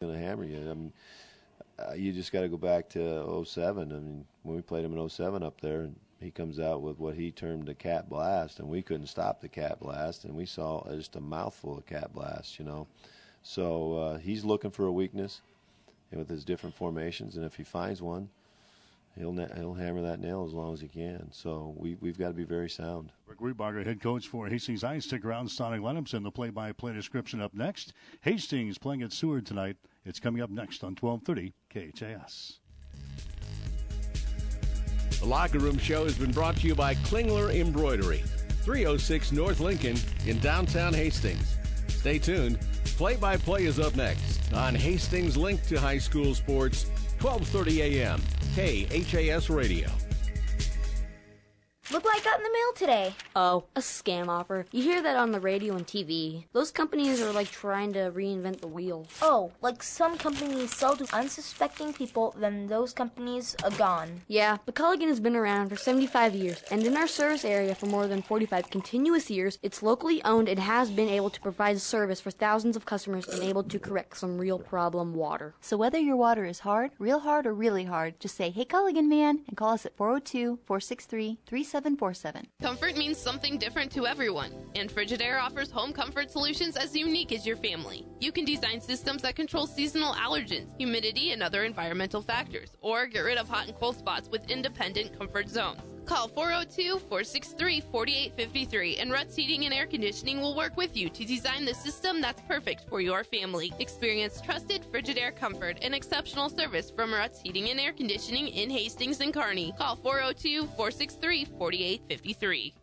going to hammer you. I mean, you just got to go back to '07. I mean, when we played him in '07 up there, and he comes out with what he termed a cat blast, and we couldn't stop the cat blast, and we saw just a mouthful of cat blasts, you know. So he's looking for a weakness with his different formations, and if he finds one, he'll hammer that nail as long as he can. So we've got to be very sound. Rick Rehbarger, head coach for Hastings High. Stick around. Sonic Lennox and the play-by-play description up next. Hastings playing at Seward tonight. It's coming up next on 1230 KHAS. The Locker Room Show has been brought to you by Klingler Embroidery, 306 North Lincoln in downtown Hastings. Stay tuned. Play-by-play is up next on Hastings' link to high school sports, 1230 a.m. KHAS Radio. Look what I got in the mail today. Oh, a scam offer. You hear that on the radio and TV. Those companies are like trying to reinvent the wheel. Oh, like some companies sell to unsuspecting people, then those companies are gone. Yeah, McCulligan has been around for 75 years, and in our service area for more than 45 continuous years, it's locally owned and has been able to provide service for thousands of customers and able to correct some real problem water. So whether your water is hard, or really hard, just say, "Hey, Culligan man," and call us at 402-463-3747. Comfort means something different to everyone, and Frigidaire offers home comfort solutions as unique as your family. You can design systems that control seasonal allergens, humidity, and other environmental factors, or get rid of hot and cold spots with independent comfort zones. Call 402-463-4853, and Ruts Heating and Air Conditioning will work with you to design the system that's perfect for your family. Experience trusted Frigidaire comfort and exceptional service from Ruts Heating and Air Conditioning in Hastings and Kearney. Call 402-463-4853.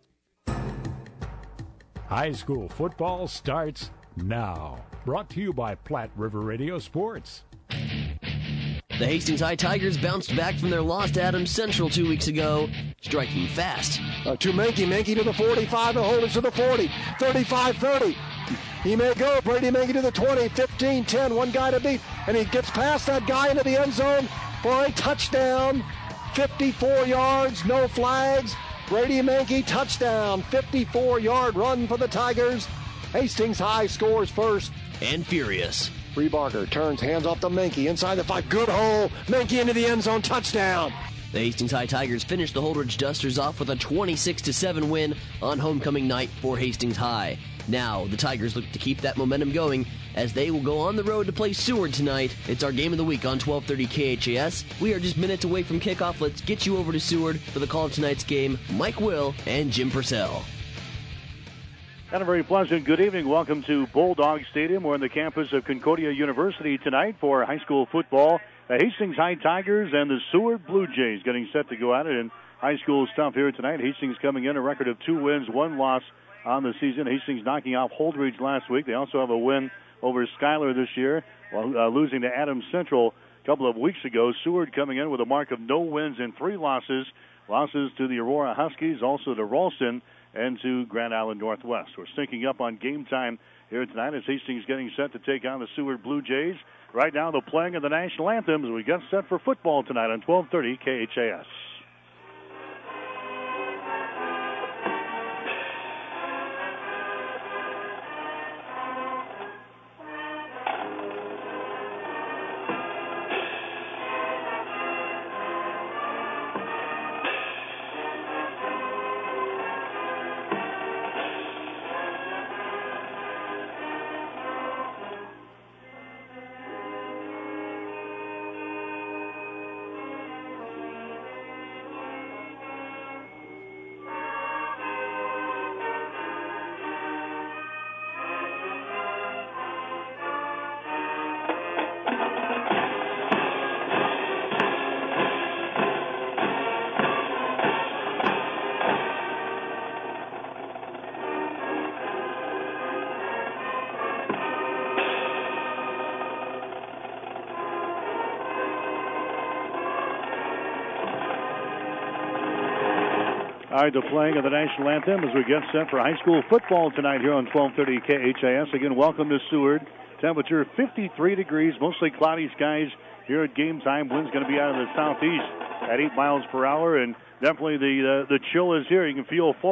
High school football starts now. Brought to you by Platte River Radio Sports. The Hastings High Tigers bounced back from their loss to Adams Central 2 weeks ago, striking fast. To Menke to the 45, and Holders to the 40, 35-30. He may go, Brady Menke to the 20, 15-10, one guy to beat, and he gets past that guy into the end zone for a touchdown, 54 yards, no flags. Brady Menke, touchdown, 54-yard run for the Tigers. Hastings High scores first. And furious. Rehbarger turns, hands off to Menke, inside the 5, good hole, Menke into the end zone, touchdown. The Hastings High Tigers finished the Holdridge Dusters off with a 26-7 win on homecoming night for Hastings High. Now, the Tigers look to keep that momentum going as they will go on the road to play Seward tonight. It's our game of the week on 1230 KHAS. We are just minutes away from kickoff. Let's get you over to Seward for the call of tonight's game. Mike Will and Jim Purcell. And a very pleasant good evening. Welcome to Bulldog Stadium. We're on the campus of Concordia University tonight for high school football. The Hastings High Tigers and the Seward Blue Jays getting set to go at it in high school stuff here tonight. Hastings coming in a record of 2 wins, 1 loss on the season. Hastings knocking off Holdridge last week. They also have a win over Schuyler this year, while losing to Adams Central a couple of weeks ago. Seward coming in with a mark of no wins and 3 losses. Losses to the Aurora Huskies, also to Ralston, and to Grand Island Northwest. We're syncing up on game time here tonight as Hastings getting set to take on the Seward Blue Jays. Right now, the playing of the national anthem as we get set for football tonight on 1230 KHAS. All right, the playing of the national anthem as we get set for high school football tonight here on 1230 KHAS. Again, welcome to Seward. Temperature 53 degrees, mostly cloudy skies here at game time. Wind's going to be out of the southeast at 8 miles per hour, and definitely the chill is here. You can feel fall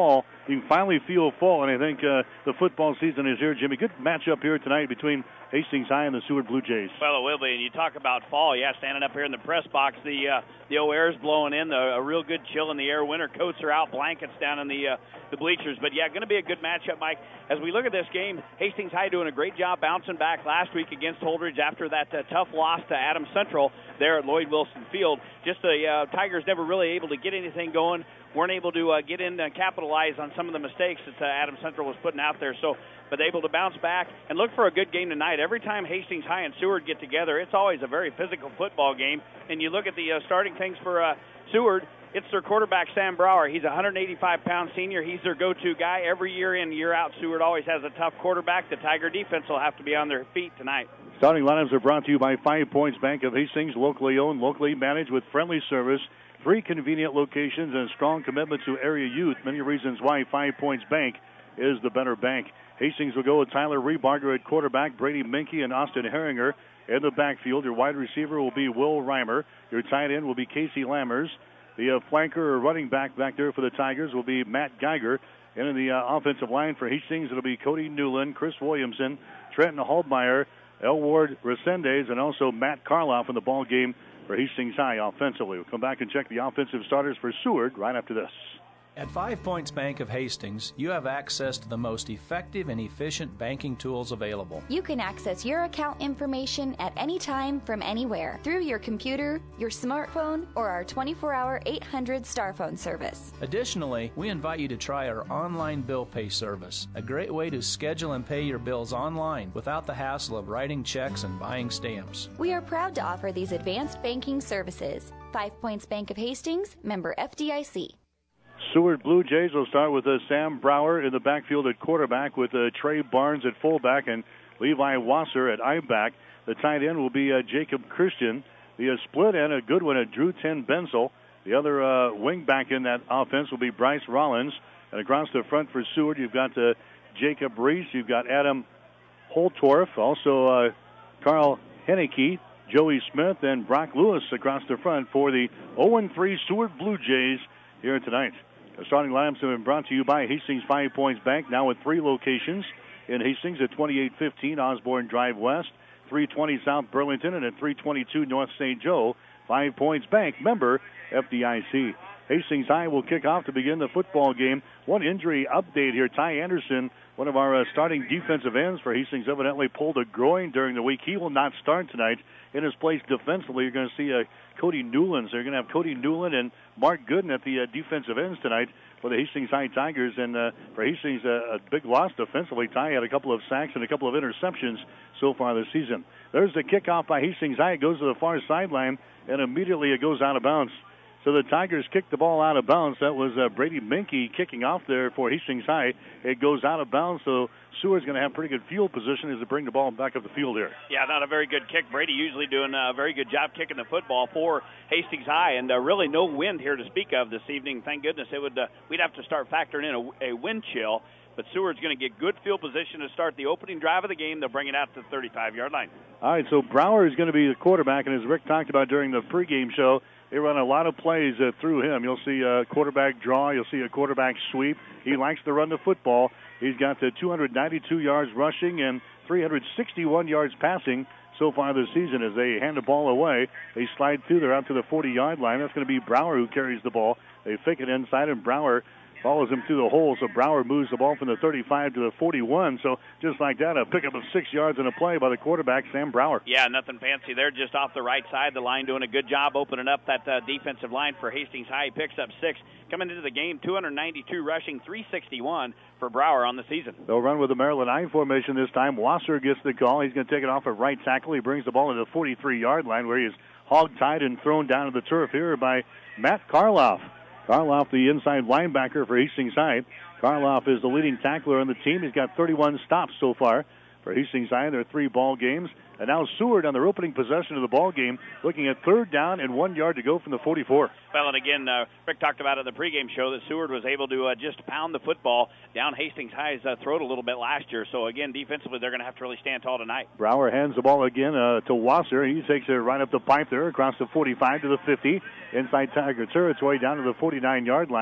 you can finally feel fall, and I think the football season is here, Jimmy. Good matchup here tonight between Hastings High and the Seward Blue Jays. Well, it will be. And you talk about fall, standing up here in the press box, the old air's blowing in, a real good chill in the air. Winter coats are out, blankets down in the bleachers. But, going to be a good matchup, Mike. As we look at this game, Hastings High doing a great job bouncing back last week against Holdridge after that tough loss to Adams Central there at Lloyd Wilson Field. Just the Tigers never really able to get anything going, weren't able to get in and capitalize on some of the mistakes that Adams Central was putting out there. But able to bounce back and look for a good game tonight. Every time Hastings High and Seward get together, it's always a very physical football game. And you look at the starting things for Seward, it's their quarterback, Sam Brower. He's a 185-pound senior. He's their go-to guy. Every year in, year out, Seward always has a tough quarterback. The Tiger defense will have to be on their feet tonight. Starting lineups are brought to you by 5 Points Bank of Hastings, locally owned, locally managed with friendly service, 3 convenient locations, and a strong commitment to area youth. Many reasons why 5 Points Bank is the better bank. Hastings will go with Tyler Rebarger at quarterback, Brady Minke and Austin Herringer in the backfield. Your wide receiver will be Will Reimer. Your tight end will be Casey Lammers. The flanker or running back there for the Tigers will be Matt Geiger. And in the offensive line for Hastings, it'll be Cody Newland, Chris Williamson, Trenton Hallmeyer, Elward Resendez, and also Matt Karloff in the ball game for Hastings High offensively. We'll come back and check the offensive starters for Seward right after this. At 5 Points Bank of Hastings, you have access to the most effective and efficient banking tools available. You can access your account information at any time from anywhere through your computer, your smartphone, or our 24-hour 800 phone service. Additionally, we invite you to try our online bill pay service, a great way to schedule and pay your bills online without the hassle of writing checks and buying stamps. We are proud to offer these advanced banking services. 5 Points Bank of Hastings, member FDIC. Seward Blue Jays will start with Sam Brower in the backfield at quarterback, with Trey Barnes at fullback and Levi Wasser at I-back. The tight end will be Jacob Christian. The split end, a good one, at Drew Ten Benzel. The other wing back in that offense will be Bryce Rollins. And across the front for Seward, you've got Jacob Reese. You've got Adam Holtorf, also Carl Henneke, Joey Smith, and Brock Lewis across the front for the 0-3 Seward Blue Jays here tonight. The starting lineups have been brought to you by Hastings 5 Points Bank, now with 3 locations in Hastings at 2815 Osborne Drive West, 320 South Burlington, and at 322 North St. Joe. 5 Points Bank, member FDIC. Hastings High will kick off to begin the football game. One injury update here. Ty Anderson, one of our starting defensive ends for Hastings, evidently pulled a groin during the week. He will not start tonight. In his place defensively, you're going to see Cody Newland. So you're going to have Cody Newland and Mark Gooden at the defensive ends tonight for the Hastings High Tigers. And for Hastings, a big loss defensively. Ty had a couple of sacks and a couple of interceptions so far this season. There's the kickoff by Hastings High. It goes to the far sideline, and immediately it goes out of bounds. So the Tigers kicked the ball out of bounds. That was Brady Minke kicking off there for Hastings High. It goes out of bounds, so Seward's going to have pretty good field position as they bring the ball back up the field here. Yeah, not a very good kick. Brady usually doing a very good job kicking the football for Hastings High, and really no wind here to speak of this evening. Thank goodness. We'd have to start factoring in a wind chill. But Seward's going to get good field position to start the opening drive of the game. They'll bring it out to the 35-yard line. All right, so Brower is going to be the quarterback, and as Rick talked about during the pregame show, they run a lot of plays through him. You'll see a quarterback draw. You'll see a quarterback sweep. He likes to run the football. He's got 292 yards rushing and 361 yards passing so far this season. As they hand the ball away, they slide through. They're out to the 40-yard line. That's going to be Brower who carries the ball. They fake it inside, and Brower follows him through the hole, so Brower moves the ball from the 35 to the 41. So just like that, a pickup of 6 yards and a play by the quarterback, Sam Brower. Yeah, nothing fancy there, just off the right side. The line doing a good job opening up that defensive line for Hastings High. He picks up 6. Coming into the game, 292 rushing, 361 for Brower on the season. They'll run with the Maryland I formation this time. Wasser gets the call. He's going to take it off at right tackle. He brings the ball to the 43-yard line where he is hog-tied and thrown down to the turf here by Matt Karloff. Karloff, the inside linebacker for Hastings High. Karloff is the leading tackler on the team. He's got 31 stops so far for Hastings High. There are 3 ball games. And now Seward on their opening possession of the ball game, looking at 3rd down and 1 yard to go from the 44. Well, and again, Rick talked about it at the pregame show that Seward was able to just pound the football down Hastings High's throat a little bit last year. So, again, defensively, they're going to have to really stand tall tonight. Brower hands the ball again to Wasser. He takes it right up the pipe there across the 45 to the 50. Inside Tiger territory down to the 49-yard line.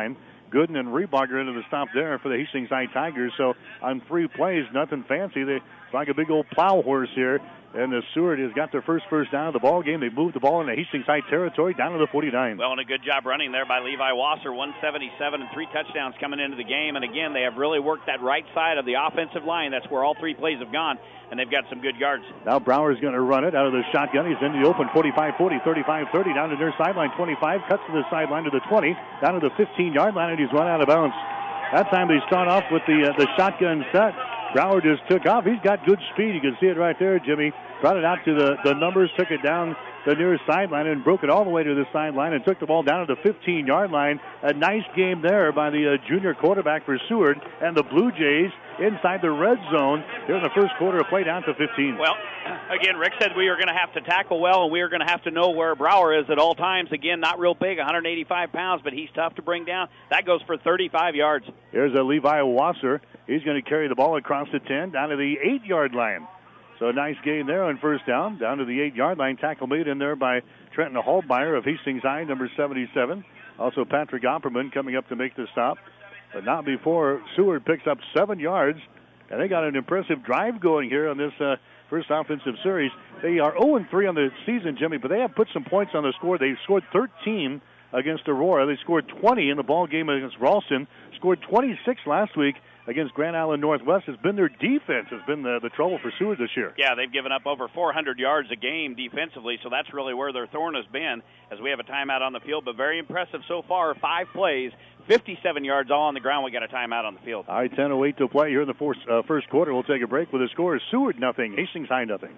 Gooden and Rebarger into the stop there for the Hastings High Tigers. So on 3 plays, nothing fancy. It's like a big old plow horse here. And the Seward has got their first down of the ball game. They moved the ball into Hastings High territory down to the 49. Well, and a good job running there by Levi Wasser. 177 and 3 touchdowns coming into the game. And again, they have really worked that right side of the offensive line. That's where all 3 plays have gone, and they've got some good yards. Now Brower's going to run it out of the shotgun. He's into the open 45-40, 35-30, down to their sideline 25, cuts to the sideline to the 20, down to the 15-yard line, and he's run out of bounds. That time they start off with the shotgun set. Brower just took off. He's got good speed. You can see it right there, Jimmy. Brought it out to the numbers, took it down the nearest sideline, and broke it all the way to the sideline and took the ball down to the 15-yard line. A nice game there by the junior quarterback for Seward, and the Blue Jays inside the red zone here in the first quarter of play down to 15. Well, again, Rick said we are going to have to tackle well, and we are going to have to know where Brower is at all times. Again, not real big, 185 pounds, but he's tough to bring down. That goes for 35 yards. Here's a Levi Wasser. He's going to carry the ball across the 10 down to the 8-yard line. So a nice gain there on first down to the 8-yard line. Tackle made in there by Trenton Hallmeyer of Hastings High, number 77. Also Patrick Opperman coming up to make the stop. But not before Seward picks up 7 yards. And they got an impressive drive going here on this first offensive series. They are 0-3 on the season, Jimmy, but they have put some points on the score. They scored 13 against Aurora. They scored 20 in the ball game against Ralston. Scored 26 last week against Grand Island Northwest. Has been their defense has been the trouble for Seward this year. Yeah, they've given up over 400 yards a game defensively, so that's really where their thorn has been as we have a timeout on the field. But very impressive so far, 5 plays, 57 yards all on the ground. We got a timeout on the field. All right, 10:08 to play here in the first quarter. We'll take a break with the score. Seward nothing, Hastings High nothing.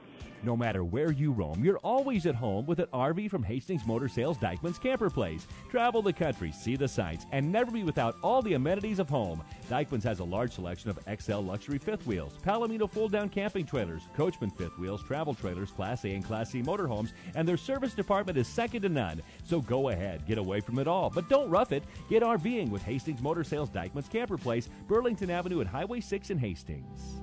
No matter where you roam, you're always at home with an RV from Hastings Motor Sales Dykeman's Camper Place. Travel the country, see the sights, and never be without all the amenities of home. Dykeman's has a large selection of XL luxury fifth wheels, Palomino fold-down camping trailers, Coachman fifth wheels, travel trailers, Class A and Class C motorhomes, and their service department is second to none. So go ahead, get away from it all, but don't rough it. Get RVing with Hastings Motor Sales Dykeman's Camper Place, Burlington Avenue and Highway 6 in Hastings.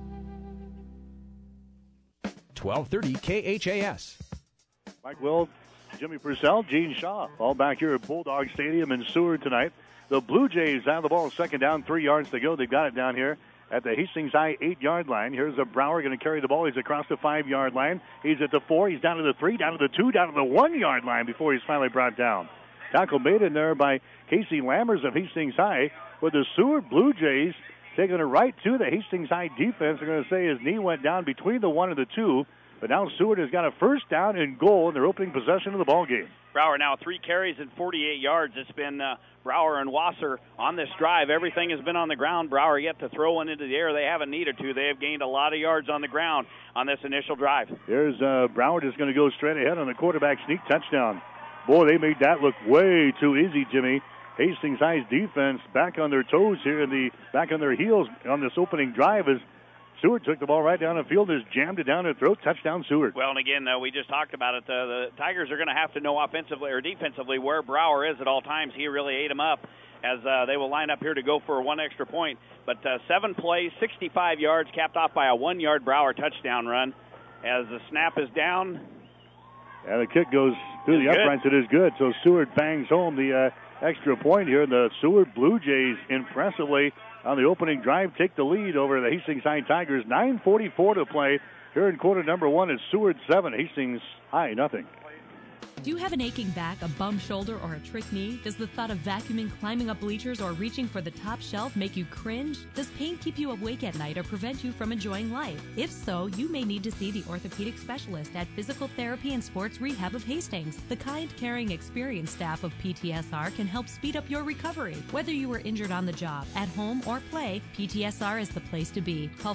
1230 KHAS. Mike Will, Jimmy Purcell, Gene Shaw, all back here at Bulldog Stadium in Seward tonight. The Blue Jays have the ball, second down, 3 yards to go. They've got it down here at the Hastings High 8-yard line. Here's a Brower going to carry the ball. He's across the 5-yard line. He's at the 4. He's down to the 3, down to the 2, down to the 1-yard line before he's finally brought down. Tackle made in there by Casey Lammers of Hastings High. With the Seward Blue Jays taking it right to the Hastings High defense. They're going to say his knee went down between the 1 and the 2. But now Seward has got a first down and goal in their opening possession of the ball game. Brower now 3 carries and 48 yards. It's been Brower and Wasser on this drive. Everything has been on the ground. Brower yet to throw one into the air. They haven't needed to. They have gained a lot of yards on the ground on this initial drive. Here's Brower just going to go straight ahead on the quarterback sneak touchdown. Boy, they made that look way too easy, Jimmy. Hastings High's defense back on their toes here, back on their heels on this opening drive as Seward took the ball right down the field, just jammed it down the throat, touchdown Seward. Well, and again, we just talked about it. The Tigers are going to have to know offensively or defensively where Brower is at all times. He really ate him up as they will line up here to go for 1 extra point. But 7 plays, 65 yards, capped off by a 1-yard Brower touchdown run as the snap is down. And the kick goes through the uprights. It is good. So Seward bangs home the extra point here. The Seward Blue Jays impressively on the opening drive take the lead over the Hastings High Tigers. 9:44 to play here in quarter number 1. It's Seward 7, Hastings High nothing. Do you have an aching back, a bum shoulder, or a trick knee? Does the thought of vacuuming, climbing up bleachers, or reaching for the top shelf make you cringe? Does pain keep you awake at night or prevent you from enjoying life? If so, you may need to see the orthopedic specialist at Physical Therapy and Sports Rehab of Hastings. The kind, caring, experienced staff of PTSR can help speed up your recovery. Whether you were injured on the job, at home, or play, PTSR is the place to be. Call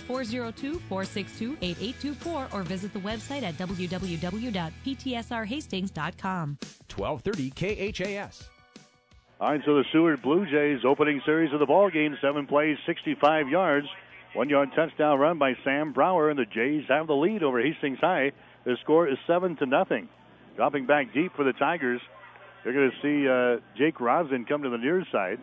402-462-8824 or visit the website at www.ptsrhastings.com. 1230 KHAS. All right, so the Seward Blue Jays opening series of the ball game, 7 plays, 65 yards, 1-yard touchdown run by Sam Brower, and the Jays have the lead over Hastings High. The score is 7-0. Dropping back deep for the Tigers, they're going to see Jake Rosin come to the near side,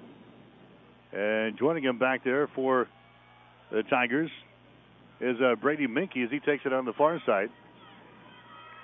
and joining him back there for the Tigers is Brady Minke as he takes it on the far side.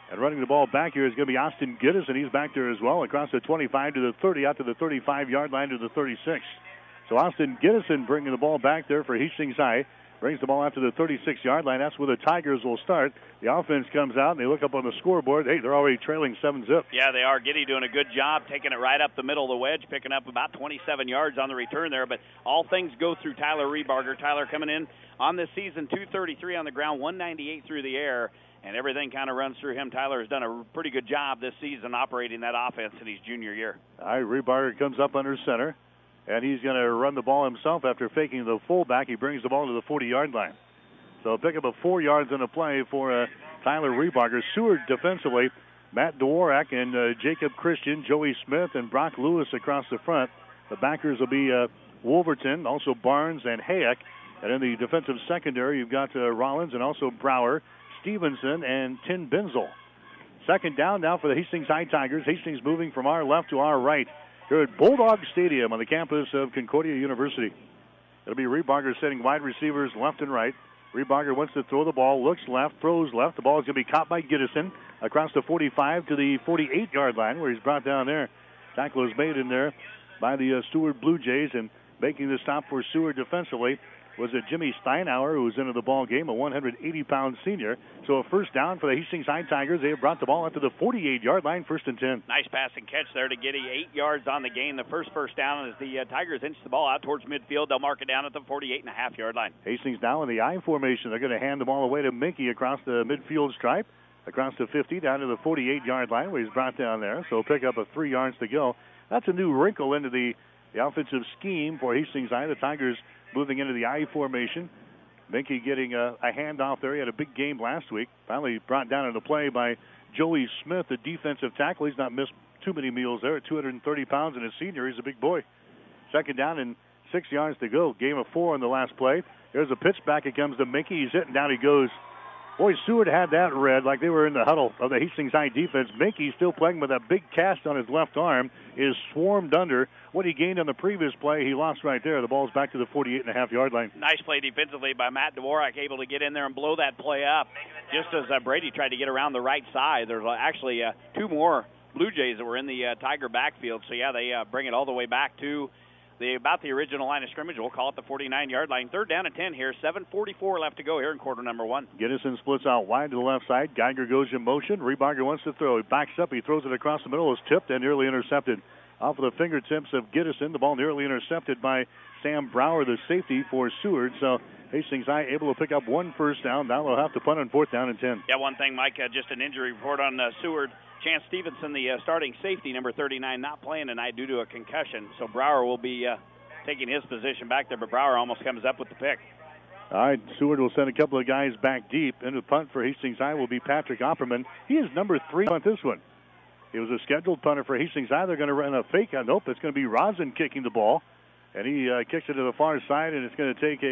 And running the ball back here is going to be Austin Giddison. He's back there as well, across the 25 to the 30, out to the 35-yard line to the 36. So Austin Giddison bringing the ball back there for Hastings High. Brings the ball out to the 36-yard line. That's where the Tigers will start. The offense comes out, and they look up on the scoreboard. Hey, they're already trailing 7-zip. Yeah, they are. Giddy doing a good job, taking it right up the middle of the wedge, picking up about 27 yards on the return there. But all things go through Tyler Rebarger. Tyler coming in on this season, 233 on the ground, 198 through the air, and everything kind of runs through him. Tyler has done a pretty good job this season operating that offense in his junior year. All right, Rebarger comes up under center, and he's going to run the ball himself after faking the fullback. He brings the ball to the 40-yard line. So pick up a 4 yards on the play for Tyler Rebarger. Seward defensively, Matt Dworak and Jacob Christian, Joey Smith, and Brock Lewis across the front. The backers will be Wolverton, also Barnes and Hayek. And in the defensive secondary, you've got Rollins and also Brower, Stevenson, and Tin Benzel. Second down now for the Hastings High Tigers. Hastings moving from our left to our right here at Bulldog Stadium on the campus of Concordia University. It'll be Rebarger setting wide receivers left and right. Rebarger wants to throw the ball, looks left, throws left. The ball is going to be caught by Giddison across the 45 to the 48-yard line where he's brought down there. Tackle is made in there by the Seward Blue Jays, and making the stop for Seward defensively was it Jimmy Steinauer, who was into the ball game, a 180-pound senior. So a first down for the Hastings High Tigers. They have brought the ball up to the 48-yard line, 1st and 10. Nice passing catch there to Giddy. 8 yards on the gain. The first down as the Tigers inch the ball out towards midfield. They'll mark it down at the 48.5-yard line. Hastings now in the I formation. They're going to hand the ball away to Minky across the midfield stripe, across the 50, down to the 48-yard line where he's brought down there. So pick up a 3 yards to go. That's a new wrinkle into the offensive scheme for Hastings High. The Tigers moving into the I formation. Minky getting a handoff there. He had a big game last week. Finally brought down into play by Joey Smith, the defensive tackle. He's not missed too many meals there at 230 pounds, and a senior. He's a big boy. Second down and 6 yards to go. Game of 4 on the last play. There's a pitch back. It comes to Minky. He's hitting down. He goes. Boy, Seward had that read like they were in the huddle of the Hastings High defense. Minky still playing with that big cast on his left arm, is swarmed under. What he gained on the previous play, he lost right there. The ball's back to the 48.5-yard line. Nice play defensively by Matt Dworak, able to get in there and blow that play up just as Brady tried to get around the right side. There's actually 2 more Blue Jays that were in the Tiger backfield. So, yeah, they bring it all the way back to about the original line of scrimmage. We'll call it the 49-yard line. 3rd down and 10 here. 7:44 left to go here in quarter number 1. Giddison splits out wide to the left side. Geiger goes in motion. Rebarger wants to throw. He backs up. He throws it across the middle. It's tipped and nearly intercepted. Off of the fingertips of Giddison. The ball nearly intercepted by Sam Brower, the safety for Seward. So Hastings High able to pick up 1 first down. Now they'll have to punt on 4th down and 10. Yeah, one thing, Mike, just an injury report on Seward. Chance Stevenson, the starting safety, number 39, not playing tonight due to a concussion. So Brower will be taking his position back there, but Brower almost comes up with the pick. All right, Seward will send a couple of guys back deep. Into the punt for Hastings High will be Patrick Opperman. He is number 3 on this one. He was a scheduled punter for Hastings High. They're going to run a fake. Nope, it's going to be Rosin kicking the ball, and he kicks it to the far side, and it's going to take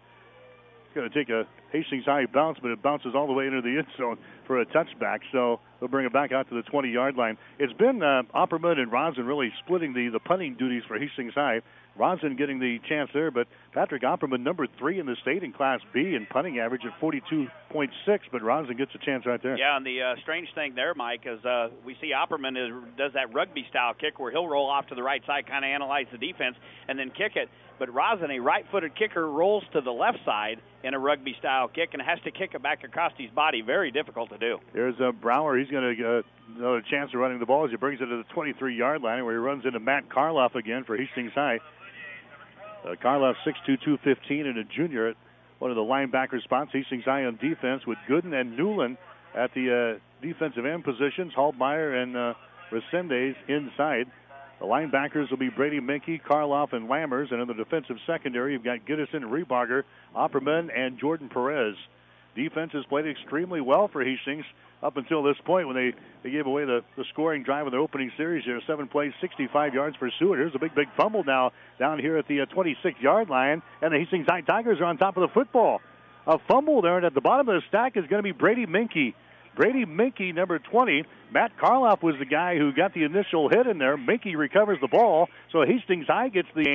a Hastings High bounce, but it bounces all the way into the end zone for a touchback. So they'll bring it back out to the 20-yard line. It's been Opperman and Rosin really splitting the punting duties for Hastings High. Rosin getting the chance there, but Patrick Opperman, number 3 in the state in Class B in punting average at 42.6, but Rosin gets a chance right there. Yeah, and the strange thing there, Mike, is we see Opperman does that rugby-style kick where he'll roll off to the right side, kind of analyze the defense, and then kick it. But Rosin, a right-footed kicker, rolls to the left side in a rugby-style kick and has to kick it back across his body. Very difficult to do. There's Brower. He's going to get another chance of running the ball as he brings it to the 23-yard line, where he runs into Matt Karloff again for Hastings High. Karloff, 6'2", 215, and a junior at one of the linebacker spots. Hastings High on defense with Gooden and Newland at the defensive end positions. Haltmeyer and Resendez inside. The linebackers will be Brady Minky, Karloff, and Lammers. And in the defensive secondary, you've got Giddison, Rebarger, Opperman, and Jordan Perez. Defense has played extremely well for Hastings up until this point when they gave away the scoring drive in their opening series here. 7 plays, 65 yards for Seward. Here's a big fumble now down here at the 26-yard line, and the Hastings High Tigers are on top of the football. A fumble there, and at the bottom of the stack is going to be Brady Minky. Brady Minky, number 20. Matt Karloff was the guy who got the initial hit in there. Minky recovers the ball, so Hastings High gets the game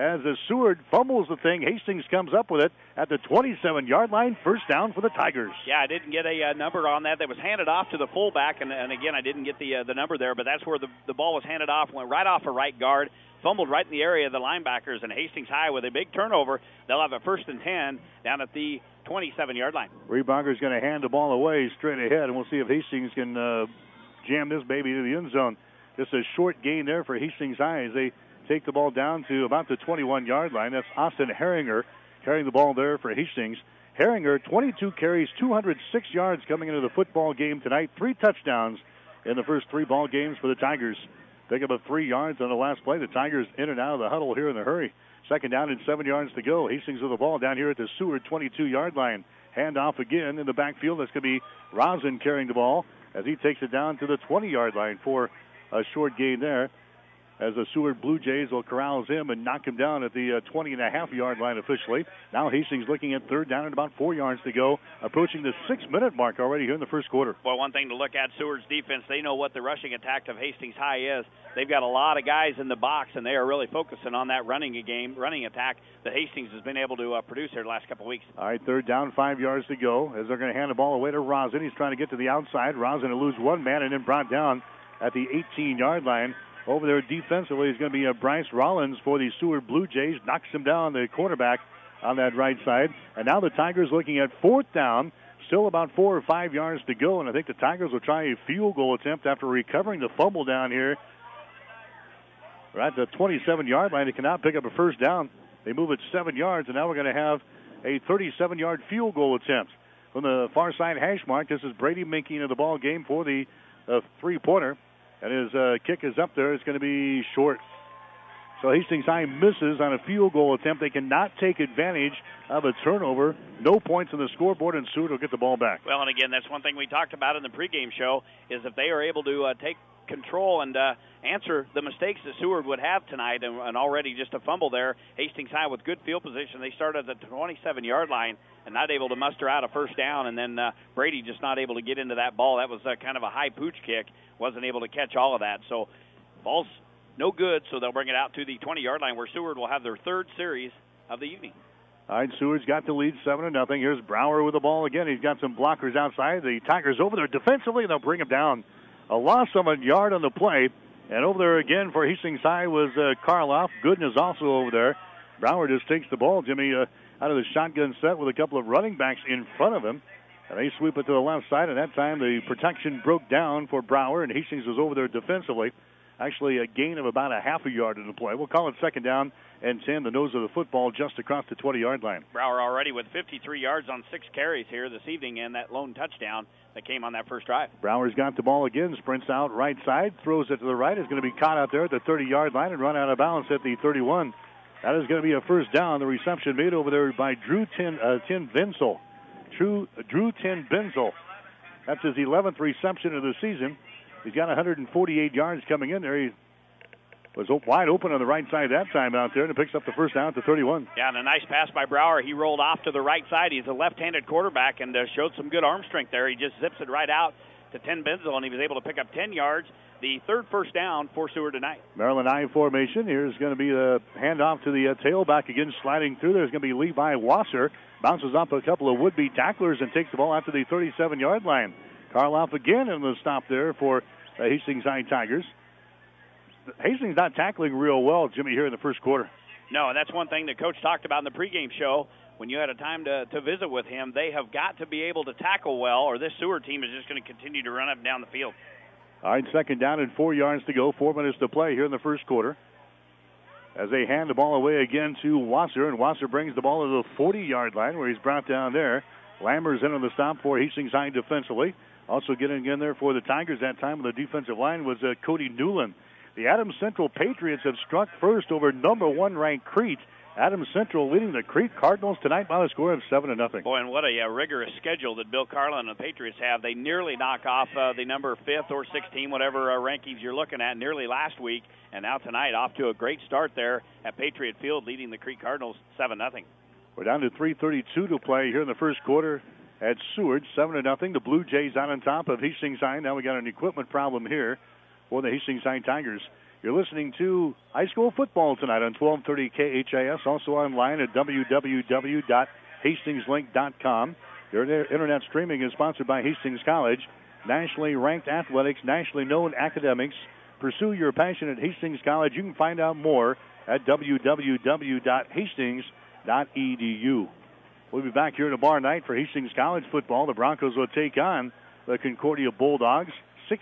as the Seward fumbles the thing. Hastings comes up with it at the 27-yard line. First down for the Tigers. Yeah, I didn't get a number on that. That was handed off to the fullback, and again, I didn't get the number there, but that's where the ball was handed off, went right off a right guard, fumbled right in the area of the linebackers, and Hastings High with a big turnover. They'll have a 1st and 10 down at the 27-yard line. Reebonger's going to hand the ball away straight ahead, and we'll see if Hastings can jam this baby to the end zone. Just a short gain there for Hastings High as they take the ball down to about the 21-yard line. That's Austin Herringer carrying the ball there for Hastings. Herringer, 22 carries, 206 yards coming into the football game tonight. 3 touchdowns in the first 3 ball games for the Tigers. Pick up a 3 yards on the last play. The Tigers in and out of the huddle here in a hurry. 2nd down and 7 yards to go. Hastings with the ball down here at the Seward 22-yard line. Hand off again in the backfield. That's going to be Rosin carrying the ball as he takes it down to the 20-yard line for a short gain there, as the Seward Blue Jays will corral him and knock him down at the 20.5-yard line officially. Now Hastings looking at 3rd down and about 4 yards to go, approaching the 6-minute mark already here in the first quarter. Well, one thing to look at, Seward's defense, they know what the rushing attack of Hastings High is. They've got a lot of guys in the box, and they are really focusing on that running attack that Hastings has been able to produce here the last couple of weeks. All right, 3rd down, 5 yards to go, as they're going to hand the ball away to Rosin. He's trying to get to the outside. Rosin will lose 1 man and then brought down at the 18-yard line. Over there defensively is going to be Bryce Rollins for the Seward Blue Jays. Knocks him down, the quarterback, on that right side. And now the Tigers looking at 4th down. Still about 4 or 5 yards to go. And I think the Tigers will try a field goal attempt after recovering the fumble down here. Right at the 27-yard line. They cannot pick up a first down. They move it 7 yards. And now we're going to have a 37-yard field goal attempt. From the far side hash mark, this is Brady Minky into the ball game for the 3-pointer. And his kick is up there. It's going to be short. So Hastings High misses on a field goal attempt. They cannot take advantage of a turnover. No points on the scoreboard, and Seward will get the ball back. Well, and again, that's one thing we talked about in the pregame show, is if they are able to take control and answer the mistakes that Seward would have tonight, and already just a fumble there. Hastings High with good field position. They started at the 27-yard line and not able to muster out a first down, and then Brady just not able to get into that ball. That was kind of a high pooch kick. Wasn't able to catch all of that. So ball's no good, so they'll bring it out to the 20-yard line where Seward will have their 3rd series of the evening. All right, Seward's got the lead 7-0. Here's Brower with the ball again. He's got some blockers outside. The Tigers over there defensively, and they'll bring him down. A loss of a yard on the play. And over there again for Hastings High was Karloff. Gooden is also over there. Brower just takes the ball, Jimmy, out of the shotgun set with a couple of running backs in front of him. And they sweep it to the left side, and that time the protection broke down for Brower, and Hastings was over there defensively. Actually, a gain of about a half a yard in the play. We'll call it 2nd down and 10, the nose of the football just across the 20-yard line. Brower already with 53 yards on 6 carries here this evening, and that lone touchdown that came on that first drive. Brower's got the ball again, sprints out right side, throws it to the right. Is going to be caught out there at the 30-yard line and run out of bounds at the 31. That is going to be a first down. The reception made over there by Drew Tin Benzel. Drew Tin Benzel. That's his 11th reception of the season. He's got 148 yards coming in there. He was wide open on the right side that time out there, and picks up the first down at the 31. Yeah, and a nice pass by Brower. He rolled off to the right side. He's a left-handed quarterback and showed some good arm strength there. He just zips it right out to Tin Benzel, and he was able to pick up 10 yards. The 3rd first down for Seward tonight. Maryland I formation. Here's going to be the handoff to the tailback again, sliding through. There's going to be Levi Wasser. Bounces up a couple of would-be tacklers and takes the ball out to the 37-yard line. Karloff again in the stop there for the Hastings High Tigers. Hastings not tackling real well, Jimmy, here in the first quarter. No, and that's one thing that Coach talked about in the pregame show. When you had a time to visit with him, they have got to be able to tackle well, or this Seward team is just going to continue to run up and down the field. All right, 2nd down and 4 yards to go. 4 minutes to play here in the first quarter. As they hand the ball away again to Wasser, and Wasser brings the ball to the 40-yard line where he's brought down there. Lamber's in on the stop for Hastings High defensively. Also getting in there for the Tigers that time on the defensive line was Cody Newland. The Adams Central Patriots have struck first over number 1 ranked Crete. Adams Central leading the Crete Cardinals tonight by the score of 7-0. Boy, and what a rigorous schedule that Bill Carlin and the Patriots have. They nearly knock off the number 5th or 16, whatever rankings you're looking at, nearly last week. And now tonight, off to a great start there at Patriot Field, leading the Crete Cardinals 7-0. We're down to 3:32 to play here in the first quarter at Seward, 7-0. The Blue Jays out on top of Hastings High. Now we got an equipment problem here for the Hastings High Tigers. You're listening to high school football tonight on 1230 KHAS, also online at www.hastingslink.com. Your internet streaming is sponsored by Hastings College. Nationally ranked athletics, nationally known academics. Pursue your passion at Hastings College. You can find out more at www.hastings.edu. We'll be back here tomorrow night for Hastings College football. The Broncos will take on the Concordia Bulldogs.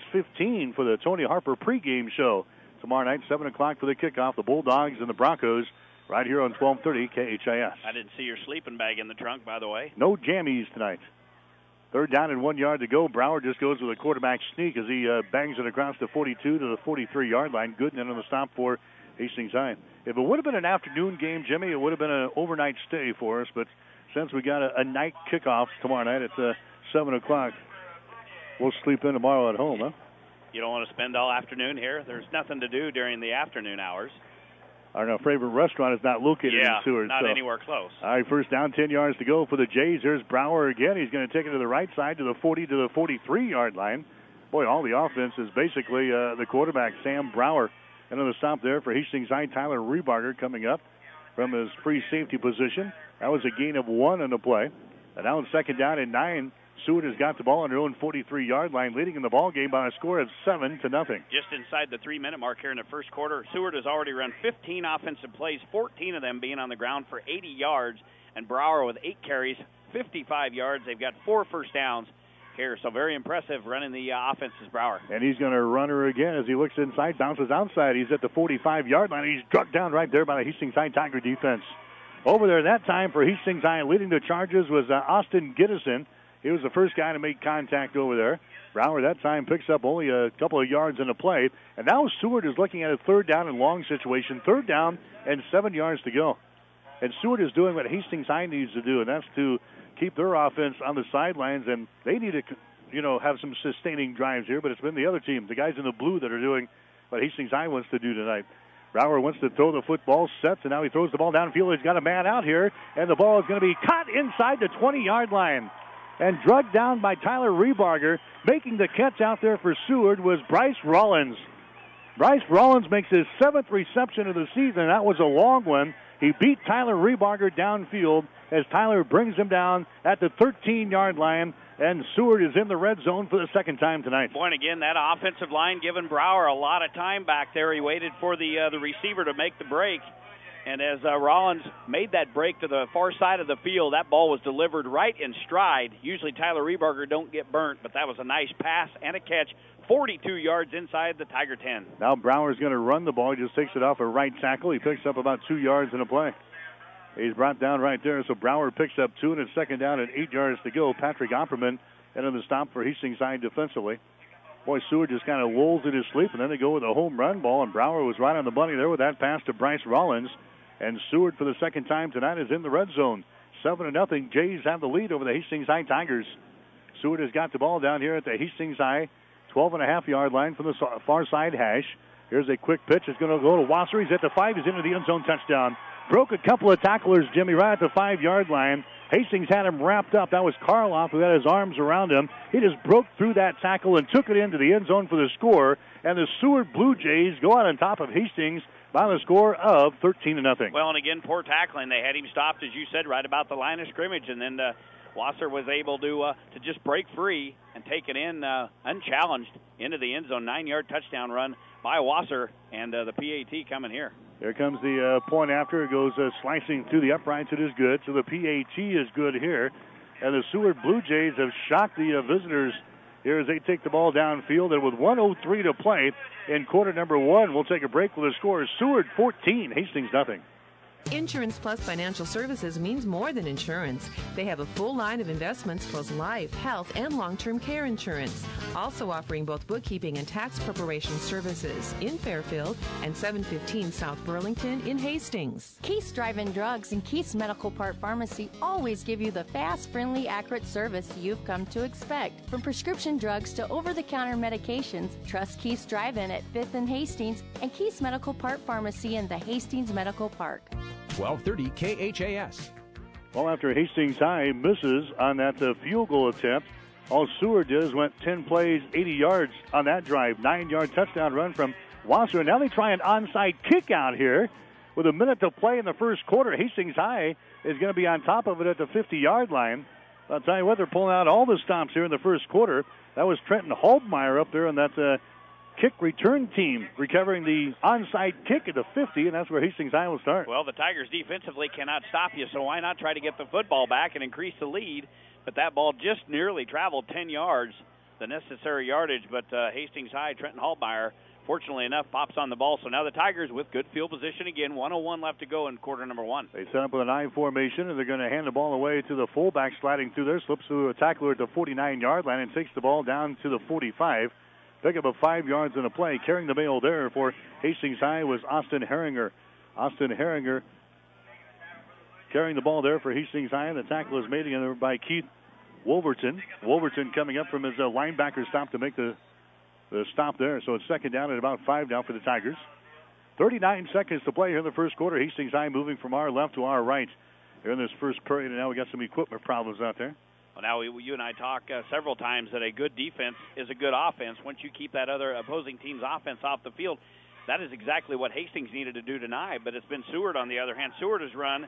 6:15 for the Tony Harper pregame show. Tomorrow night, 7 o'clock for the kickoff. The Bulldogs and the Broncos right here on 1230 KHIS. I didn't see your sleeping bag in the trunk, by the way. No jammies tonight. 3rd down and 1 yard to go. Brower just goes with a quarterback sneak as he bangs it across the 42 to the 43-yard line. Gooden on the stop for Hastings High. If it would have been an afternoon game, Jimmy, it would have been an overnight stay for us. But since we got a night kickoff tomorrow night at 7 o'clock, we'll sleep in tomorrow at home, huh? You don't want to spend all afternoon here? There's nothing to do during the afternoon hours. Our favorite restaurant is not located in Seward. Not anywhere close. All right, 1st down, 10 yards to go for the Jays. There's Brower again. He's going to take it to the right side to the 40 to the 43-yard line. Boy, all the offense is basically the quarterback, Sam Brower. And on the stop there for Hastings High, Tyler Rebarger coming up from his free safety position. That was a gain of 1 on the play. And now 2nd down and 9. Seward has got the ball on their own 43-yard line, leading in the ball game by a score of 7-0. Just inside the 3-minute mark here in the first quarter, Seward has already run 15 offensive plays, 14 of them being on the ground for 80 yards, and Brower with 8 carries, 55 yards. They've got 4 first downs here, so very impressive running the offense is Brower. And he's going to run her again as he looks inside, bounces outside. He's at the 45-yard line. He's struck down right there by the Hastings High Tiger defense. Over there that time for Hastings High, leading the charges was Austin Gittison. He was the first guy to make contact over there. Brower that time picks up only a couple of yards in the play. And now Seward is looking at a 3rd down and long situation. 3rd down and 7 yards to go. And Seward is doing what Hastings High needs to do, and that's to keep their offense on the sidelines. And they need to, have some sustaining drives here. But it's been the other team, the guys in the blue, that are doing what Hastings High wants to do tonight. Brower wants to throw the football, sets, and now he throws the ball downfield. He's got a man out here, and the ball is going to be caught inside the 20-yard line and drugged down by Tyler Rebarger. Making the catch out there for Seward was Bryce Rollins. Bryce Rollins makes his 7th reception of the season. That was a long one. He beat Tyler Rebarger downfield as Tyler brings him down at the 13-yard line, and Seward is in the red zone for the 2nd time tonight. Boy, and again, that offensive line giving Brower a lot of time back there. He waited for the receiver to make the break. And as Rollins made that break to the far side of the field, that ball was delivered right in stride. Usually Tyler Rebarger don't get burnt, but that was a nice pass and a catch, 42 yards inside the Tiger 10. Now Brower's going to run the ball. He just takes it off a right tackle. He picks up about 2 yards in a play. He's brought down right there, so Brower picks up 2, and it's 2nd down and 8 yards to go. Patrick Opperman into the stop for Hastings High defensively. Boy, Seward just kind of lolls in his sleep, and then they go with a home run ball, and Brower was right on the money there with that pass to Bryce Rollins. And Seward, for the 2nd time tonight, is in the red zone. 7-0. Jays have the lead over the Hastings High Tigers. Seward has got the ball down here at the Hastings High 12.5-yard line from the far side hash. Here's a quick pitch. It's going to go to Wasser. He's at the 5. He's into the end zone. Touchdown. Broke a couple of tacklers, Jimmy, right at the 5-yard line. Hastings had him wrapped up. That was Karloff who had his arms around him. He just broke through that tackle and took it into the end zone for the score. And the Seward Blue Jays go out on top of Hastings by the score of 13-0. Well, and again, poor tackling. They had him stopped, as you said, right about the line of scrimmage, and then Wasser was able to just break free and take it in unchallenged into the end zone. 9-yard touchdown run by Wasser, and the PAT coming here. Here comes the point after. It goes slicing through the uprights. It is good. So the PAT is good here. And the Seward Blue Jays have shocked the visitors here as they take the ball downfield. And with 1:03 to play in quarter number 1, we'll take a break with the score. Seward 14, Hastings nothing. Insurance Plus Financial Services means more than insurance. They have a full line of investments plus life, health, and long-term care insurance. Also offering both bookkeeping and tax preparation services in Fairfield and 715 South Burlington in Hastings. Keith's Drive-In Drugs and Keith's Medical Park Pharmacy always give you the fast, friendly, accurate service you've come to expect. From prescription drugs to over-the-counter medications, trust Keith's Drive-In at 5th and Hastings and Keith's Medical Park Pharmacy in the Hastings Medical Park. 1230 KHAS. Well, after Hastings High misses on that field goal attempt, All Seward did is went 10 plays, 80 yards on that drive. 9-yard touchdown run from Wasser. Now they try an onside kick out here with a minute to play in the first quarter. Hastings High is going to be on top of it at the 50-yard line. I'll tell you what, they're pulling out all the stops here in the first quarter. That was Trenton Holbmeyer up there, and that's a kick return team recovering the onside kick at the 50, and that's where Hastings High will start. Well, the Tigers defensively cannot stop you, so why not try to get the football back and increase the lead? But that ball just nearly traveled 10 yards, the necessary yardage, but Hastings High, Trenton Holbmeyer, fortunately enough, pops on the ball. So now the Tigers with good field position again. 1:01 left to go in quarter number 1. They set up with an I formation, and they're going to hand the ball away to the fullback sliding through there. Slips through a tackler at the 49-yard line and takes the ball down to the 45. Pick up a 5 yards in a play. Carrying the mail there for Hastings High was Austin Herringer. Austin Herringer carrying the ball there for Hastings High, and the tackle is made again by Keith Wolverton. Wolverton coming up from his linebacker stop to make the stop there. So it's second down at about 5 now for the Tigers. 39 seconds to play here in the first quarter. Hastings High moving from our left to our right here in this first period, and now we got some equipment problems out there. Well, now you and I talk several times that a good defense is a good offense. Once you keep that other opposing team's offense off the field, that is exactly what Hastings needed to do tonight. But it's been Seward on the other hand. Seward has run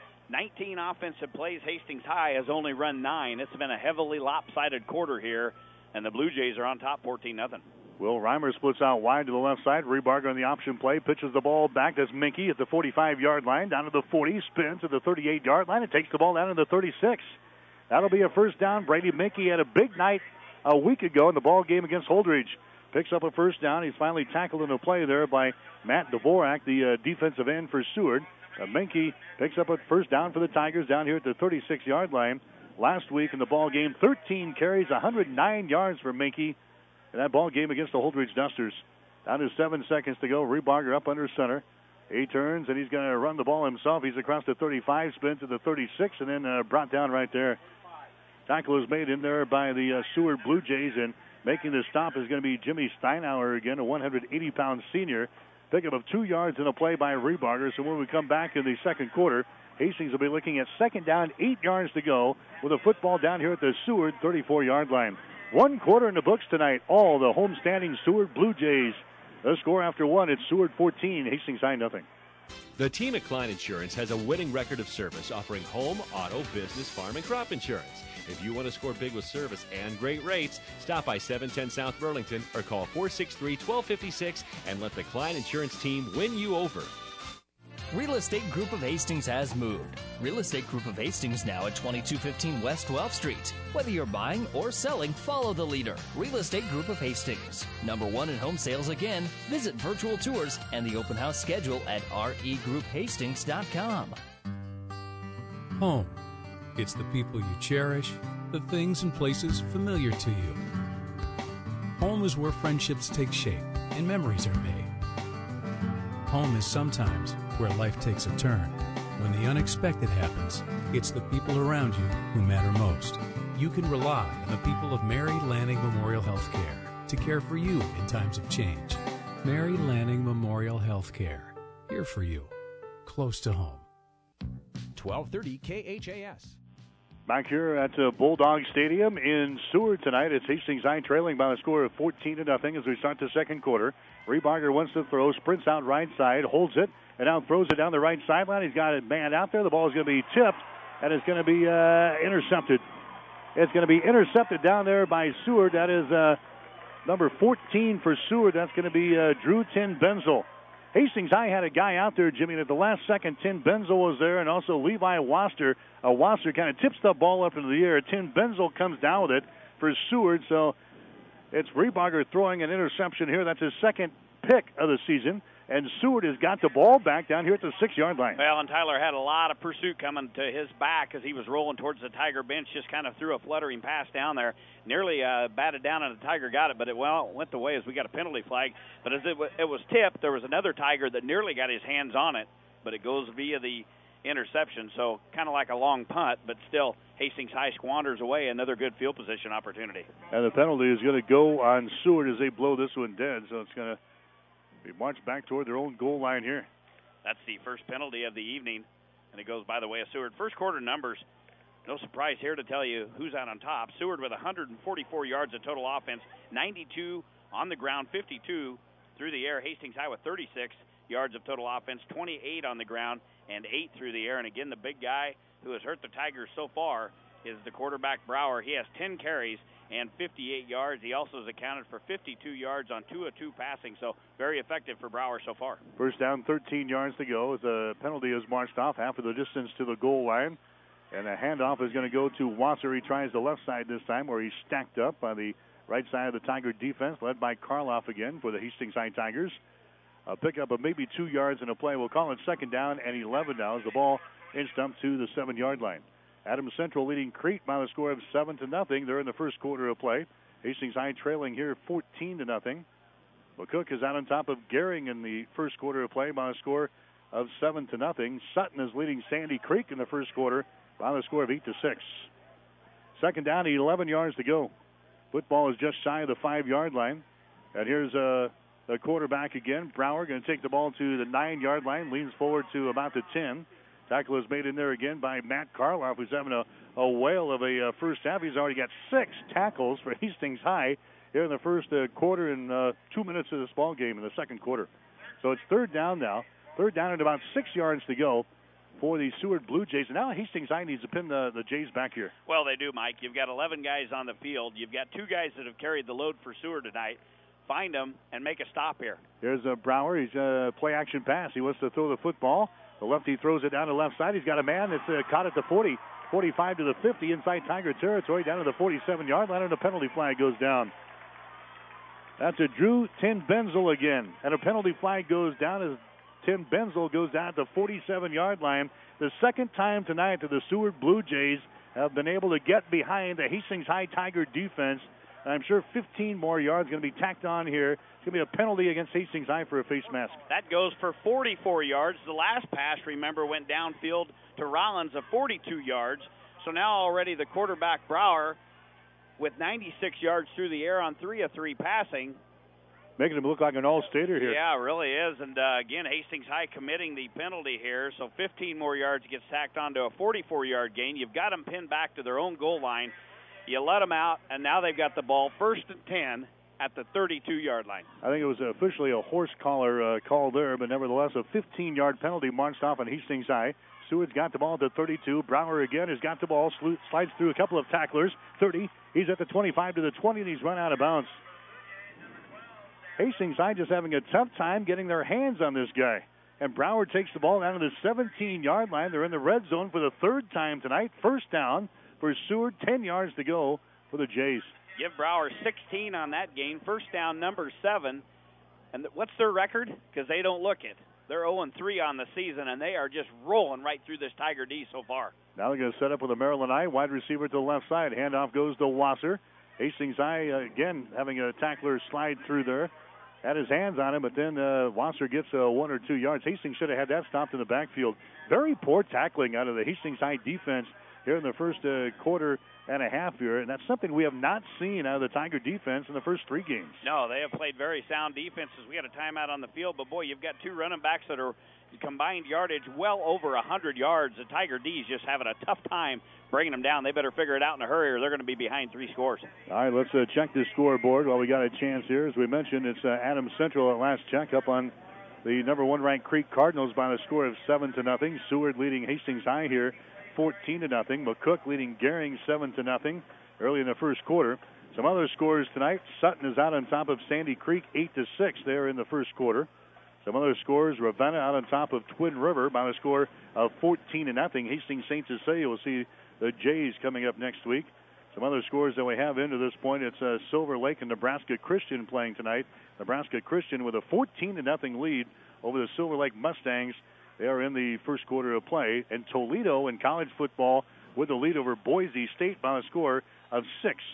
19 offensive plays. Hastings High has only run 9. It's been a heavily lopsided quarter here, and the Blue Jays are on top 14-0. Will Reimer splits out wide to the left side. Rebarger on the option play. Pitches the ball back. That's Minke at the 45-yard line. Down to the 40. Spins to the 38-yard line. And takes the ball down to the 36. That'll be a first down. Brady Minke had a big night a week ago in the ball game against Holdridge. Picks up a first down. He's finally tackled in a play there by Matt Dvorak, the defensive end for Seward. Minke picks up a first down for the Tigers down here at the 36-yard line. Last week in the ball game, 13 carries, 109 yards for Minke in that ball game against the Holdridge Dusters. Down to 7 seconds to go. Rebarger up under center. He turns, and he's going to run the ball himself. He's across the 35, spin to the 36, and then brought down right there. Tackle is made in there by the Seward Blue Jays, and making the stop is going to be Jimmy Steinauer again, a 180-pound senior. Pickup of 2 yards in a play by Rebarger. So when we come back in the second quarter, Hastings will be looking at second down, 8 yards to go with a football down here at the Seward 34-yard line. 1 quarter in the books tonight. All the homestanding Seward Blue Jays. The score after 1, it's Seward 14, Hastings High nothing. The team at Klein Insurance has a winning record of service, offering home, auto, business, farm, and crop insurance. If you want to score big with service and great rates, stop by 710 South Burlington or call 463-1256 and let the Klein Insurance team win you over. Real Estate Group of Hastings has moved. Real Estate Group of Hastings now at 2215 West 12th Street. Whether you're buying or selling, follow the leader. Real Estate Group of Hastings. #1 in home sales again. Visit virtual tours and the open house schedule at regrouphastings.com. Home. It's the people you cherish, the things and places familiar to you. Home is where friendships take shape and memories are made. Home is sometimes where life takes a turn. When the unexpected happens, it's the people around you who matter most. You can rely on the people of Mary Lanning Memorial Healthcare to care for you in times of change. Mary Lanning Memorial Healthcare. Here for you. Close to home. 1230 KHAS. Back here at Bulldog Stadium in Seward tonight, it's Hastings High trailing by a score of 14-0 as we start the second quarter. Rebarger wants to throw, sprints out right side, holds it, and now throws it down the right sideline. He's got it manned out there. The ball is going to be tipped, and it's going to be intercepted. It's going to be intercepted down there by Seward. That is number 14 for Seward. That's going to be Drew Tin Benzel. Hastings High had a guy out there, Jimmy, and at the last second, Tin Benzel was there, and also Levi Wasser. Wasser kind of tips the ball up into the air. Tin Benzel comes down with it for Seward, so it's Rebarger throwing an interception here. That's his second pick of the season, and Seward has got the ball back down here at the 6-yard line. Well, and Tyler had a lot of pursuit coming to his back as he was rolling towards the Tiger bench, just kind of threw a fluttering pass down there. Nearly batted down, and the Tiger got it, but it went the way as we got a penalty flag. But as it was tipped, there was another Tiger that nearly got his hands on it, but it goes via the interception, so kind of like a long punt, but still Hastings High squanders away another good field position opportunity. And the penalty is going to go on Seward as they blow this one dead, so it's going to be marched back toward their own goal line here. That's the first penalty of the evening, and it goes by the way of Seward. First quarter numbers, No surprise here to tell you who's out on top. Seward with 144 yards of total offense, 92 on the ground, 52 through the air. Hastings High with 36 yards of total offense, 28 on the ground, and 8 through the air. And again, the big guy who has hurt the Tigers so far is the quarterback, Brower. He has 10 carries and 58 yards. He also has accounted for 52 yards on 2 of 2 passing, so very effective for Brower so far. First down, 13 yards to go. The penalty is marched off half of the distance to the goal line. And the handoff is going to go to Wasser. He tries the left side this time, where he's stacked up by the right side of the Tiger defense, led by Karloff again for the Hastings High Tigers. A pickup of maybe 2 yards in a play. We'll call it second down and 11 now as the ball inched up to the 7-yard line. Adams Central leading Crete by the score of 7-0. They're in the first quarter of play. Hastings High trailing here 14-0. McCook is out on top of Gehring in the first quarter of play by a score of 7-0. Sutton is leading Sandy Creek in the first quarter by the score of 8-6. Second down, 11 yards to go. Football is just shy of the 5-yard line. And here's the quarterback again. Brower going to take the ball to the 9-yard line, leans forward to about the 10. Tackle is made in there again by Matt Karloff, who's having a whale of a first half. He's already got 6 tackles for Hastings High here in the first quarter and 2 minutes of this ball game in the second quarter. So it's third down now. Third down and about 6 yards to go for the Seward Blue Jays. And now Hastings High needs to pin the Jays back here. Well, they do, Mike. You've got 11 guys on the field. You've got 2 guys that have carried the load for Seward tonight. Find them and make a stop here. Here's Brower. He's play action pass. He wants to throw the football. The lefty throws it down to the left side. He's got a man that's caught at the 40, 45 to the 50 inside Tiger territory, down to the 47-yard line, and a penalty flag goes down. That's a Drew Tin Benzel again, and a penalty flag goes down as Tim Benzel goes down at the 47-yard line. The second time tonight that the Seward Blue Jays have been able to get behind the Hastings High Tiger defense. And I'm sure 15 more yards going to be tacked on here. It's going to be a penalty against Hastings High for a face mask. That goes for 44 yards. The last pass, remember, went downfield to Rollins of 42 yards. So now already the quarterback, Brower, with 96 yards through the air on 3 of 3 passing. Making him look like an all-stater here. Yeah, it really is. And, again, Hastings High committing the penalty here. So 15 more yards gets tacked onto a 44-yard gain. You've got them pinned back to their own goal line. You let them out, and now they've got the ball first and 10 at the 32-yard line. I think it was officially a horse collar call there, but nevertheless a 15-yard penalty marched off on Hastings High. Seward's got the ball at the 32. Brower again has got the ball, slides through a couple of tacklers. 30, he's at the 25 to the 20, and he's run out of bounds. Hastings High just having a tough time getting their hands on this guy. And Brower takes the ball down to the 17-yard line. They're in the red zone for the third time tonight. First down for Seward, 10 yards to go for the Jays. Give Brower 16 on that gain. First down, number 7. And what's their record? Because they don't look it. They're 0-3 on the season, and they are just rolling right through this Tiger D so far. Now they're going to set up with a Maryland High wide receiver to the left side. Handoff goes to Wasser. Hastings High, again, having a tackler slide through there. Had his hands on him, but then Wasser gets 1 or 2 yards. Hastings should have had that stopped in the backfield. Very poor tackling out of the Hastings High defense here in the first quarter and a half here, and that's something we have not seen out of the Tiger defense in the first 3 games. No, they have played very sound defenses. We had a timeout on the field, but boy, you've got 2 running backs that are combined yardage well over 100 yards. The Tiger D's just having a tough time bringing them down. They better figure it out in a hurry or they're going to be behind 3 scores. All right, let's check the scoreboard while we got a chance here. As we mentioned, it's Adams Central at last check up on the number 1 ranked Creek Cardinals by the score of 7-0. Seward leading Hastings High here 14-0. McCook leading Gehring 7-0 early in the first quarter. Some other scores tonight. Sutton is out on top of Sandy Creek 8-6 there in the first quarter. Some other scores. Ravenna out on top of Twin River by the score of 14-0. Hastings St. Cecilia will see the Jays coming up next week. Some other scores that we have into this point. It's Silver Lake and Nebraska Christian playing tonight. Nebraska Christian with a 14-0 lead over the Silver Lake Mustangs. They are in the first quarter of play. And Toledo in college football with the lead over Boise State by a score of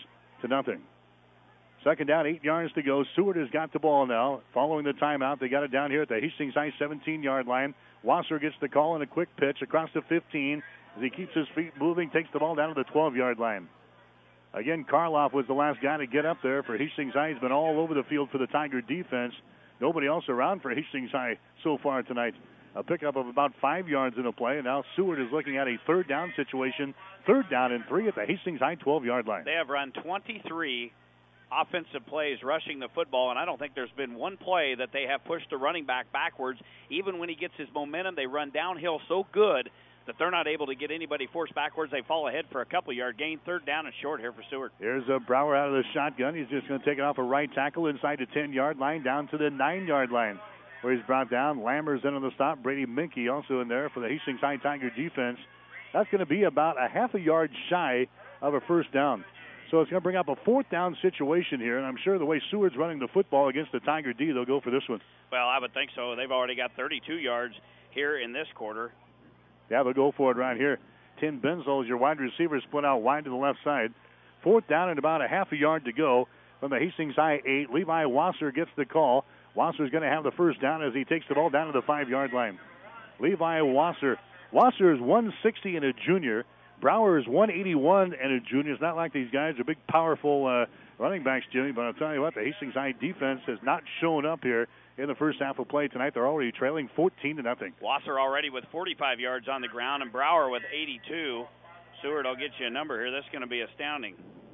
6-0. Second down, 8 yards to go. Seward has got the ball now. Following the timeout, they got it down here at the Hastings High 17-yard line. Wasser gets the call and a quick pitch across the 15 as he keeps his feet moving, takes the ball down to the 12-yard line. Again, Karloff was the last guy to get up there for Hastings High. He's been all over the field for the Tiger defense. Nobody else around for Hastings High so far tonight. A pickup of about 5 yards in the play, and now Seward is looking at a third down situation. 3rd down and 3 at the Hastings High 12-yard line. They have run 23 offensive plays rushing the football, and I don't think there's been one play that they have pushed the running back backwards. Even when he gets his momentum, they run downhill so good that they're not able to get anybody forced backwards. They fall ahead for a couple-yard gain. 3rd down and short here for Seward. Here's Brower out of the shotgun. He's just going to take it off a right tackle inside the 10-yard line down to the 9-yard line, where he's brought down. Lammer's in on the stop. Brady Minke also in there for the Hastings High Tiger defense. That's going to be about a half a yard shy of a first down. So it's going to bring up a 4th down situation here, and I'm sure the way Seward's running the football against the Tiger D, they'll go for this one. Well, I would think so. They've already got 32 yards here in this quarter. Yeah, they'll go for it right here. Tim Benzel is your wide receiver, split out wide to the left side. 4th down and about a half a yard to go from the Hastings High 8. Levi Wasser gets the call. Wasser's going to have the first down as he takes the ball down to the 5-yard line. Levi Wasser. Wasser is 160 and a junior. Brower is 181 and a junior. It's not like these guys are big, powerful running backs, Jimmy, but I'll tell you what, the Hastings High defense has not shown up here in the first half of play tonight. They're already trailing 14-0. Wasser already with 45 yards on the ground, and Brower with 82. Seward will get you a number here. That's going to be astounding.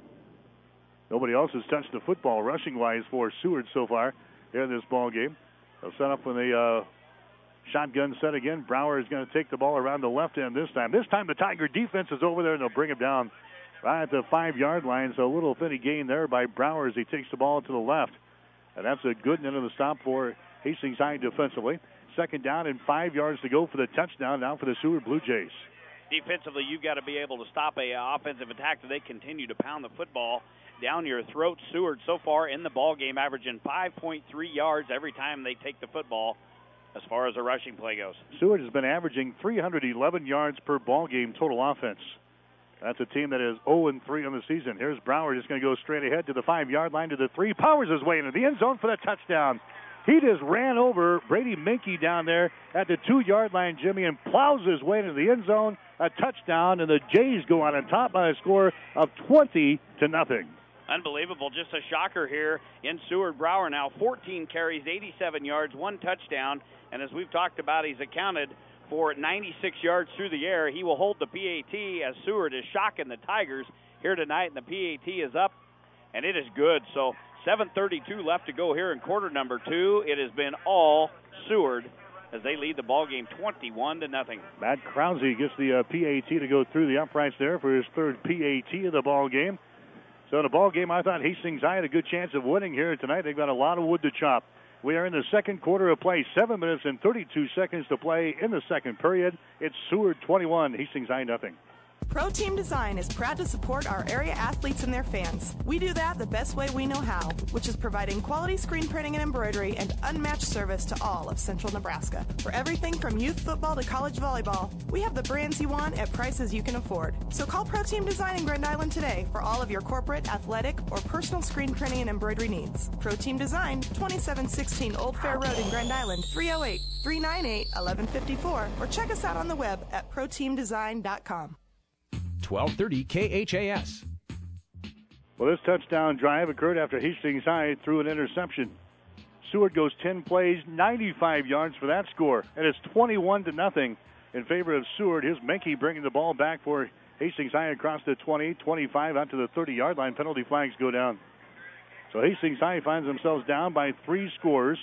Nobody else has touched the football rushing-wise for Seward so far here in this ball game. They'll set up with a shotgun set again. Brower is going to take the ball around the left end this time. This time the Tiger defense is over there, and they'll bring him down right at the 5-yard line. So a little finny gain there by Brower as he takes the ball to the left. And that's a good end of the stop for Hastings High defensively. 2nd down and 5 yards to go for the touchdown now for the Seward Blue Jays. Defensively, you've got to be able to stop a offensive attack that they continue to pound the football down your throat. Seward so far in the ball game averaging 5.3 yards every time they take the football as far as the rushing play goes. Seward has been averaging 311 yards per ball game total offense. That's a team that is 0-3 on the season. Here's Brower just going to go straight ahead to the 5-yard line to the 3. Powers his way into the end zone for the touchdown. He just ran over Brady Minke down there at the 2-yard line, Jimmy, and plows his way into the end zone. A touchdown, and the Jays go on top by a score of 20-0. Unbelievable. Just a shocker here in Seward. Brower now 14 carries, 87 yards, 1 touchdown. And as we've talked about, he's accounted for 96 yards through the air. He will hold the PAT as Seward is shocking the Tigers here tonight, and the PAT is up, and it is good. So 7:32 left to go here in quarter number 2. It has been all Seward as they lead the ball game 21-0. Matt Krause gets the PAT to go through the uprights there for his 3rd PAT of the ball game. So in the ball game, I thought Hastings High had a good chance of winning here tonight. They've got a lot of wood to chop. We are in the second quarter of play. 7 minutes and 32 seconds to play in the second period. It's Seward 21, Hastings High 0. Pro Team Design is proud to support our area athletes and their fans. We do that the best way we know how, which is providing quality screen printing and embroidery and unmatched service to all of Central Nebraska. For everything from youth football to college volleyball, we have the brands you want at prices you can afford. So call Pro Team Design in Grand Island today for all of your corporate, athletic, or personal screen printing and embroidery needs. Pro Team Design, 2716 Old Fair Road in Grand Island, 308-398-1154, or check us out on the web at proteamdesign.com. 1230 KHAS. Well, this touchdown drive occurred after Hastings High threw an interception. Seward goes 10 plays, 95 yards for that score, and it's 21-0 in favor of Seward. Here's Menke bringing the ball back for Hastings High across the 20, 25 out to the 30-yard line. Penalty flags go down. So Hastings High finds themselves down by 3 scores.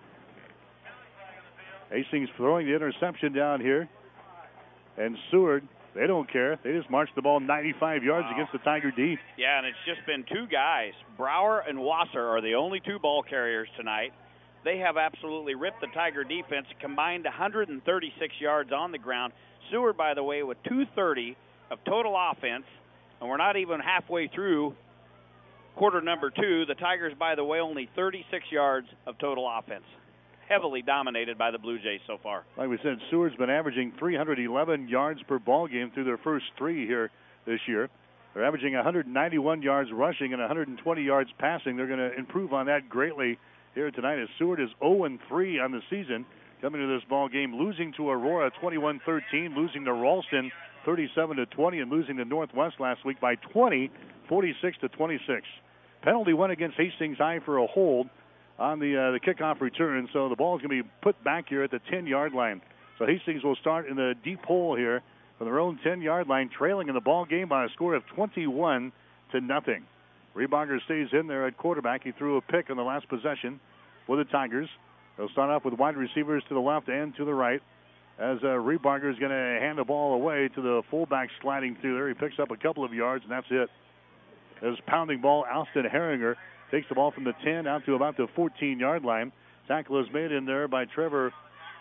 Hastings throwing the interception down here, and Seward, they don't care. They just marched the ball 95 yards against the Tiger D. Yeah, and it's just been 2 guys. Brower and Wasser are the only 2 ball carriers tonight. They have absolutely ripped the Tiger defense, combined 136 yards on the ground. Seward, by the way, with 230 of total offense, and we're not even halfway through quarter number 2. The Tigers, by the way, only 36 yards of total offense. Heavily dominated by the Blue Jays so far. Like we said, Seward's been averaging 311 yards per ball game through their first 3 here this year. They're averaging 191 yards rushing and 120 yards passing. They're going to improve on that greatly here tonight as Seward is 0-3 on the season. Coming to this ball game, losing to Aurora 21-13, losing to Ralston 37-20, and losing to Northwest last week by 20, 46-26. Penalty went against Hastings High for a hold on the kickoff return, so the ball is going to be put back here at the 10-yard line. So Hastings will start in the deep hole here from their own 10-yard line, trailing in the ball game by a score of 21-0. Rebarger stays in there at quarterback. He threw a pick on the last possession for the Tigers. They'll start off with wide receivers to the left and to the right, as Rebarger is going to hand the ball away to the fullback sliding through there. He picks up a couple of yards, and that's it. As pounding ball, Austin Herringer takes the ball from the 10 out to about the 14-yard line. Tackle is made in there by Trevor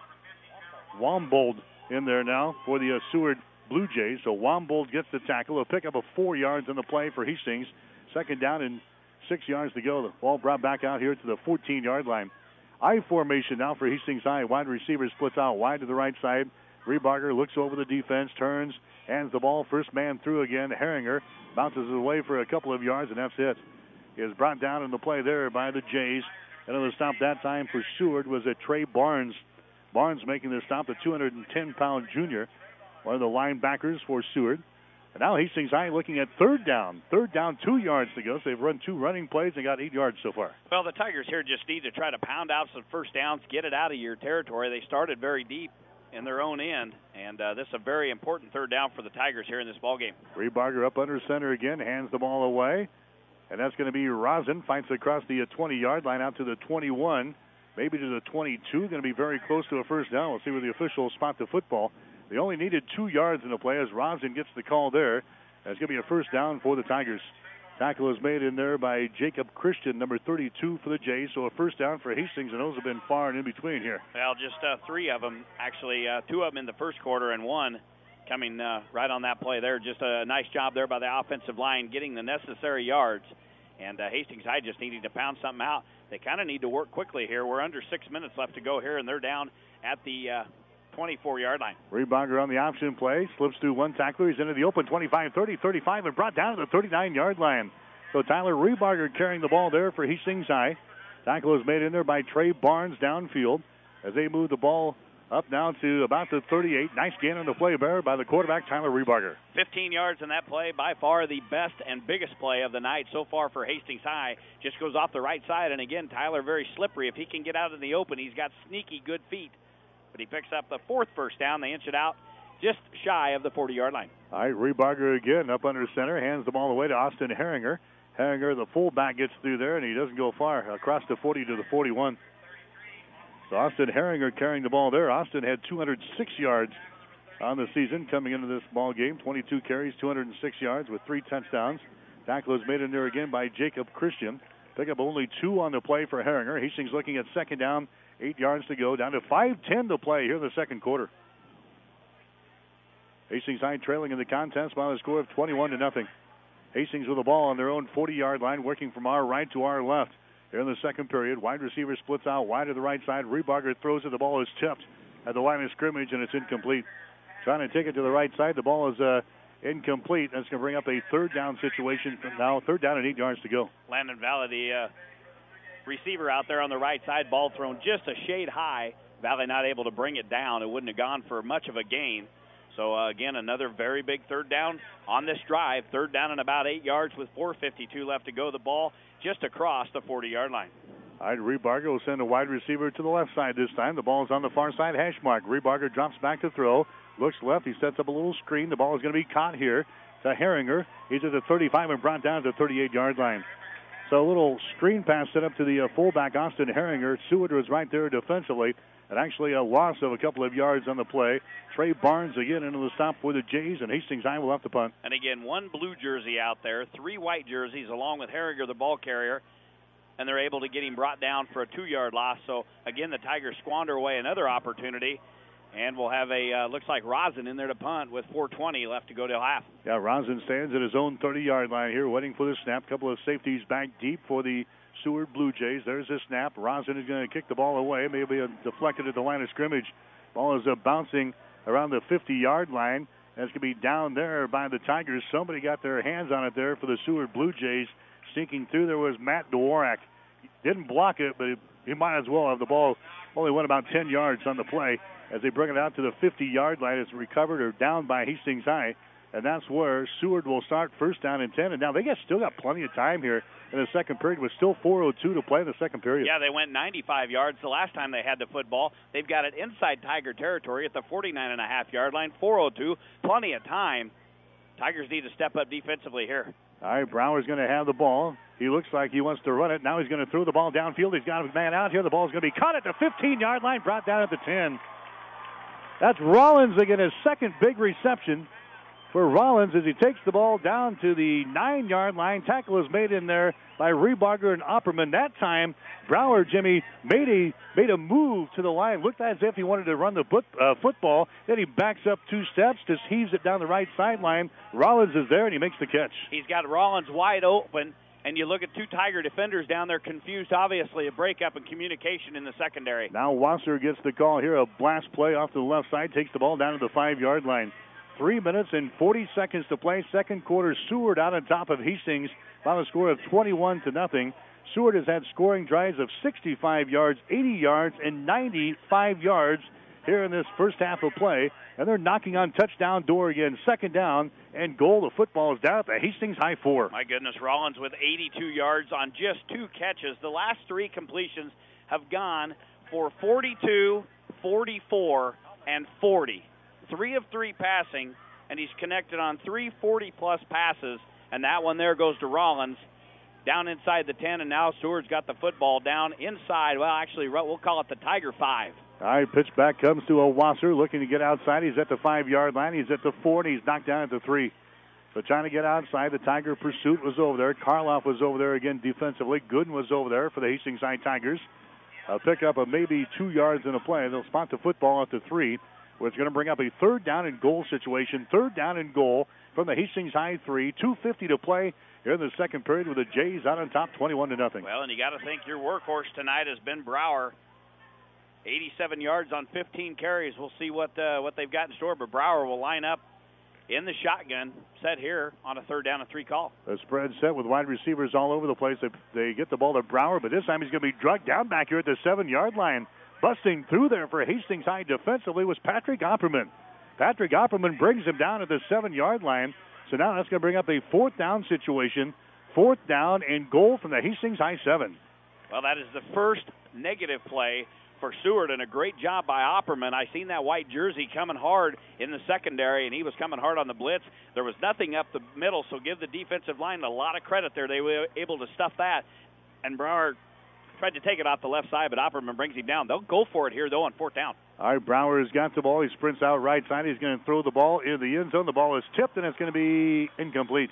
Wambold in there now for the Seward Blue Jays. So Wambold gets the tackle. A pickup of 4 yards on the play for Hastings. Second down and 6 yards to go. The ball brought back out here to the 14-yard line. I formation now for Hastings High. Wide receiver splits out wide to the right side. Rebarger looks over the defense, turns, hands the ball. First man through again. Herringer bounces it away for a couple of yards, and that's it. He is brought down in the play there by the Jays. And on the stop that time for Seward was a Trey Barnes. Barnes making the stop, the 210-pound junior, one of the linebackers for Seward. And now Hastings High looking at third down. Third down, 2 yards to go. So they've run 2 running plays and got 8 yards so far. Well, the Tigers here just need to try to pound out some first downs, get it out of your territory. They started very deep in their own end, and this is a very important third down for the Tigers here in this ballgame. Rebarger up under center again, hands the ball away. And that's going to be Rosin. Fights across the 20-yard line out to the 21, maybe to the 22. Going to be very close to a first down. We'll see where the officials spot the football. They only needed 2 yards in the play as Rosin gets the call there. That's going to be a first down for the Tigers. Tackle is made in there by Jacob Christian, number 32 for the Jays. So a first down for Hastings, and those have been far and in between here. Well, just 3 of them, actually 2 of them in the first quarter and 1 coming right on that play there. Just a nice job there by the offensive line getting the necessary yards. And Hastings High just needing to pound something out. They kind of need to work quickly here. We're under 6 minutes left to go here, and they're down at the 24-yard line. Rebarger on the option play. Slips through one tackler. He's into the open 25, 30, 35, and brought down to the 39-yard line. So Tyler Rebarger carrying the ball there for Hastings High. Tackle is made in there by Trey Barnes downfield as they move the ball up now to about the 38. Nice gain on the play there by the quarterback, Tyler Rebarger. 15 yards in that play. By far the best and biggest play of the night so far for Hastings High. Just goes off the right side. And again, Tyler very slippery. If he can get out in the open, he's got sneaky good feet. But he picks up the 4th first down. They inch it out just shy of the 40-yard line. All right, Rebarger again up under center. Hands the ball away to Austin Herringer. Herringer, the fullback, gets through there, and he doesn't go far. Across the 40 to the 41. So Austin Herringer carrying the ball there. Austin had 206 yards on the season coming into this ball game. 22 carries, 206 yards with 3 touchdowns. Tackle is made in there again by Jacob Christian. Pick up only 2 on the play for Herringer. Hastings looking at second down, 8 yards to go. Down to 5:10 to play here in the second quarter. Hastings High trailing in the contest by a score of 21-0. Hastings with the ball on their own 40-yard line, working from our right to our left. Here in the second period, wide receiver splits out wide to the right side. Rebarger throws it. The ball is tipped at the line of scrimmage, and it's incomplete. Trying to take it to the right side. The ball is incomplete. That's going to bring up a third down situation from now. Third down and 8 yards to go. Landon Valley, the receiver out there on the right side. Ball thrown just a shade high. Valley not able to bring it down. It wouldn't have gone for much of a gain. So, again, another very big third down on this drive. Third down and about 8 yards with 4:52 left to go. The ball just across the 40-yard line. All right, Rebarger will send a wide receiver to the left side this time. The ball is on the far side hash mark. Rebarger drops back to throw. Looks left. He sets up a little screen. The ball is going to be caught here to Herringer. He's at the 35 and brought down to the 38-yard line. So a little screen pass set up to the fullback, Austin Herringer. Seward was right there defensively. And actually a loss of a couple of yards on the play. Trey Barnes again into the stop for the Jays, and Hastings High will have to punt. And again, 1 blue jersey out there, 3 white jerseys along with Herringer, the ball carrier. And they're able to get him brought down for a 2-yard loss. So, again, the Tigers squander away another opportunity. And we'll have looks like Rosin in there to punt with 4:20 left to go till half. Yeah, Rosin stands at his own 30-yard line here, waiting for the snap. Couple of safeties back deep for the Seward Blue Jays. There's the snap. Rosin is going to kick the ball away. Maybe deflected at the line of scrimmage. Ball is bouncing around the 50-yard line. That's going to be down there by the Tigers. Somebody got their hands on it there for the Seward Blue Jays. Sneaking through there was Matt Dworak. Didn't block it, but he might as well have. The ball only went about 10 yards on the play. As they bring it out to the 50-yard line, it's recovered or down by Hastings High. And that's where Seward will start first down and 10. And now they still got plenty of time here in the second period with still 4:02 to play in the second period. Yeah, they went 95 yards the last time they had the football. They've got it inside Tiger territory at the 49.5-yard line, 4:02, plenty of time. Tigers need to step up defensively here. All right, Brower's going to have the ball. He looks like he wants to run it. Now he's going to throw the ball downfield. He's got his man out here. The ball's going to be caught at the 15-yard line, brought down at the 10. That's Rollins again, his second big reception for Rollins as he takes the ball down to the 9-yard line. Tackle is made in there by Rebarger and Opperman. That time, Brower, Jimmy, made a move to the line. Looked as if he wanted to run the football. Then he backs up 2 steps, just heaves it down the right sideline. Rollins is there, and he makes the catch. He's got Rollins wide open, and you look at 2 Tiger defenders down there confused, obviously, a breakup in communication in the secondary. Now Wasser gets the call here. A blast play off to the left side, takes the ball down to the 5-yard line. 3 minutes and 40 seconds to play. Second quarter, Seward out on top of Hastings by a score of 21-0. Seward has had scoring drives of 65 yards, 80 yards, and 95 yards here in this first half of play. And they're knocking on touchdown door again. Second down and goal. The football is down at the Hastings high 4. My goodness, Rollins with 82 yards on just 2 catches. The last 3 completions have gone for 42, 44, and 40. 3 of 3 passing, and he's connected on 3 40-plus passes, and that one there goes to Rollins down inside the 10, and now Seward's got the football down inside. Well, actually, we'll call it the Tiger 5. All right, pitch back comes to Wasser looking to get outside. He's at the 5-yard line. He's at the 4, and he's knocked down at the 3. So trying to get outside. The Tiger pursuit was over there. Karloff was over there again defensively. Gooden was over there for the Hastings High Tigers. A pickup of maybe 2 yards in a play. They'll spot the football at the 3. Where it's going to bring up a third down and goal situation. Third down and goal from the Hastings High 3. 2:50 to play here in the second period with the Jays out on top 21-0. Well, and you got to think your workhorse tonight has been Brower. 87 yards on 15 carries. We'll see what they've got in store, but Brower will line up in the shotgun set here on a third down and 3 call. The spread set with wide receivers all over the place. They get the ball to Brower, but this time he's going to be drugged down back here at the 7-yard line. Busting through there for Hastings High defensively was Patrick Opperman. Patrick Opperman brings him down at the 7-yard line. So now that's going to bring up a 4th down situation. 4th down and goal from the Hastings High 7. Well, that is the first negative play for Seward, and a great job by Opperman. I seen that white jersey coming hard in the secondary, and he was coming hard on the blitz. There was nothing up the middle, so give the defensive line a lot of credit there. They were able to stuff that, and Brower tried to take it off the left side, but Opperman brings him down. They'll go for it here, though, on 4th down. All right, Brower has got the ball. He sprints out right side. He's going to throw the ball in the end zone. The ball is tipped, and it's going to be incomplete.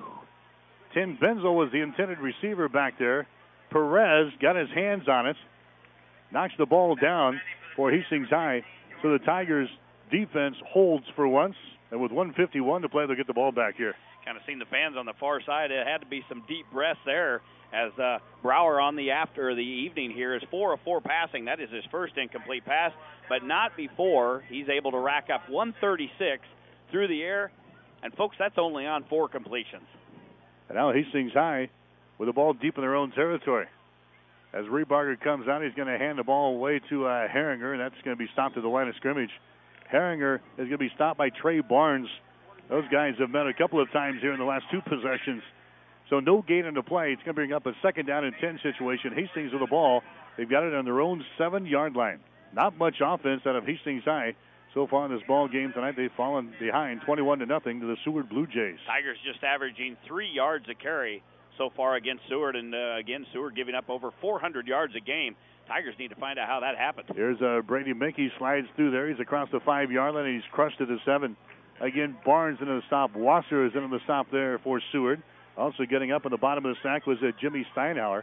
Tim Benzel was the intended receiver back there. Perez got his hands on it, knocks the ball down for Hastings High. So the Tigers' defense holds for once, and with 1:51 to play, they'll get the ball back here. Kind of seen the fans on the far side. It had to be some deep breaths there as Brower on the evening here is 4 of 4 passing. That is his first incomplete pass, but not before he's able to rack up 136 through the air. And, folks, that's only on 4 completions. And now Hastings High with the ball deep in their own territory. As Rebarger comes out, he's going to hand the ball away to Herringer, and that's going to be stopped at the line of scrimmage. Herringer is going to be stopped by Trey Barnes. Those guys have met a couple of times here in the last 2 possessions. So no gain in the play. It's going to bring up a 2nd down and 10 situation. Hastings with the ball. They've got it on their own 7-yard line. Not much offense out of Hastings High so far in this ball game tonight. They've fallen behind 21-0 to the Seward Blue Jays. Tigers just averaging 3 yards a carry so far against Seward, and again, Seward giving up over 400 yards a game. Tigers need to find out how that happened. Here's Brady Minke slides through there. He's across the 5-yard line, and he's crushed to the 7. Again, Barnes into the stop. Wasser is into the stop there for Seward. Also getting up in the bottom of the sack was Jimmy Steinhauer.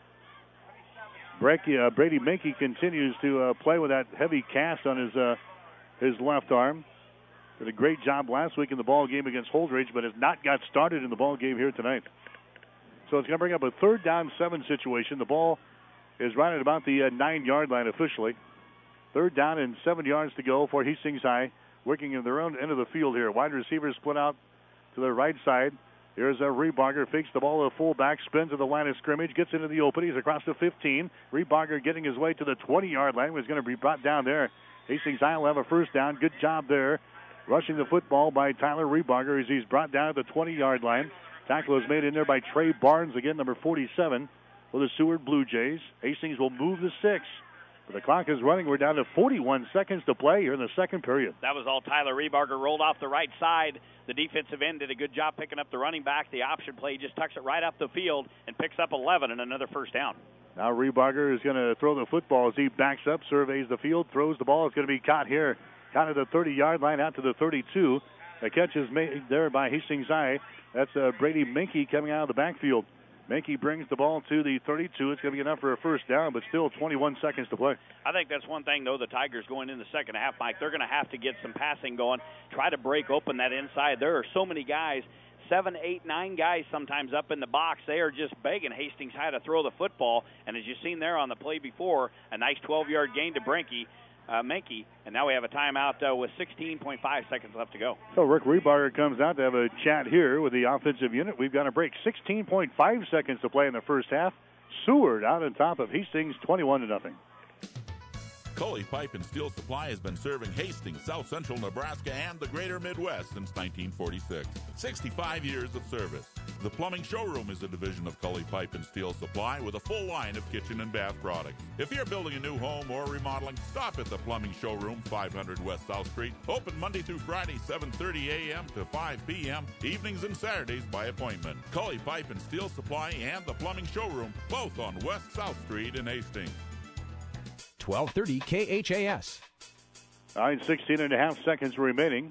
Brady Minke continues to play with that heavy cast on his left arm. Did a great job last week in the ball game against Holdridge, but has not got started in the ball game here tonight. So it's going to bring up a 3rd down 7 situation. The ball is right at about the 9-yard line officially. 3rd down and 7 yards to go for Hastings High, working in their own end of the field here. Wide receivers split out to the right side. Here's Rebarger, fakes the ball to the fullback, spins to the line of scrimmage, gets into the open. He's across the 15. Rebarger getting his way to the 20-yard line. Was going to be brought down there. Hastings High will have a 1st down. Good job there Rushing the football by Tyler Rebarger as he's brought down at the 20-yard line. Tackle is made in there by Trey Barnes, again, number 47, for the Seward Blue Jays. Hastings will move the 6. But the clock is running. We're down to 41 seconds to play here in the second period. That was all Tyler Rebarger. Rolled off the right side. The defensive end did a good job picking up the running back. The option play just tucks it right up the field and picks up 11 and another first down. Now Rebarger is going to throw the football as he backs up, surveys the field, throws the ball. It's going to be caught here. Caught at the 30-yard line out to the 32. The catch is made there by Hastings High. That's Brady Menke coming out of the backfield. Menke brings the ball to the 32. It's going to be enough for a first down, but still 21 seconds to play. I think that's one thing, though, the Tigers going in the second half, Mike. They're going to have to get some passing going, try to break open that inside. There are so many guys, 7, 8, 9 guys sometimes up in the box. They are just begging Hastings High to throw the football. And as you've seen there on the play before, a nice 12-yard gain to Menke. And now we have a timeout with 16.5 seconds left to go. So Rick Rebarger comes out to have a chat here with the offensive unit. We've got a break. 16.5 seconds to play in the first half. Seward out on top of Hastings, 21-0. Cully Pipe and Steel Supply has been serving Hastings, South Central Nebraska, and the greater Midwest since 1946. 65 years of service. The Plumbing Showroom is a division of Cully Pipe and Steel Supply with a full line of kitchen and bath products. If you're building a new home or remodeling, stop at the Plumbing Showroom, 500 West South Street. Open Monday through Friday, 7:30 a.m. to 5 p.m., evenings and Saturdays by appointment. Cully Pipe and Steel Supply and the Plumbing Showroom, both on West South Street in Hastings. 1230 KHAS. All right, 16.5 seconds remaining.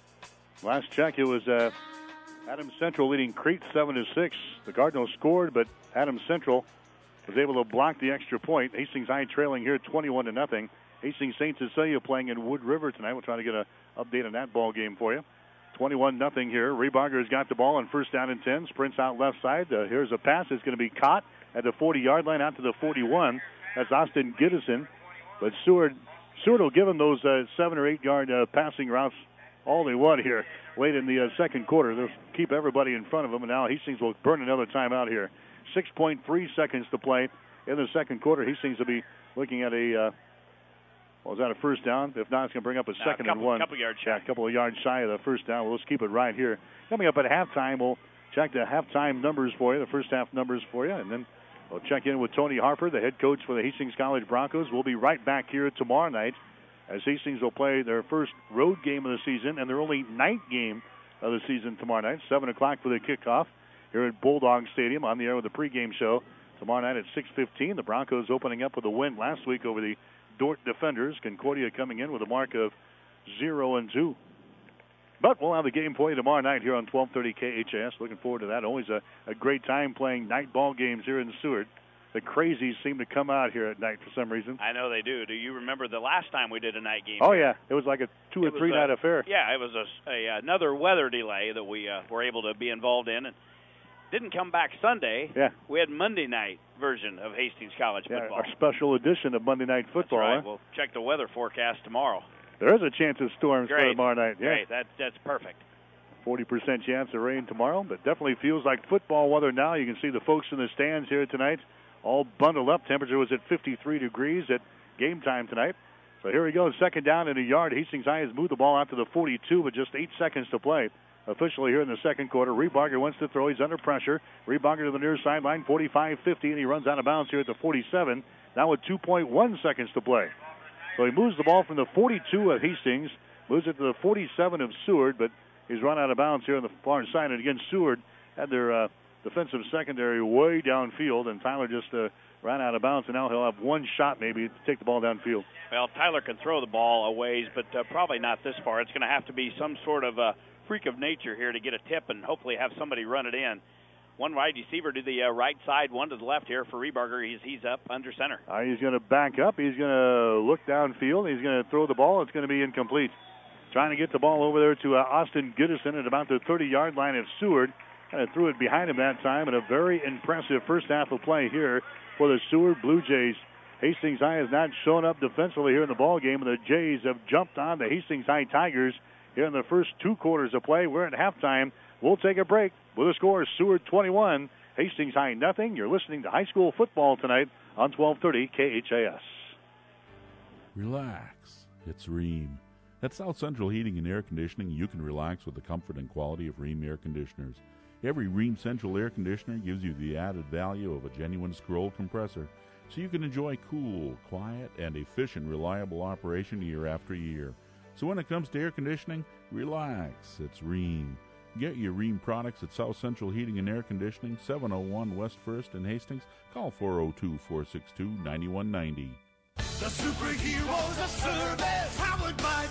Last check, it was Adams Central leading Crete 7-6. The Cardinals scored, but Adams Central was able to block the extra point. Hastings High trailing here 21-0. Hastings St. Cecilia playing in Wood River tonight. We'll try to get an update on that ball game for you. 21-0 here. Rebarger's got the ball on first down and 10. Sprints out left side. Here's a pass. It's going to be caught at the 40-yard line out to the 41. That's Austin Giddison. But Seward will give them those 7 or 8 yard passing routes all they want here late in the second quarter. They'll keep everybody in front of them, and now Hastings will burn another timeout here. 6.3 seconds to play in the second quarter. Hastings will be looking at a first down? If not, it's going to bring up a second and 1. Couple yards shy. A couple of yards shy of the first down. Well, let's keep it right here. Coming up at halftime, we'll check the halftime numbers for you, the first half numbers for you, and then we'll check in with Tony Harper, the head coach for the Hastings College Broncos. We'll be right back here tomorrow night as Hastings will play their first road game of the season and their only night game of the season tomorrow night. 7 o'clock for the kickoff here at Bulldog Stadium. On the air with the pregame show tomorrow night at 6:15. The Broncos opening up with a win last week over the Dordt Defenders. Concordia coming in with a mark of 0-2. But we'll have the game for you tomorrow night here on 1230 KHAS. Looking forward to that. Always a great time playing night ball games here in Seward. The crazies seem to come out here at night for some reason. I know they do. Do you remember the last time we did a night game? Oh, yeah. It was like a 2 or 3 night affair. Yeah, it was another weather delay that we were able to be involved in. And didn't come back Sunday. Yeah. We had Monday night version of Hastings College football. Our special edition of Monday Night Football. That's right. Huh? We'll check the weather forecast tomorrow. There is a chance of storms for tomorrow night. Yeah. Great. That's perfect. 40% chance of rain tomorrow, but definitely feels like football weather now. You can see the folks in the stands here tonight all bundled up. Temperature was at 53 degrees at game time tonight. So here we go, second down and a yard. Hastings High has moved the ball out to the 42 with just 8 seconds to play. Officially here in the second quarter, Rebarger wants to throw. He's under pressure. Rebarger to the near sideline, 45-50, and he runs out of bounds here at the 47. Now with 2.1 seconds to play. So he moves the ball from the 42 of Hastings, moves it to the 47 of Seward, but he's run out of bounds here on the far side. And again, Seward had their defensive secondary way downfield, and Tyler just ran out of bounds, and now he'll have one shot maybe to take the ball downfield. Well, Tyler can throw the ball a ways, but probably not this far. It's going to have to be some sort of a freak of nature here to get a tip and hopefully have somebody run it in. One wide receiver to the right side, one to the left here for Rebarger. He's up under center. He's going to back up. He's going to look downfield. He's going to throw the ball. It's going to be incomplete. Trying to get the ball over there to Austin Giddison at about the 30-yard line of Seward. Kind of threw it behind him that time, and a very impressive first half of play here for the Seward Blue Jays. Hastings High has not shown up defensively here in the ball game, and the Jays have jumped on the Hastings High Tigers here in the first 2 quarters of play. We're at halftime. We'll take a break with a score: Seward 21, Hastings High nothing. You're listening to high school football tonight on 1230 KHAS. Relax. It's Ream. At South Central Heating and Air Conditioning, you can relax with the comfort and quality of Rheem air conditioners. Every Rheem Central air conditioner gives you the added value of a genuine scroll compressor, so you can enjoy cool, quiet, and efficient, reliable operation year after year. So when it comes to air conditioning, relax. It's Rheem. Get your Rheem products at South Central Heating and Air Conditioning, 701 West 1st in Hastings. Call 402-462-9190. The superheroes of service, powered by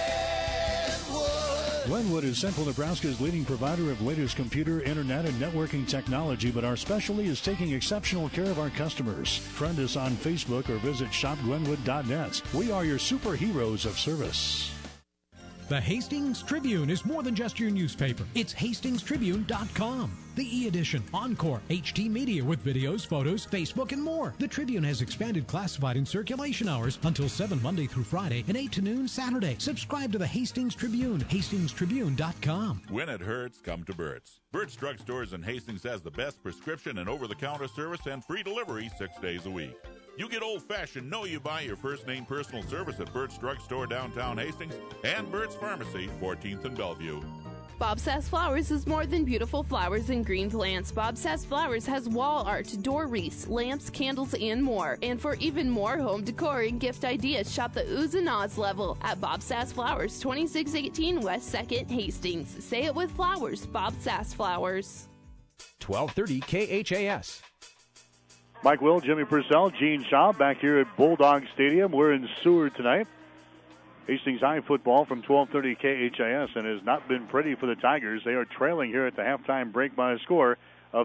Glenwood. Glenwood is Central Nebraska's leading provider of latest computer, internet, and networking technology, but our specialty is taking exceptional care of our customers. Friend us on Facebook or visit shopglenwood.net. We are your superheroes of service. The Hastings Tribune is more than just your newspaper. It's hastingstribune.com. The e-edition, Encore, HT Media with videos, photos, Facebook, and more. The Tribune has expanded classified and circulation hours until 7 Monday through Friday and 8 to noon Saturday. Subscribe to the Hastings Tribune, hastingstribune.com. When it hurts, come to Burt's. Burt's Drug Stores in Hastings has the best prescription and over-the-counter service and free delivery 6 days a week. You get old-fashioned, know you buy your first-name personal service at Burt's Drug Store downtown Hastings and Burt's Pharmacy, 14th and Bellevue. Bob Sass Flowers is more than beautiful flowers and green plants. Bob Sass Flowers has wall art, door wreaths, lamps, candles, and more. And for even more home decor and gift ideas, shop the Oohs and Ahs level at Bob Sass Flowers, 2618 West 2nd, Hastings. Say it with flowers, Bob Sass Flowers. 1230 KHAS. Mike Will, Jimmy Purcell, Gene Shaw back here at Bulldog Stadium. We're in Seward tonight. Hastings High football from 1230 KHIS, and has not been pretty for the Tigers. They are trailing here at the halftime break by a score of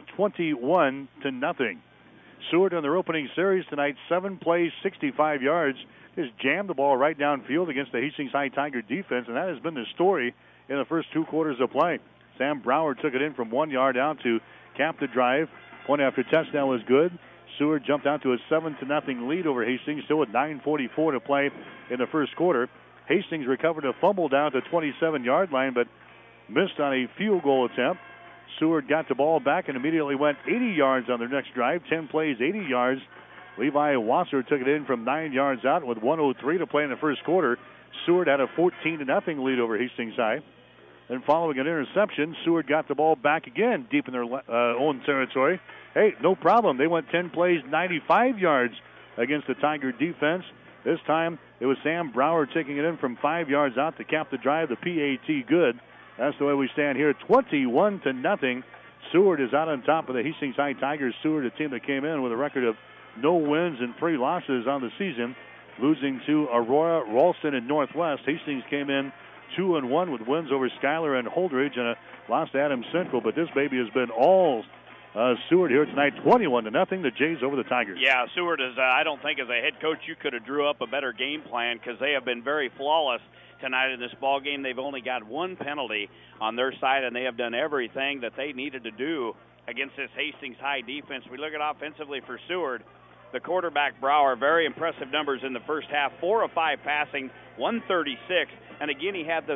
21-0. Seward on their opening series tonight, 7 plays, 65 yards. Just jammed the ball right downfield against the Hastings High Tiger defense, and that has been the story in the first 2 quarters of play. Sam Brower took it in from 1 yard out to cap the drive. Point after touchdown was good. Seward jumped out to a 7-0 lead over Hastings, still with 9:44 to play in the first quarter. Hastings recovered a fumble down to the 27-yard line, but missed on a field goal attempt. Seward got the ball back and immediately went 80 yards on their next drive. 10 plays, 80 yards. Levi Wasser took it in from 9 yards out with 1:03 to play in the first quarter. Seward had a 14-0 lead over Hastings High. And following an interception, Seward got the ball back again deep in their own territory. Hey, no problem. They went 10 plays, 95 yards against the Tiger defense. This time it was Sam Brower taking it in from 5 yards out to cap the drive. The PAT good. That's the way we stand here. 21-0. Seward is out on top of the Hastings High Tigers. Seward, a team that came in with a record of no wins and 3 losses on the season, losing to Aurora, Ralston, and Northwest. Hastings came in 2-1 with wins over Schuyler and Holdridge and a loss to Adams Central. But this baby has been all Seward here tonight, 21-0. The Jays over the Tigers. Yeah, Seward is. I don't think as a head coach you could have drew up a better game plan because they have been very flawless tonight in this ball game. They've only got 1 penalty on their side, and they have done everything that they needed to do against this Hastings High defense. We look at offensively for Seward. The quarterback Brower, very impressive numbers in the first half. 4 of 5 passing, 136, and again he had the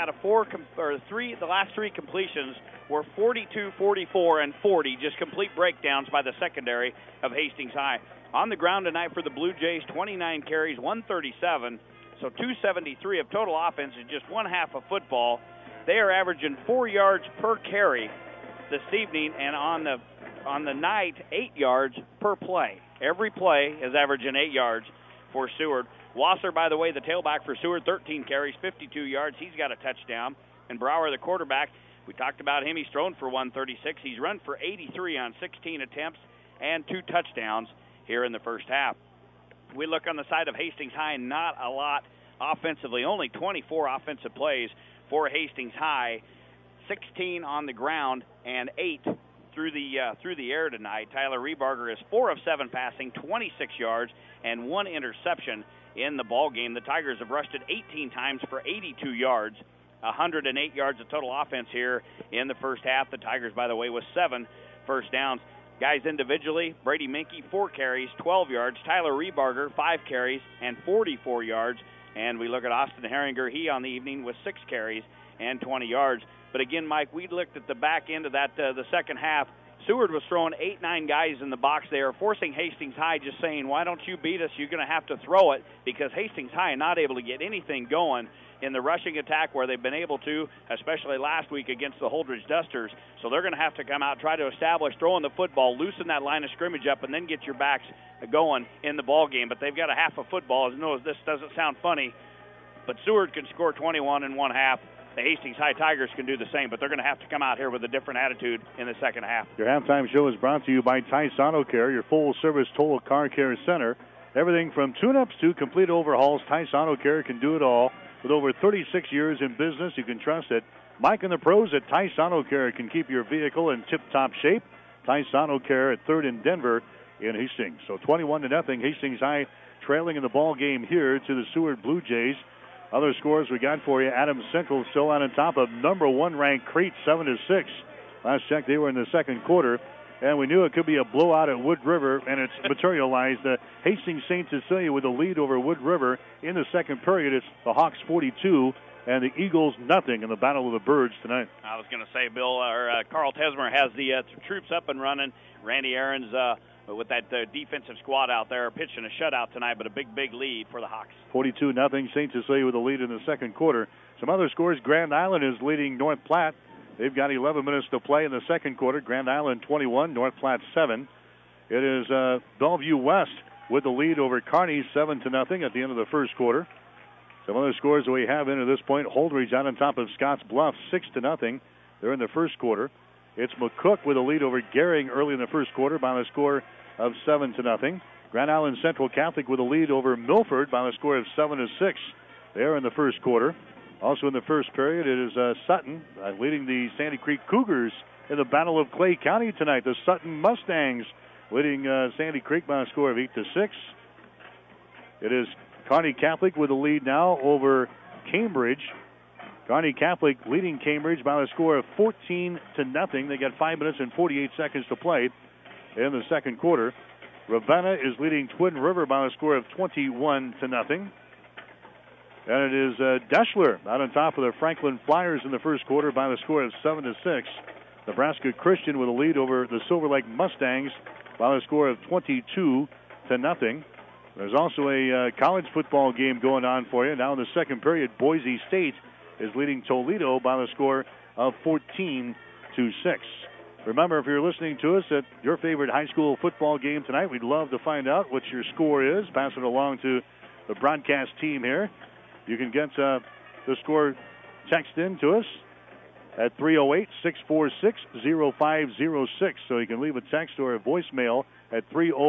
last 3 completions were 42, 44, and 40, just complete breakdowns by the secondary of Hastings High. On the ground tonight for the Blue Jays, 29 carries, 137, so 273 of total offense in just 1 half of football. They are averaging 4 yards per carry this evening, and on the night, 8 yards per play. Every play is averaging 8 yards for Seward. Wasser, by the way, the tailback for Seward, 13 carries, 52 yards. He's got a touchdown. And Brower, the quarterback, we talked about him. He's thrown for 136. He's run for 83 on 16 attempts and 2 touchdowns here in the first half. We look on the side of Hastings High, not a lot offensively, only 24 offensive plays for Hastings High, 16 on the ground and 8 through the air tonight. Tyler Rebarger is 4 of 7 passing, 26 yards, and 1 interception in the ball game. The Tigers have rushed it 18 times for 82 yards, 108 yards of total offense here in the first half. The Tigers, by the way, with 7 first downs. Guys individually, Brady Minke, 4 carries, 12 yards. Tyler Rebarger, 5 carries and 44 yards. And we look at Austin Herringer, he on the evening with 6 carries and 20 yards. But again, Mike, we looked at the back end of that, the second half. Seward was throwing 8-9 guys in the box there, forcing Hastings High, just saying, why don't you beat us? You're going to have to throw it, because Hastings High not able to get anything going in the rushing attack where they've been able to, especially last week against the Holdridge Dusters. So they're going to have to come out, try to establish throwing the football, loosen that line of scrimmage up, and then get your backs going in the ball game. But they've got a half of football. As no, this doesn't sound funny, but Seward can score 21 in one half. The Hastings High Tigers can do the same, but they're going to have to come out here with a different attitude in the second half. Your halftime show is brought to you by Tice Auto Care, your full-service total car care center. Everything from tune-ups to complete overhauls, Tice Auto Care can do it all. With over 36 years in business, you can trust it. Mike and the pros at Tice Auto Care can keep your vehicle in tip-top shape. Tice Auto Care at 3rd and Denver in Hastings. So 21-0, Hastings High trailing in the ball game here to the Seward Blue Jays. Other scores we got for you. Adams Central still on top of number 1 ranked Crete, 7-6. Last check, they were in the second quarter. And we knew it could be a blowout at Wood River, and it's materialized. Hastings St. Cecilia with a lead over Wood River in the second period. It's the Hawks 42 and the Eagles nothing in the Battle of the Birds tonight. I was going to say, Bill, Carl Tesmer has the troops up and running. Randy Aarons with that defensive squad out there pitching a shutout tonight, but a big lead for the Hawks. 42-0, St. Cecilia with a lead in the second quarter. Some other scores, Grand Island is leading North Platte. They've got 11 minutes to play in the second quarter. Grand Island 21, North Platte 7. It is Bellevue West with the lead over Kearney 7-0 at the end of the first quarter. Some other scores that we have into this point. Holdridge out on top of Scotts Bluff 6-0. They're in the first quarter. It's McCook with a lead over Gehring early in the first quarter by a score of 7-0. Grand Island Central Catholic with a lead over Milford by a score of 7-6. They're in the first quarter. Also in the first period, it is Sutton leading the Sandy Creek Cougars in the Battle of Clay County tonight. The Sutton Mustangs leading Sandy Creek by a score of 8-6. It is Kearney Catholic with a lead now over Cambridge. Kearney Catholic leading Cambridge by a score of 14-0. They got 5 minutes and 48 seconds to play in the second quarter. Ravenna is leading Twin River by a score of 21-0. And it is Deschler out on top of the Franklin Flyers in the first quarter by the score of 7-6. Nebraska Christian with a lead over the Silver Lake Mustangs by a score of 22-0. There's also a college football game going on for you. Now in the second period, Boise State is leading Toledo by the score of 14-6. Remember, if you're listening to us at your favorite high school football game tonight, we'd love to find out what your score is. Pass it along to the broadcast team here. You can get the score text in to us at 308-646-0506. So you can leave a text or a voicemail at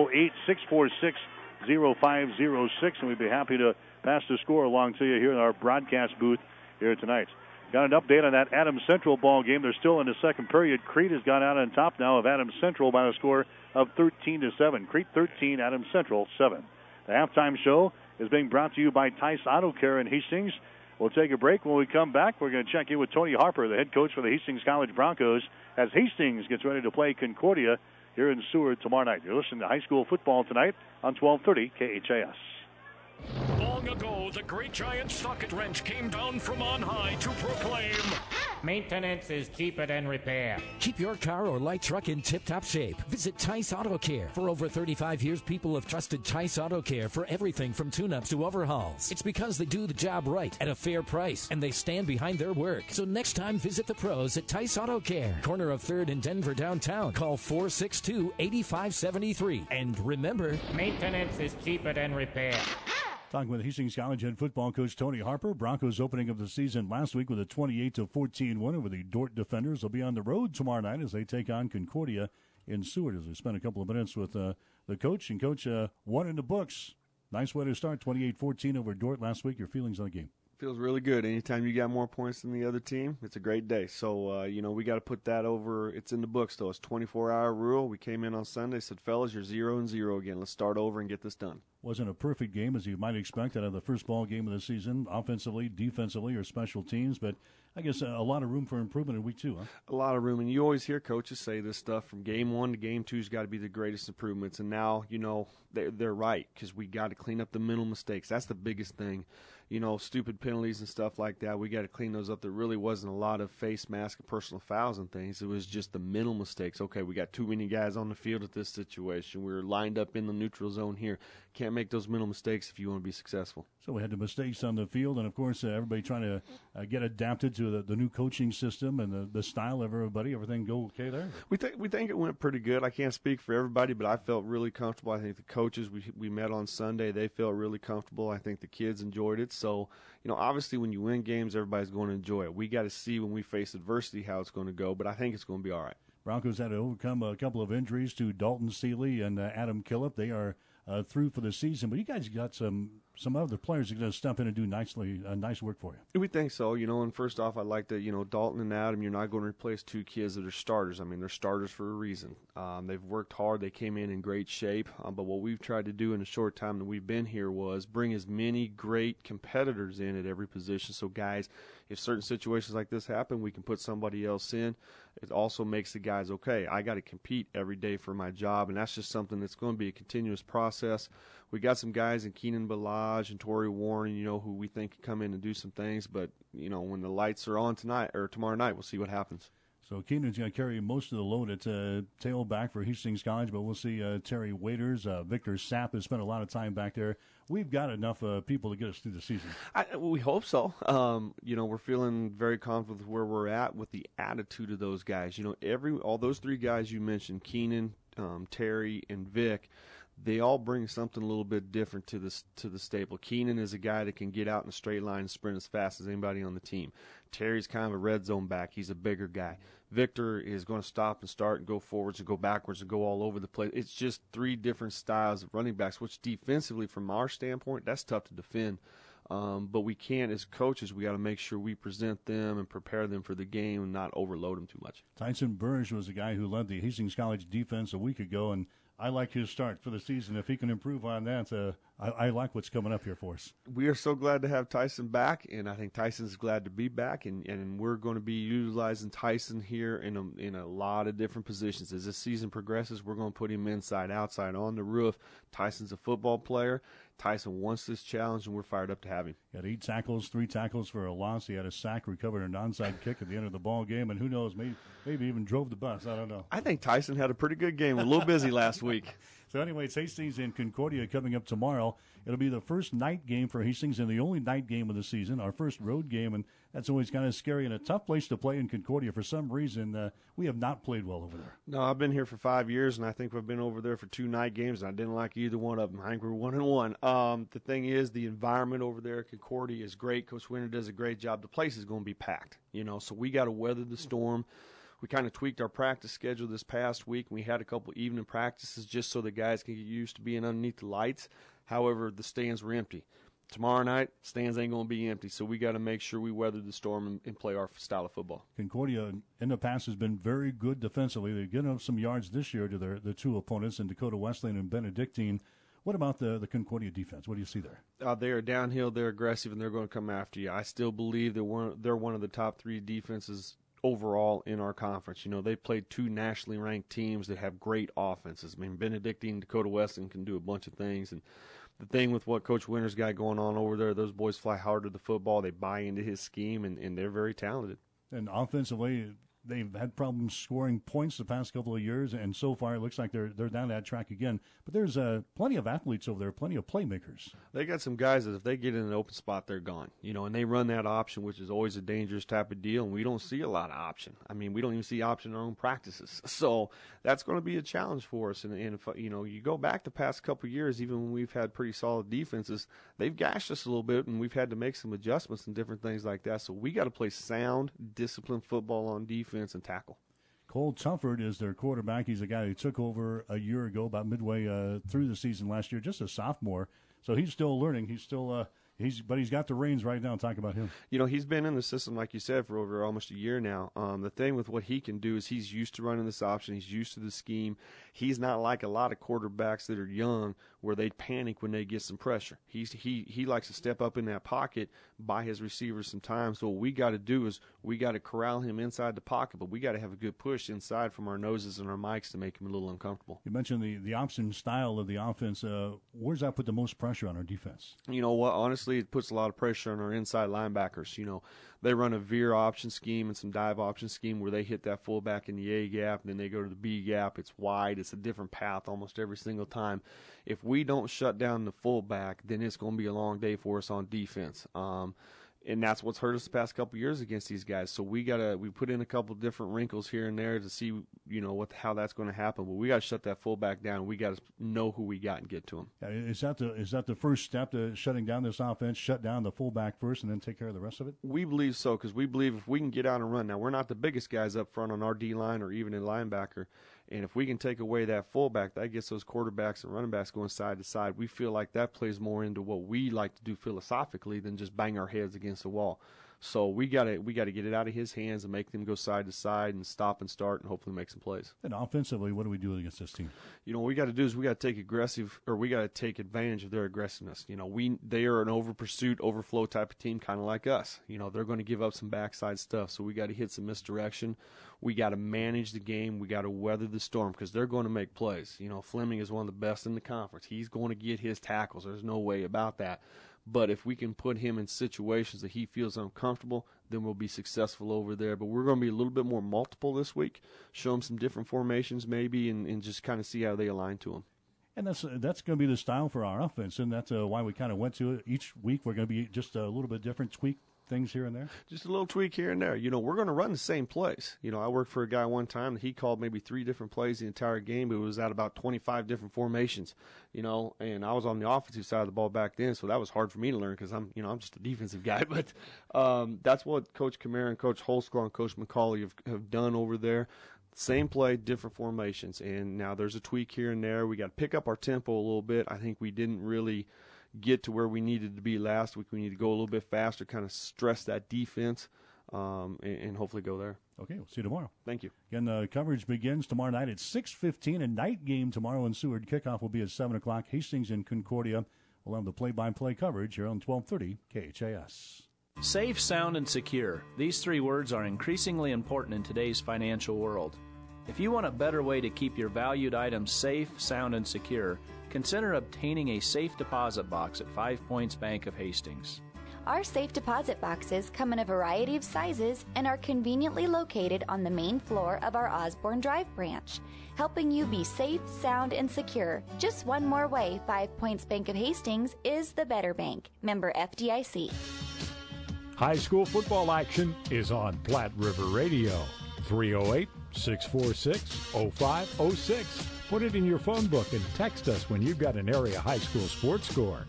308-646-0506, and we'd be happy to pass the score along to you here in our broadcast booth here tonight. Got an update on that Adams Central ball game. They're still in the second period. Crete has gone out on top now of Adams Central by a score of 13-7. Crete 13, Adams Central 7. The halftime show is being brought to you by Tice Auto Care in Hastings. We'll take a break. When we come back, we're going to check in with Tony Harper, the head coach for the Hastings College Broncos, as Hastings gets ready to play Concordia here in Seward tomorrow night. You're listening to high school football tonight on 1230 KHAS. Long ago, the great giant socket wrench came down from on high to proclaim, maintenance is cheaper than repair. Keep your car or light truck in tip-top shape. Visit Tice Auto Care. For over 35 years, people have trusted Tice Auto Care for everything from tune-ups to overhauls. It's because they do the job right at a fair price, and they stand behind their work. So next time, visit the pros at Tice Auto Care, corner of 3rd and Denver downtown. Call 462-8573. And remember, maintenance is cheaper than repair. Talking with Hastings College head football coach Tony Harper. Broncos opening of the season last week with a 28-14 win over the Dordt Defenders. They'll be on the road tomorrow night as they take on Concordia in Seward. As we spent a couple of minutes with the coach, and Coach, one in the books. Nice way to start, 28-14 over Dordt last week. Your feelings on the game? Feels really good. Anytime you got more points than the other team, it's a great day. So, we got to put that over. It's in the books, though. It's 24-hour rule. We came in on Sunday, said, fellas, you're 0-0 again. Let's start over and get this done. Wasn't a perfect game, as you might expect, out of the first ball game of the season, offensively, defensively, or special teams. But I guess a lot of room for improvement in week 2, huh? A lot of room. And you always hear coaches say this stuff from game 1 to game 2's got to be the greatest improvements. And now, they're right, because we got to clean up the mental mistakes. That's the biggest thing. stupid penalties and stuff like that. We got to clean those up. There really wasn't a lot of face mask and personal fouls and things. It was just the mental mistakes. Okay, we got too many guys on the field at this situation. We're lined up in the neutral zone here. Can't make those mental mistakes if you want to be successful. So we had the mistakes on the field, and, of course, everybody trying to get adapted to the new coaching system and the style of everybody. Everything go okay there? We think it went pretty good. I can't speak for everybody, but I felt really comfortable. I think the coaches we met on Sunday, they felt really comfortable. I think the kids enjoyed it. So, obviously when you win games, everybody's going to enjoy it. We got to see when we face adversity how it's going to go, but I think it's going to be all right. Broncos had to overcome a couple of injuries to Dalton Seeley and Adam Killip. They are through for the season, but you guys got some other players that are going to step in and do nice work for you. We think so, and first off, I'd like to, Dalton and Adam, you're not going to replace two kids that are starters. I mean, they're starters for a reason. They've worked hard. They came in great shape, but what we've tried to do in the short time that we've been here was bring as many great competitors in at every position. So, guys, if certain situations like this happen, we can put somebody else in. It also makes the guys, okay, I got to compete every day for my job, and that's just something that's going to be a continuous process. We got some guys in Keenan Balaj and Torrey Warren, who we think can come in and do some things, but, when the lights are on tonight or tomorrow night, we'll see what happens. So Keenan's going to carry most of the load at tailback for Hastings College, but we'll see Terry Waiters, Victor Sapp has spent a lot of time back there. We've got enough people to get us through the season. We hope so. We're feeling very confident with where we're at with the attitude of those guys. All those three guys you mentioned, Keenan, Terry, and Vic, they all bring something a little bit different to the stable. Keenan is a guy that can get out in a straight line and sprint as fast as anybody on the team. Terry's kind of a red zone back. He's a bigger guy. Victor is going to stop and start and go forwards and go backwards and go all over the place. It's just three different styles of running backs, which defensively, from our standpoint, that's tough to defend. But we can't, as coaches, we got to make sure we present them and prepare them for the game and not overload them too much. Tyson Burge was the guy who led the Hastings College defense a week ago, and I like his start for the season. If he can improve on that, I like what's coming up here for us. We are so glad to have Tyson back, and I think Tyson's glad to be back, and we're going to be utilizing Tyson here in a lot of different positions. As this season progresses, we're going to put him inside, outside, on the roof. Tyson's a football player. Tyson wants this challenge, and we're fired up to have him. He had 8 tackles, 3 tackles for a loss. He had a sack, recovered an onside kick at the end of the ball game, and who knows, maybe even drove the bus. I don't know. I think Tyson had a pretty good game. A little busy last week. So anyway, it's Hastings and Concordia coming up tomorrow. It'll be the first night game for Hastings and the only night game of the season, our first road game, and that's always kind of scary and a tough place to play in Concordia. For some reason, we have not played well over there. No, I've been here for 5 years, and I think we've been over there for 2 night games, and I didn't like either one of them. I think we're 1-1. The thing is, the environment over there at Concordia is great. Coach Winter does a great job. The place is going to be packed, so we got to weather the storm. We kind of tweaked our practice schedule this past week. We had a couple evening practices just so the guys can get used to being underneath the lights. However, the stands were empty. Tomorrow night, stands ain't going to be empty, so we got to make sure we weather the storm and play our style of football. Concordia in the past has been very good defensively. They've given up some yards this year to the 2 opponents, in Dakota Wesleyan and Benedictine. What about the Concordia defense? What do you see there? They are downhill, they're aggressive, and they're going to come after you. I still believe that they're one of the top 3 defenses overall in our conference. They played 2 nationally ranked teams that have great offenses. I mean, Benedictine and Dakota Wesleyan can do a bunch of things, and the thing with what Coach Winter's got going on over there, those boys fly hard to the football. They buy into his scheme, and they're very talented. And offensively, they've had problems scoring points the past couple of years, and so far it looks like they're down that track again. But there's plenty of athletes over there, plenty of playmakers. They got some guys that if they get in an open spot, they're gone. And they run that option, which is always a dangerous type of deal, and we don't see a lot of option. I mean, we don't even see option in our own practices. So that's going to be a challenge for us. And if, you go back the past couple of years, even when we've had pretty solid defenses, they've gashed us a little bit, and we've had to make some adjustments and different things like that. So we got to play sound, disciplined football on defense and tackle. Cole Tufford is their quarterback. He's a guy who took over a year ago, about midway through the season last year, just a sophomore. So he's still learning. He's still but he's got the reins right now. Talk about him. He's been in the system, like you said, for over almost a year now. The thing with what he can do is he's used to running this option. He's used to the scheme. He's not like a lot of quarterbacks that are young where they panic when they get some pressure. He likes to step up in that pocket, buy his receivers some time. So what we got to do is we got to corral him inside the pocket, but we got to have a good push inside from our noses and our mics to make him a little uncomfortable. You mentioned the option style of the offense. Where's that put the most pressure on our defense? You know what? Honestly, obviously it puts a lot of pressure on our inside linebackers. You know, they run a veer option scheme and some dive option scheme where they hit that fullback in the A gap, and then they go to the B gap. It's wide. It's a different path almost every single time. If we don't shut down the fullback, then it's going to be a long day for us on defense. And that's what's hurt us the past couple of years against these guys. So we put in a couple of different wrinkles here and there to see, you know, how that's going to happen. But we got to shut that fullback down. We got to know who we got and get to him. Is that the first step to shutting down this offense? Shut down the fullback first, and then take care of the rest of it. We believe so, because we believe if we can get out and run. Now we're not the biggest guys up front on our D line or even in linebacker. And if we can take away that fullback, that gets those quarterbacks and running backs going side to side. We feel like that plays more into what we like to do philosophically than just bang our heads against the wall. So we got to get it out of his hands and make them go side to side and stop and start and hopefully make some plays. And offensively, what do we do against this team? You know, what we got to do is we got to take advantage of their aggressiveness. You know, they are an over pursuit, overflow type of team, kind of like us. You know, they're going to give up some backside stuff, so we got to hit some misdirection. We got to manage the game. We got to weather the storm because they're going to make plays. You know, Fleming is one of the best in the conference. He's going to get his tackles. There's no way about that. But if we can put him in situations that he feels uncomfortable, then we'll be successful over there. But we're going to be a little bit more multiple this week, show him some different formations maybe, and just kind of see how they align to him. And that's going to be the style for our offense, and that's why we kind of went to it. Each week we're going to be just a little bit different, tweak things here and there? Just a little tweak here and there. You know, we're going to run the same plays. You know, I worked for a guy one time that he called maybe 3 different plays the entire game. It was at about 25 different formations, you know, and I was on the offensive side of the ball back then, so that was hard for me to learn because I'm just a defensive guy. But that's what Coach Kamara and Coach Holsclaw and Coach McCauley have done over there. Same play, different formations, and now there's a tweak here and there. We got to pick up our tempo a little bit. I think we didn't really get to where we needed to be last week. We need to go a little bit faster, kind of stress that defense, and hopefully go there. Okay, we'll see you tomorrow. Thank you. Again, coverage begins tomorrow night at 6:15. A night game tomorrow in Seward. Kickoff will be at 7 o'clock. Hastings and Concordia will have the play-by-play coverage here on 1230 KHAS. Safe, sound, and secure. These 3 words are increasingly important in today's financial world. If you want a better way to keep your valued items safe, sound, and secure, consider obtaining a safe deposit box at 5 Points Bank of Hastings. Our safe deposit boxes come in a variety of sizes and are conveniently located on the main floor of our Osborne Drive branch, helping you be safe, sound, and secure. Just one more way 5 Points Bank of Hastings is the better bank. Member FDIC. High school football action is on Platte River Radio. 308-646-0506. Put it in your phone book and text us when you've got an area high school sports score.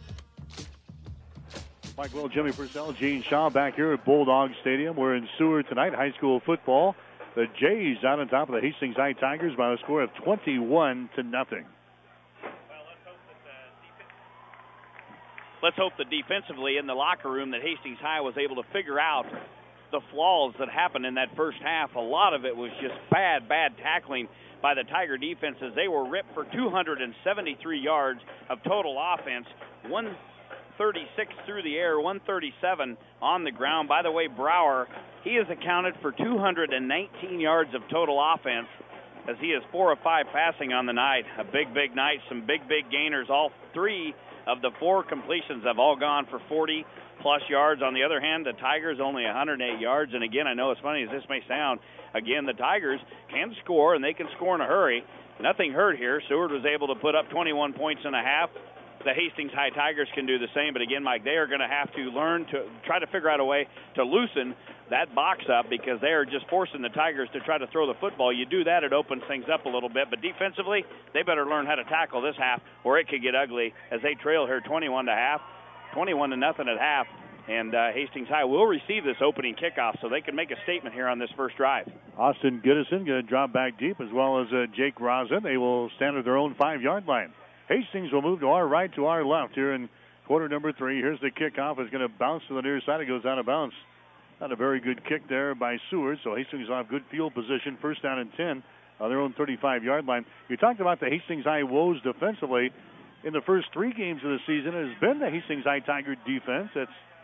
Mike Will, Jimmy Purcell, Gene Shaw back here at Bulldog Stadium. We're in Seward tonight, high school football. The Jays out on top of the Hastings High Tigers by a score of 21-0. Let's hope that defensively in the locker room that Hastings High was able to figure out the flaws that happened in that first half. A lot of it was just bad tackling by the Tiger defenses. They were ripped for 273 yards of total offense, 136 through the air, 137 on the ground. By the way, Brower, he has accounted for 219 yards of total offense as he is 4 of 5 passing on the night. A big night, some big gainers. All 3 of the 4 completions have all gone for 40-plus yards. On the other hand, the Tigers only 108 yards. And again, I know as funny as this may sound, again, the Tigers can score, and they can score in a hurry. Nothing hurt here. Seward was able to put up 21 points and a half. The Hastings High Tigers can do the same, but again, Mike, they are going to have to learn to try to figure out a way to loosen that box up because they are just forcing the Tigers to try to throw the football. You do that, it opens things up a little bit, but defensively, they better learn how to tackle this half or it could get ugly as they trail here 21-0 at half. And Hastings High will receive this opening kickoff so they can make a statement here on this first drive. Austin Goodison going to drop back deep as well as Jake Rosen. They will stand at their own 5-yard line. Hastings will move to our right, to our left here in quarter number 3. Here's the kickoff. It's going to bounce to the near side. It goes out of bounds. Not a very good kick there by Seward, so Hastings will have good field position. First down and 10 on their own 35-yard line. You talked about the Hastings High woes defensively. In the first 3 games of the season, it has been the Hastings High Tiger defense that's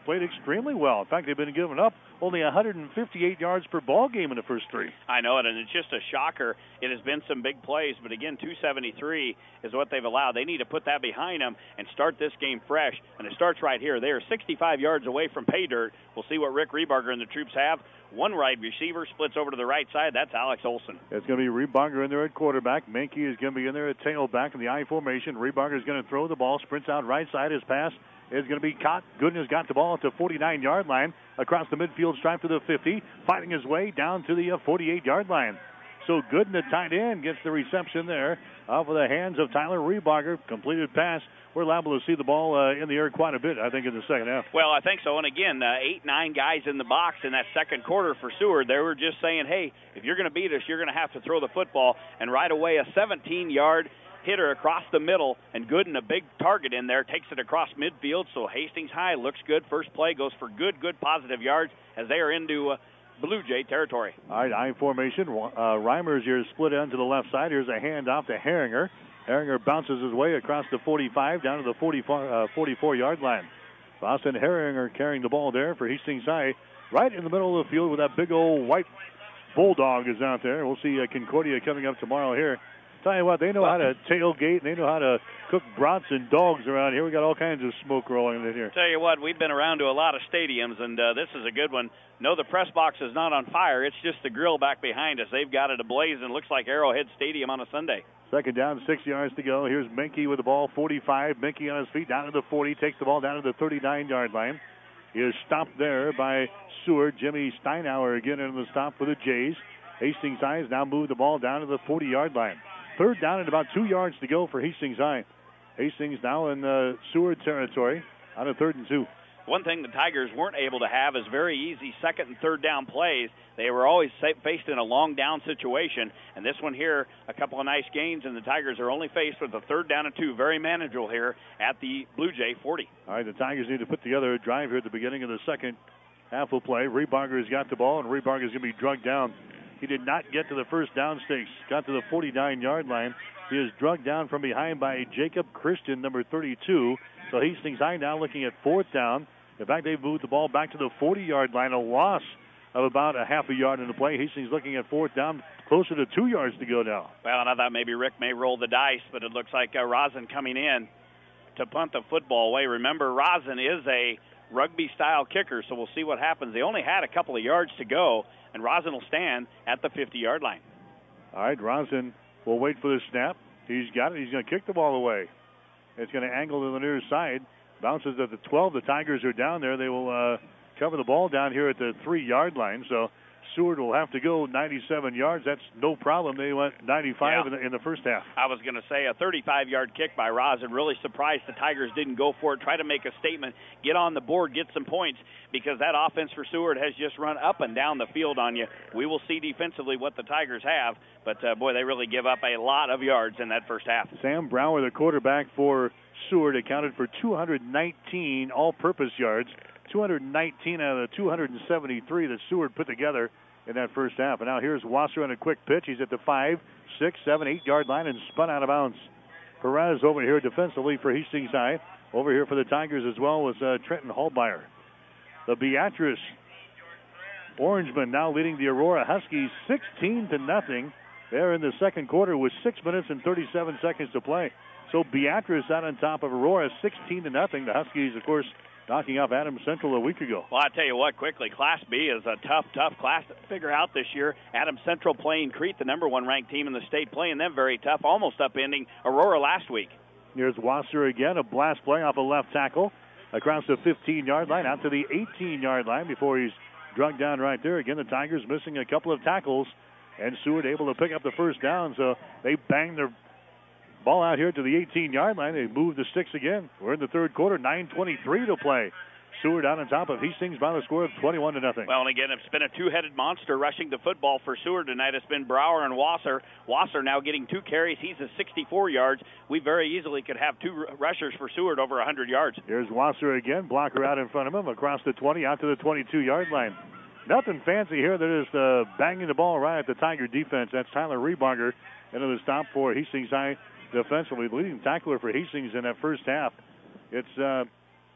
played extremely well. In fact, they've been giving up only 158 yards per ball game in the first three. I know it, and it's just a shocker. It has been some big plays, but again, 273 is what they've allowed. They need to put that behind them and start this game fresh, and it starts right here. They are 65 yards away from pay dirt. We'll see what Rick Rebarger and the troops have. One right receiver splits over to the right side. That's Alex Olson. It's going to be Rebarger in there at quarterback. Menke is going to be in there at tailback in the I formation. Rebarger is going to throw the ball, sprints out right side. His pass is going to be caught. Gooden has got the ball at the 49-yard line, across the midfield stripe to the 50, fighting his way down to the 48-yard line. So Gooden, the tight end, gets the reception there off of the hands of Tyler Rebarger. Completed pass. We're liable to see the ball in the air quite a bit, I think, in the second half. Well, I think so. And again, 8-9 guys in the box in that second quarter for Seward. They were just saying, hey, if you're going to beat us, you're going to have to throw the football. And right away, a 17-yard hitter across the middle, and Gooden, a big target in there, takes it across midfield. So Hastings High looks good. First play goes for good positive yards as they are into Blue Jay territory. All right, I formation. Reimers here split end to the left side. Here's a handoff to Herringer. Herringer bounces his way across the 45 down to the 44-yard line. Boston Herringer carrying the ball there for Hastings High, right in the middle of the field with that big old white bulldog is out there. We'll see Concordia coming up tomorrow here. Tell you what, they know how to tailgate, and they know how to cook brats and dogs around here. We got all kinds of smoke rolling in here. Tell you what, we've been around to a lot of stadiums, and this is a good one. No, the press box is not on fire. It's just the grill back behind us. They've got it ablaze, and looks like Arrowhead Stadium on a Sunday. Second down, 6 yards to go. Here's Menke with the ball, 45. Menke on his feet, down to the 40, takes the ball down to the 39-yard line. He is stopped there by Seward. Jimmy Steinauer again into the stop for the Jays. Hastings High has now moved the ball down to the 40-yard line. Third down and about 2 yards to go for Hastings High. Hastings now in Seward territory on a 3rd and 2. One thing the Tigers weren't able to have is very easy second and third down plays. They were always faced in a long down situation, and this one here, a couple of nice gains, and the Tigers are only faced with a 3rd down and 2. Very manageable here at the Blue Jay 40. All right, the Tigers need to put together a drive here at the beginning of the second half of play. Rebarger has got the ball, and Rebarger is going to be drugged down. He did not get to the first down stakes. Got to the 49-yard line. He is drugged down from behind by Jacob Christian, number 32. So Hastings High now looking at 4th down. In fact, they've moved the ball back to the 40-yard line, a loss of about a half a yard in the play. Hastings looking at 4th down, closer to 2 yards to go now. Well, and I thought maybe Rick may roll the dice, but it looks like Rosin coming in to punt the football away. Remember, Rosin is a rugby-style kicker, so we'll see what happens. They only had a couple of yards to go, and Rosin will stand at the 50-yard line. All right, Rosin will wait for the snap. He's got it. He's going to kick the ball away. It's going to angle to the near side. Bounces at the 12. The Tigers are down there. They will cover the ball down here at the 3-yard line. So Seward will have to go 97 yards. That's no problem. They went 95 in the first half. I was going to say a 35-yard kick by Rosin. Really surprised the Tigers didn't go for it. Try to make a statement, get on the board, get some points, because that offense for Seward has just run up and down the field on you. We will see defensively what the Tigers have, but, boy, they really give up a lot of yards in that first half. Sam Brower, the quarterback for Seward, accounted for 219 all-purpose yards, 219 out of the 273 that Seward put together in that first half. And now here's Wasser on a quick pitch. He's at the 5, 6, 7, 8-yard line and spun out of bounds. Perez over here defensively for Hastings High. Over here for the Tigers as well was Trenton Hallmeyer. The Beatrice Orangemen now leading the Aurora Huskies 16-0. They're in the second quarter with 6 minutes and 37 seconds to play. So Beatrice out on top of Aurora 16-0. The Huskies, of course, knocking off Adams Central a week ago. Well, I tell you what, quickly, Class B is a tough class to figure out this year. Adams Central playing Crete, the number 1 ranked team in the state, playing them very tough, almost upending Aurora last week. Here's Wasser again, a blast play off a left tackle across the 15-yard line out to the 18-yard line before he's drugged down right there. Again, the Tigers missing a couple of tackles, and Seward able to pick up the first down, so they banged their ball out here to the 18-yard line. They moved the sticks again. We're in the third quarter, 9:23 to play. Seward out on top of Hastings by the score of 21-0. Well, and again, it's been a two-headed monster rushing the football for Seward tonight. It's been Brower and Wasser. Wasser now getting 2 carries. He's at 64 yards. We very easily could have 2 rushers for Seward over 100 yards. Here's Wasser again. Blocker out in front of him across the 20 out to the 22-yard line. Nothing fancy here. They're just banging the ball right at the Tiger defense. That's Tyler Rebarger into the stop for Hastings High defensively. Leading tackler for Hastings in that first half. It's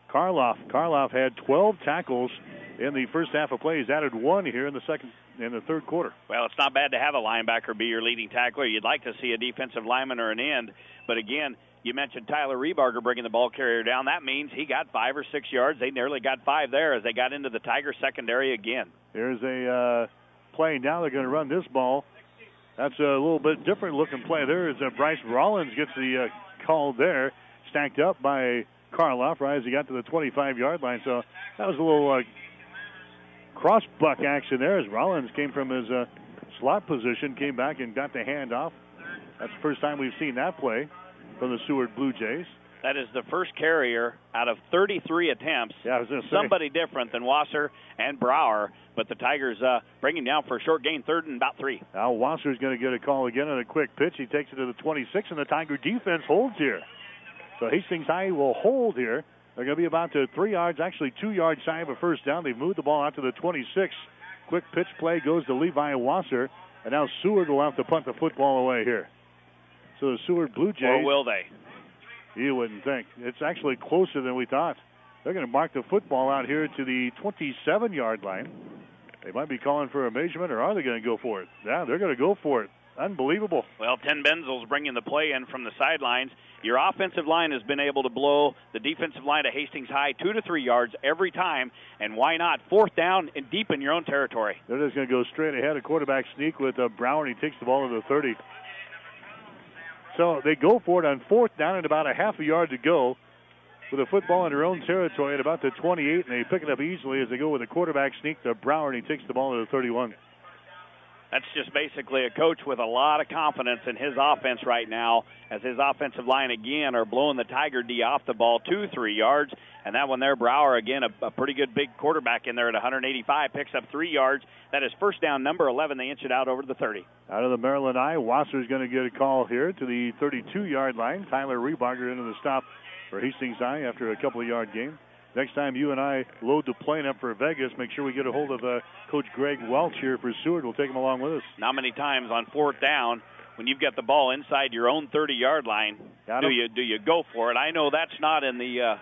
Karloff had 12 tackles in the first half of play. He's added one here in the third quarter. Well, it's not bad to have a linebacker be your leading tackler. You'd like to see a defensive lineman or an end. But again, you mentioned Tyler Rebarger bringing the ball carrier down. That means he got 5 or 6 yards. They nearly got 5 there as they got into the Tiger secondary again. Here's a play. Now they're going to run this ball. That's a little bit different looking play there as Bryce Rollins gets the call there. Stacked up by Karloff right as he got to the 25-yard line. So that was a little cross-buck action there as Rollins came from his slot position, came back and got the handoff. That's the first time we've seen that play from the Seward Blue Jays. That is the first carrier out of 33 attempts. Yeah, I was going to say. Somebody different than Wasser and Brower, but the Tigers bring him down for a short gain, 3rd and about 3. Now Wasser's going to get a call again on a quick pitch. He takes it to the 26, and the Tiger defense holds here. So Hastings High will hold here. They're going to be about 3 yards, actually 2 yards shy of a first down. They've moved the ball out to the 26. Quick pitch play goes to Levi Wasser, and now Seward will have to punt the football away here. So the Seward Blue Jays. Or will they? You wouldn't think. It's actually closer than we thought. They're going to mark the football out here to the 27-yard line. They might be calling for a measurement, or are they going to go for it? Yeah, they're going to go for it. Unbelievable. Well, Ten Benzel's bringing the play in from the sidelines. Your offensive line has been able to blow the defensive line of Hastings High 2 to 3 yards every time, and why not? 4th down and deep in your own territory. They're just going to go straight ahead. A quarterback sneak with Brower, and he takes the ball to the 30. So they go for it on 4th down and about a half a yard to go with the football in their own territory at about the 28, and they pick it up easily as they go with a quarterback sneak to Brower, and he takes the ball to the 31. That's just basically a coach with a lot of confidence in his offense right now, as his offensive line, again, are blowing the Tiger D off the ball 2-3 yards. And that one there, Brower, again, a pretty good big quarterback in there at 185, picks up 3 yards. That is first down, number 11. They inch it out over to the 30. Out of the Maryland Eye, Wasser's going to get a call here to the 32-yard line. Tyler Rebarger into the stop for Hastings High after a couple-of-yard game. Next time you and I load the plane up for Vegas, make sure we get a hold of Coach Greg Welch here for Seward. We'll take him along with us. Not many times on 4th down when you've got the ball inside your own 30-yard line, do you go for it? I know that's not in the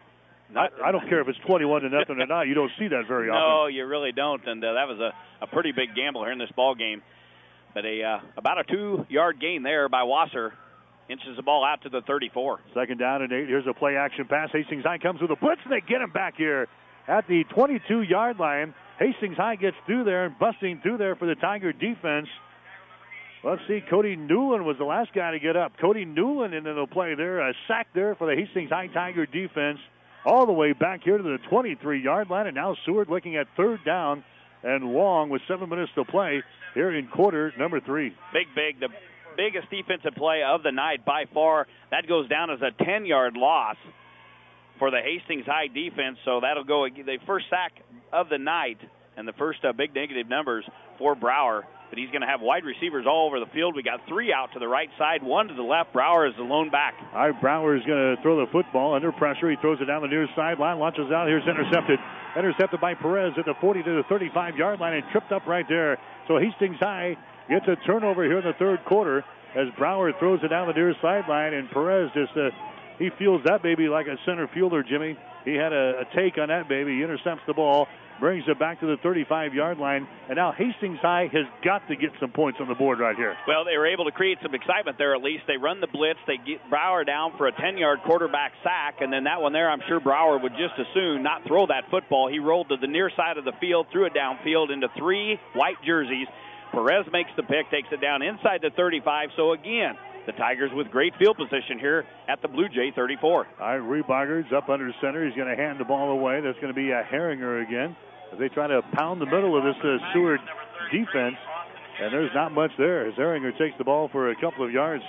I don't care if it's 21-0 or not. You don't see that very often. No, you really don't, and that was a pretty big gamble here in this ball game. But about a 2-yard gain there by Wasser. Inches the ball out to the 34. 2nd down and 8. Here's a play-action pass. Hastings High comes with a blitz, and they get him back here at the 22-yard line. Hastings High gets through there and busting through there for the Tiger defense. Let's see, Cody Newland was the last guy to get up. Cody Newland into the play there. A sack there for the Hastings High Tiger defense all the way back here to the 23-yard line. And now Seward looking at 3rd down and long with 7 minutes to play here in quarter number 3. Big. The biggest defensive play of the night by far. That goes down as a 10-yard loss for the Hastings High defense. So that'll go the first sack of the night and the first big negative numbers for Brower. But he's going to have wide receivers all over the field. We got 3 out to the right side, 1 to the left. Brower is the lone back. All right, Brower is going to throw the football under pressure. He throws it down the near sideline, launches out. Here's intercepted. Intercepted by Perez at the 40 to the 35-yard line and tripped up right there. So Hastings High gets a turnover here in the 3rd quarter as Brower throws it down the near sideline, and Perez just he fields that baby like a center fielder, Jimmy. He had a take on that baby. He intercepts the ball, brings it back to the 35-yard line, and now Hastings High has got to get some points on the board right here. Well, they were able to create some excitement there at least. They run the blitz. They get Brower down for a 10-yard quarterback sack, and then that one there, I'm sure Brower would just as soon not throw that football. He rolled to the near side of the field, threw it downfield into 3 white jerseys. Perez makes the pick, takes it down inside the 35. So, again, the Tigers with great field position here at the Blue Jay 34. All right, Rebarger's up under center. He's going to hand the ball away. That's going to be a Herringer again as they try to pound the middle of this Seward defense. And there's not much there as Herringer takes the ball for a couple of yards.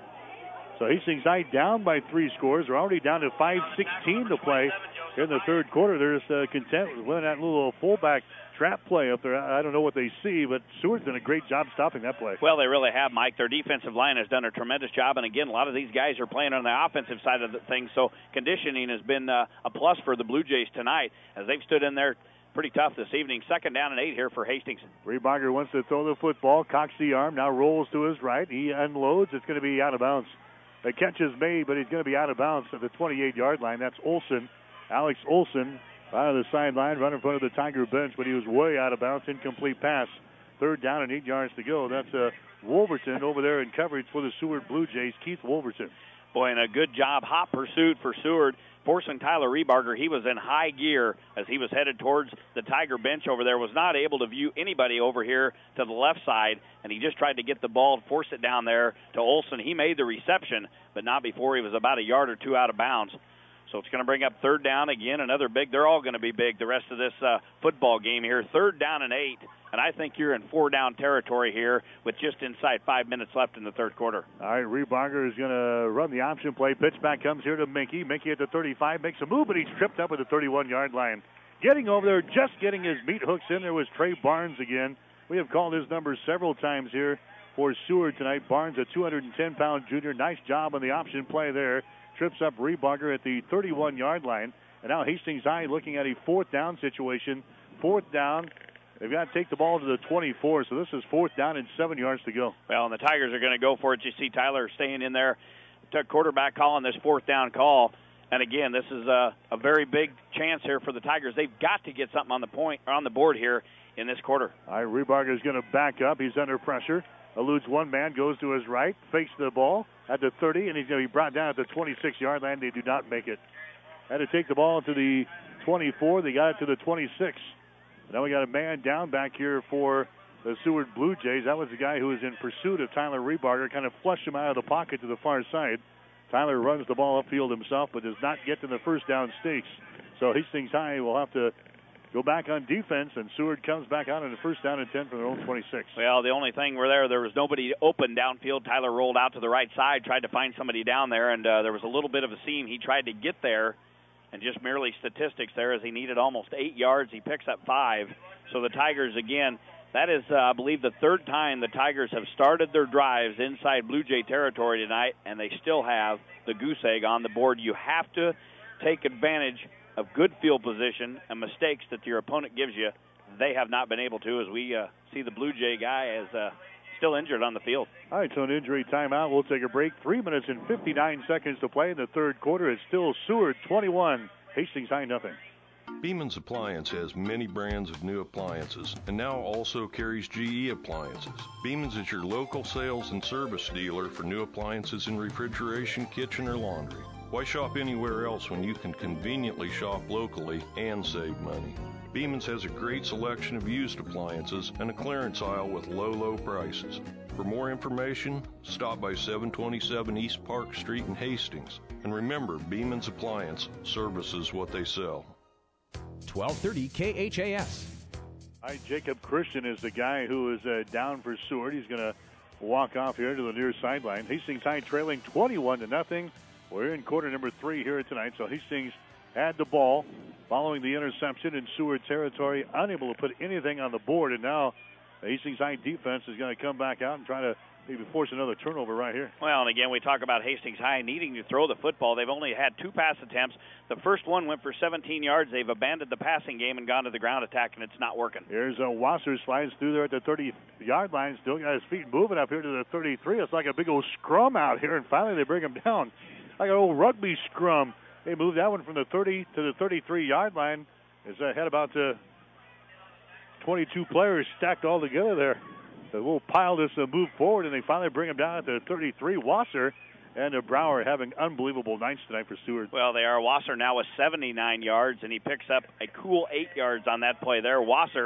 So Hastings High down by 3 scores. They're already down to 5:16 to play here in the 3rd quarter. They're just content with winning that little fullback trap play up there. I don't know what they see, but Seward's done a great job stopping that play. Well, they really have, Mike. Their defensive line has done a tremendous job, and again, a lot of these guys are playing on the offensive side of the thing, so conditioning has been a plus for the Blue Jays tonight as they've stood in there pretty tough this evening. 2nd down and 8 here for Hastings. Rebarger wants to throw the football, cocks the arm, now rolls to his right. He unloads. It's going to be out of bounds. The catch is made, but he's going to be out of bounds at the 28-yard line. That's Olson. Alex Olson out of the sideline, right in front of the Tiger bench, but he was way out of bounds. Incomplete pass. 3rd down and 8 yards to go. That's Wolverton over there in coverage for the Seward Blue Jays, Keith Wolverton. Boy, and a good job, hot pursuit for Seward, forcing Tyler Rebarger. He was in high gear as he was headed towards the Tiger bench over there, was not able to view anybody over here to the left side, and he just tried to get the ball, force it down there to Olson. He made the reception, but not before he was about a yard or two out of bounds. So it's going to bring up 3rd down again, another big. They're all going to be big the rest of this football game here. 3rd down and 8. And I think you're in 4-down territory here with just inside 5 minutes left in the 3rd quarter. All right, Rebarger is going to run the option play. Pitch back comes here to Minky. Minky at the 35 makes a move, but he's tripped up at the 31-yard line. Getting over there, just getting his meat hooks in there was Trey Barnes again. We have called his number several times here for Seward tonight. Barnes, a 210-pound junior. Nice job on the option play there. Trips up Rebarger at the 31-yard line. And now Hastings High looking at a 4th down situation. 4th down. They've got to take the ball to the 24, so this is 4th down and 7 yards to go. Well, and the Tigers are going to go for it. You see Tyler staying in there. Quarterback calling this 4th down call. And again, this is a very big chance here for the Tigers. They've got to get something on the point or on the board here in this quarter. All right, Rebarger is going to back up. He's under pressure. Eludes one man, goes to his right, fakes the ball at the 30, and he's going to be brought down at the 26-yard line. They do not make it. Had to take the ball to the 24. They got it to the 26. Now we got a man down back here for the Seward Blue Jays. That was the guy who was in pursuit of Tyler Rebarger, kind of flushed him out of the pocket to the far side. Tyler runs the ball upfield himself, but does not get to the 1st down stakes. So Hastings High will have to go back on defense, and Seward comes back out on the 1st down and 10 from their own 26. Well, the only thing there was nobody open downfield. Tyler rolled out to the right side, tried to find somebody down there, and there was a little bit of a seam. He tried to get there. And just merely statistics there, as he needed almost 8 yards. He picks up 5. So the Tigers, again, that is, I believe, the 3rd time the Tigers have started their drives inside Blue Jay territory tonight, and they still have the goose egg on the board. You have to take advantage of good field position and mistakes that your opponent gives you. They have not been able to, as we see the Blue Jay guy as still injured on the field. All right, so an injury timeout. We'll take a break. 3 minutes and 59 seconds to play in the 3rd quarter. It's still Seward 21, Hastings High nothing. Beeman's Appliance has many brands of new appliances and now also carries GE appliances. Beeman's is your local sales and service dealer for new appliances in refrigeration, kitchen, or laundry. Why shop anywhere else when you can conveniently shop locally and save money? Beeman's has a great selection of used appliances and a clearance aisle with low prices. For more information, stop by 727 East Park Street in Hastings. And remember, Beeman's Appliance services what they sell. 1230 KHAS. All right, Jacob Christian is the guy who is down for Seward. He's going to walk off here to the near sideline. Hastings High trailing 21-0. We're in quarter number 3 here tonight, so Hastings had the ball following the interception in Seward territory, unable to put anything on the board, and now the Hastings High defense is going to come back out and try to maybe force another turnover right here. Well, and again, we talk about Hastings High needing to throw the football. They've only had 2 pass attempts. The first one went for 17 yards. They've abandoned the passing game and gone to the ground attack, and it's not working. Here's Wasser slides through there at the 30-yard line, still got his feet moving up here to the 33. It's like a big old scrum out here, and finally they bring him down like an old rugby scrum. They moved that one from the 30 to the 33-yard line. It's had about 22 players stacked all together there. The little pile just moved forward, and they finally bring him down at the 33. Wasser and Brower having unbelievable nights tonight for Seward. Well, they are. Wasser now with 79 yards, and he picks up a cool 8 yards on that play there.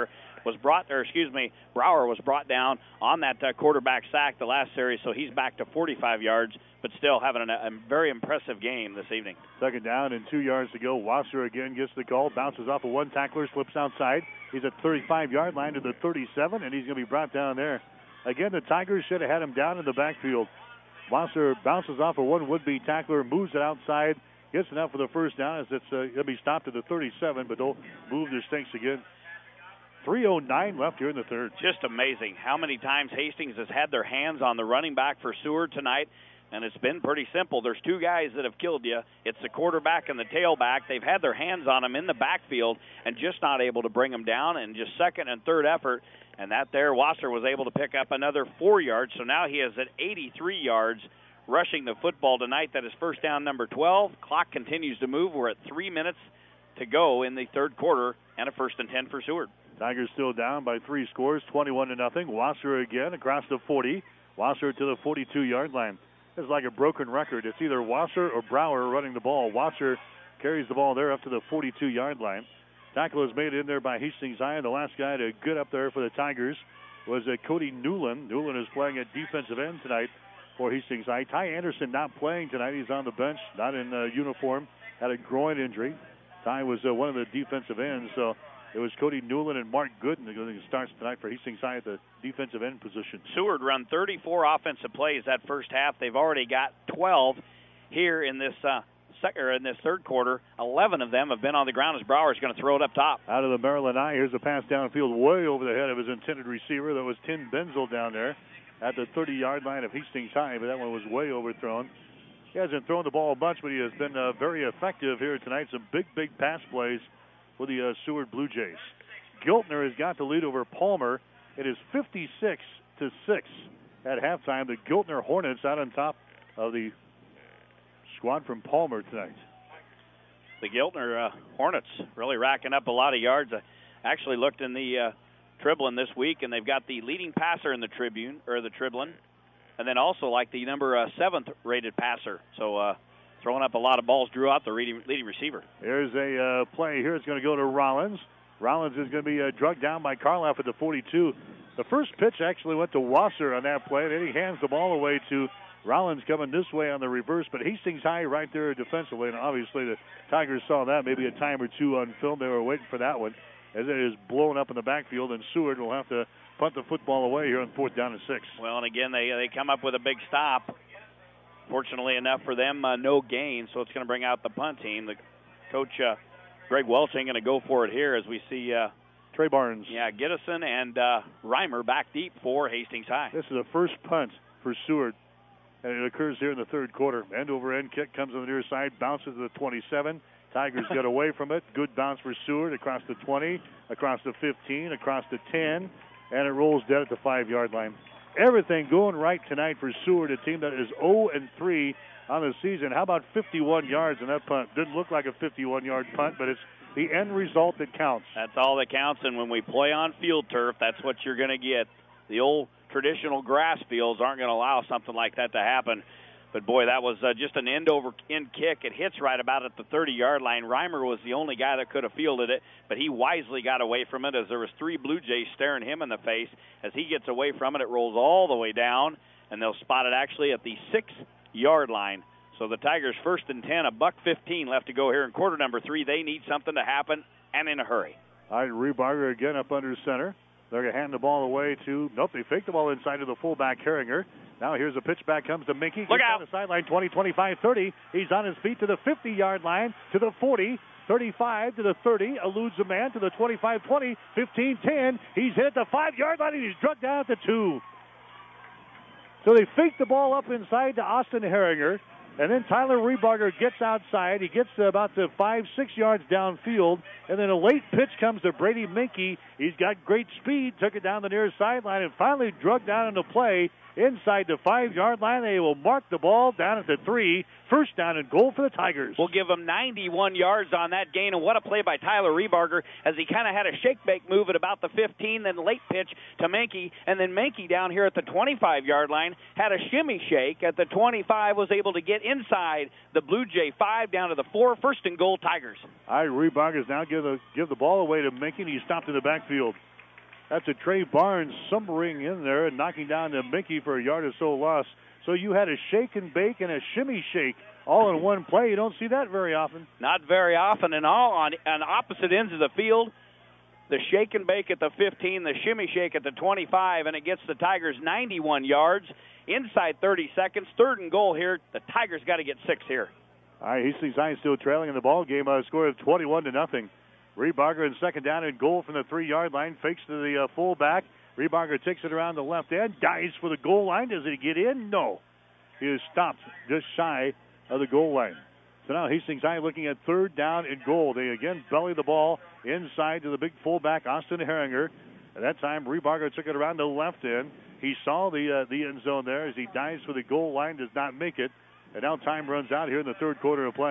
Brower was brought down on that quarterback sack the last series, so he's back to 45 yards, but still having a very impressive game this evening. 2nd down and 2 yards to go. Wasser again gets the call, bounces off of one tackler, slips outside. He's at 35-yard line to the 37, and he's going to be brought down there. Again, the Tigers should have had him down in the backfield. Wasser bounces off of one would-be tackler, moves it outside, gets enough for the first down as it's going to be stopped at the 37, but they'll move their stakes again. 3:09 left here in the 3rd. Just amazing how many times Hastings has had their hands on the running back for Seward tonight, and it's been pretty simple. There's 2 guys that have killed you. It's the quarterback and the tailback. They've had their hands on him in the backfield and just not able to bring him down, and just 2nd and 3rd effort. And that there, Wasser was able to pick up another 4 yards, so now he is at 83 yards rushing the football tonight. That is first down number 12. Clock continues to move. We're at 3 minutes, to go in the third quarter, and a 1st and 10 for Seward. Tigers still down by 3 scores, 21-0. Wasser again across the 40. Wasser to the 42-yard line. It's like a broken record. It's either Wasser or Brower running the ball. Wasser carries the ball there up to the 42-yard line. Tackle is made in there by Hastings High. The last guy to get up there for the Tigers was Cody Newland. Newland is playing at defensive end tonight for Hastings High. Ty Anderson not playing tonight. He's on the bench, not in uniform. Had a groin injury. Ty was one of the defensive ends, so it was Cody Newland and Mark Gooden that starts tonight for Hastings High at the defensive end position. Seward run 34 offensive plays that first half. They've already got 12 here in this in this third quarter. 11 of them have been on the ground as Brower's going to throw it up top. Out of the Maryland Eye, here's a pass downfield way over the head of his intended receiver. That was Tim Benzel down there at the 30-yard line of Hastings High, but that one was way overthrown. He hasn't thrown the ball much, but he has been very effective here tonight. Some big pass plays for the Seward Blue Jays. Giltner has got the lead over Palmer. It is 56-6 at halftime. The Giltner Hornets out on top of the squad from Palmer tonight. The Giltner Hornets really racking up a lot of yards. I actually looked in the Triblin this week, and they've got the leading passer in the Triblin, and then also like the number 7th rated passer. So throwing up a lot of balls, drew out the leading receiver. Here's a play here. It's going to go to Rollins. Rollins is going to be drugged down by Karloff at the 42. The first pitch actually went to Wasser on that play. Then he hands the ball away to Rollins coming this way on the reverse, but Hastings High right there defensively, and obviously the Tigers saw that maybe a time or two on film. They were waiting for that one as it is blown up in the backfield, and Seward will have to punt the football away here on 4th down and 6. Well, and again, they come up with a big stop. Fortunately enough for them, no gain, so it's going to bring out the punt team. The coach, Greg Welching, going to go for it here as we see Trey Barnes. Yeah, Gittison and Reimer back deep for Hastings High. This is the first punt for Seward, and it occurs here in the third quarter. End-over-end kick comes on the near side, bounces to the 27. Tigers get away from it. Good bounce for Seward across the 20, across the 15, across the 10, and it rolls dead at the 5-yard line. Everything going right tonight for Seward, a team that is 0-3 on the season. How about 51 yards in that punt? Didn't look like a 51-yard punt, but it's the end result that counts. That's all that counts, and when we play on field turf, that's what you're going to get. The old traditional grass fields aren't going to allow something like that to happen. But, boy, that was just an end-over-end kick. It hits right about at the 30-yard line. Reimer was the only guy that could have fielded it, but he wisely got away from it as there was 3 Blue Jays staring him in the face. As he gets away from it, it rolls all the way down, and they'll spot it actually at the 6-yard line. So the Tigers 1st and 10, $1:15 left to go here in quarter number 3. They need something to happen, and in a hurry. All right, Rebarger again up under center. They're going to hand the ball away to, they fake the ball inside to the fullback, Herringer. Now here's a pitch back, comes to Minky. Look out. On the sideline, 20, 25, 30. He's on his feet to the 50-yard line, to the 40, 35 to the 30. Eludes a man to the 25, 20, 15, 10. He's hit at the 5-yard line, and he's drugged down at the 2. So they fake the ball up inside to Austin Herringer. And then Tyler Rebarger gets outside. He gets to about the 5-6 yards downfield. And then a late pitch comes to Brady Minky. He's got great speed, took it down the near sideline, and finally drugged down into play inside the 5-yard line. They will mark the ball down at the 3. 1st down and goal for the Tigers. We'll give them 91 yards on that gain, and what a play by Tyler Rebarger as he kind of had a shake-bake move at about the 15, then late pitch to Menke, and then Menke down here at the 25-yard line had a shimmy shake at the 25, was able to get inside the Blue Jay 5 down to the 4. 1st and goal, Tigers. All right, Rebarger's now give the ball away to Menke, and he stopped in the backfield. That's a Trey Barnes summering in there and knocking down to Minky for a yard or so loss. So you had a shake and bake and a shimmy shake all in one play. You don't see that very often. Not very often, and all on opposite ends of the field. The shake and bake at the 15, the shimmy shake at the 25, and it gets the Tigers 91 yards inside 30 seconds. 3rd and goal here. The Tigers got to get 6 here. All right, Hastings High still trailing in the ball game. A score of 21-0. Rebarger in 2nd down and goal from the 3-yard line. Fakes to the fullback. Rebarger takes it around the left end. Dives for the goal line. Does he get in? No. He is stopped just shy of the goal line. So now Hastings High looking at 3rd down and goal. They again belly the ball inside to the big fullback, Austin Herringer. At that time, Rebarger took it around the left end. He saw the end zone there as he dives for the goal line, does not make it. And now time runs out here in the 3rd quarter of play.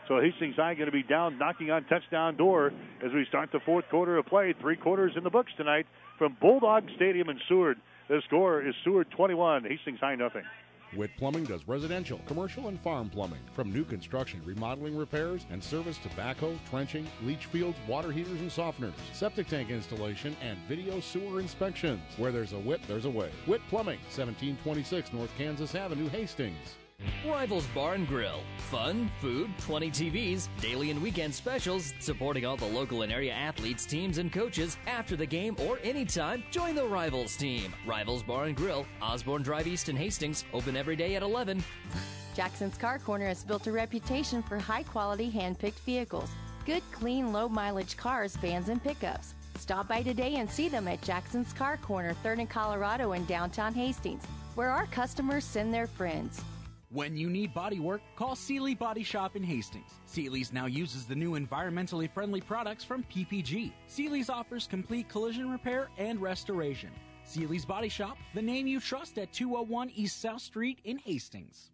So Hastings High going to be down, knocking on touchdown door as we start the fourth quarter of play. 3 quarters in the books tonight from Bulldog Stadium in Seward. The score is Seward 21, Hastings High nothing. Witt Plumbing does residential, commercial, and farm plumbing. From new construction, remodeling, repairs, and service to backhoe, trenching, leach fields, water heaters, and softeners, septic tank installation, and video sewer inspections. Where there's a Witt, there's a way. Witt Plumbing, 1726 North Kansas Avenue, Hastings. Rivals Bar and Grill. Fun, food, 20 TVs, daily and weekend specials, supporting all the local and area athletes, teams, and coaches. After the game or anytime, join the Rivals team. Rivals Bar and Grill, Osborne Drive East in Hastings, open every day at 11. Jackson's Car Corner has built a reputation for high-quality, hand-picked vehicles. Good, clean, low-mileage cars, vans, and pickups. Stop by today and see them at Jackson's Car Corner, 3rd and Colorado in downtown Hastings, where our customers send their friends. When you need body work, call Seeley Body Shop in Hastings. Seeley's now uses the new environmentally friendly products from PPG. Seeley's offers complete collision repair and restoration. Seeley's Body Shop, the name you trust at 201 East South Street in Hastings.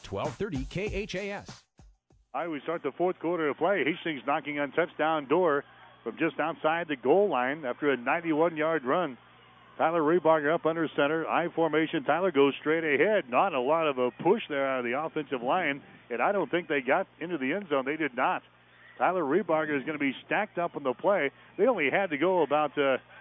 1230 KHAS. All right, we start the fourth quarter of play. Hastings knocking on touchdown door from just outside the goal line after a 91-yard run. Tyler Rebarger up under center. I formation. Tyler goes straight ahead. Not a lot of a push there out of the offensive line, and I don't think they got into the end zone. They did not. Tyler Rebarger is going to be stacked up on the play. They only had to go about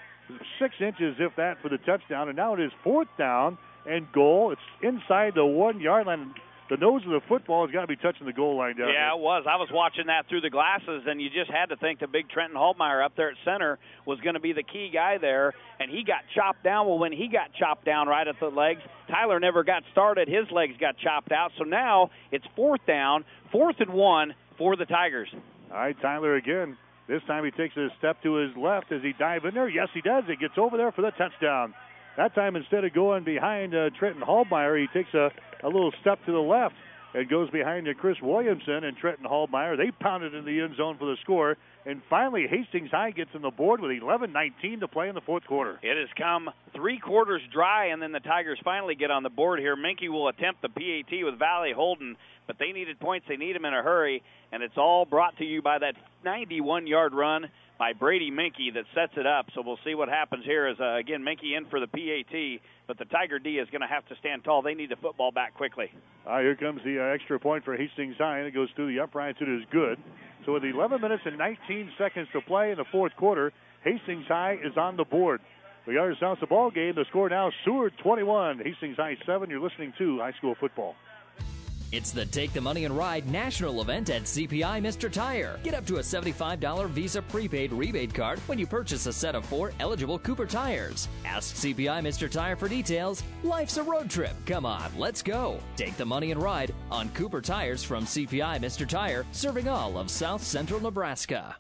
6 inches, if that, for the touchdown, and now it is 4th down and goal. It's inside the 1-yard line. The nose of the football has got to be touching the goal line down Yeah, there. it was. I was watching that through the glasses, and you just had to think the big Trenton Holtmeyer up there at center was going to be the key guy there, and he got chopped down. Well, when he got chopped down right at the legs, Tyler never got started. His legs got chopped out, so now it's 4th down, 4th and 1 for the Tigers. All right, Tyler again. This time he takes a step to his left as he dives in there. Yes, he does. He gets over there for the touchdown. That time, instead of going behind Trenton Hallmeyer, he takes a little step to the left and goes behind Chris Williamson and Trenton Hallmeyer. They pounded in the end zone for the score. And finally, Hastings High gets on the board with 11:19 to play in the fourth quarter. It has come 3 quarters dry, and then the Tigers finally get on the board here. Minke will attempt the PAT with Valley Holden, but they needed points. They need them in a hurry, and it's all brought to you by that 91-yard run by Brady Minke that sets it up. So we'll see what happens here as, again, Minke in for the PAT, but the Tiger D is going to have to stand tall. They need the football back quickly. Here comes the extra point for Hastings High, and it goes through the uprights. It is good. So with 11 minutes and 19 seconds to play in the fourth quarter, Hastings High is on the board. We got ourselves a ball game. The score now, Seward 21, Hastings High 7. You're listening to high school football. It's the Take the Money and Ride national event at CPI Mr. Tire. Get up to a $75 Visa prepaid rebate card when you purchase a set of 4 eligible Cooper tires. Ask CPI Mr. Tire for details. Life's a road trip. Come on, let's go. Take the money and ride on Cooper tires from CPI Mr. Tire, serving all of South Central Nebraska.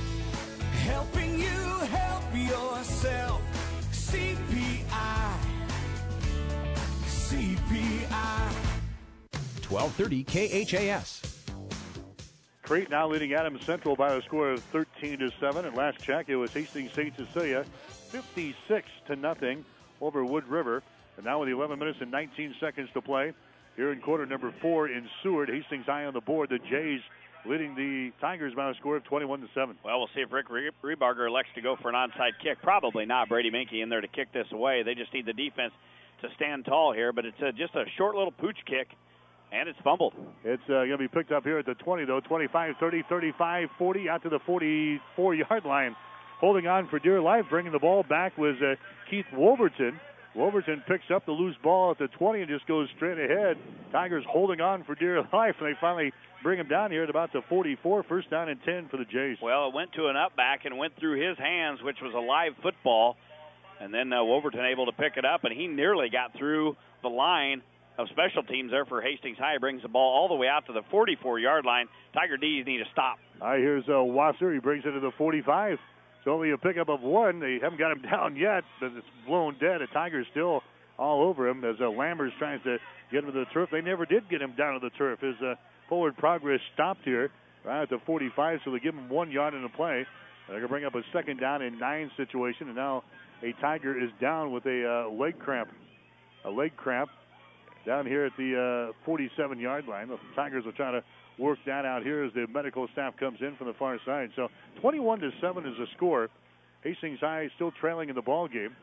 Helping you help yourself. CPI. CPI. 1230 KHAS. Crete now leading Adams Central by a score of 13-7. At last check, it was Hastings St. Cecilia 56-0 over Wood River. And now with 11 minutes and 19 seconds to play here in quarter number 4 in Seward, Hastings High on the board. The Jays leading the Tigers by a score of 21-7. Well, we'll see if Rick Rebarger elects to go for an onside kick. Probably not. Brady Minke in there to kick this away. They just need the defense to stand tall here, but it's just a short little pooch kick. And it's fumbled. It's going to be picked up here at the 20, though. 25, 30, 35, 40, out to the 44-yard line. Holding on for dear life, bringing the ball back was Keith Wolverton. Wolverton picks up the loose ball at the 20 and just goes straight ahead. Tigers holding on for dear life, and they finally bring him down here at about the 44. First down and 10 for the Jays. Well, it went to an up back and went through his hands, which was a live football. And then Wolverton able to pick it up, and he nearly got through the line of special teams there for Hastings High. Brings the ball all the way out to the 44-yard line. Tiger D's need to stop. Here's Wasser. He brings it to the 45. It's only a pickup of 1. They haven't got him down yet, but it's blown dead. The Tiger's still all over him as Lammers tries to get him to the turf. They never did get him down to the turf. His forward progress stopped here right at the 45, so they give him 1 yard in the play. They're going to bring up a second down and 9 situation, and now a Tiger is down with a leg cramp. A leg cramp down here at the 47-yard line. The Tigers will try to work that out here as the medical staff comes in from the far side. So 21-7 is the score. Hastings High still trailing in the ball game.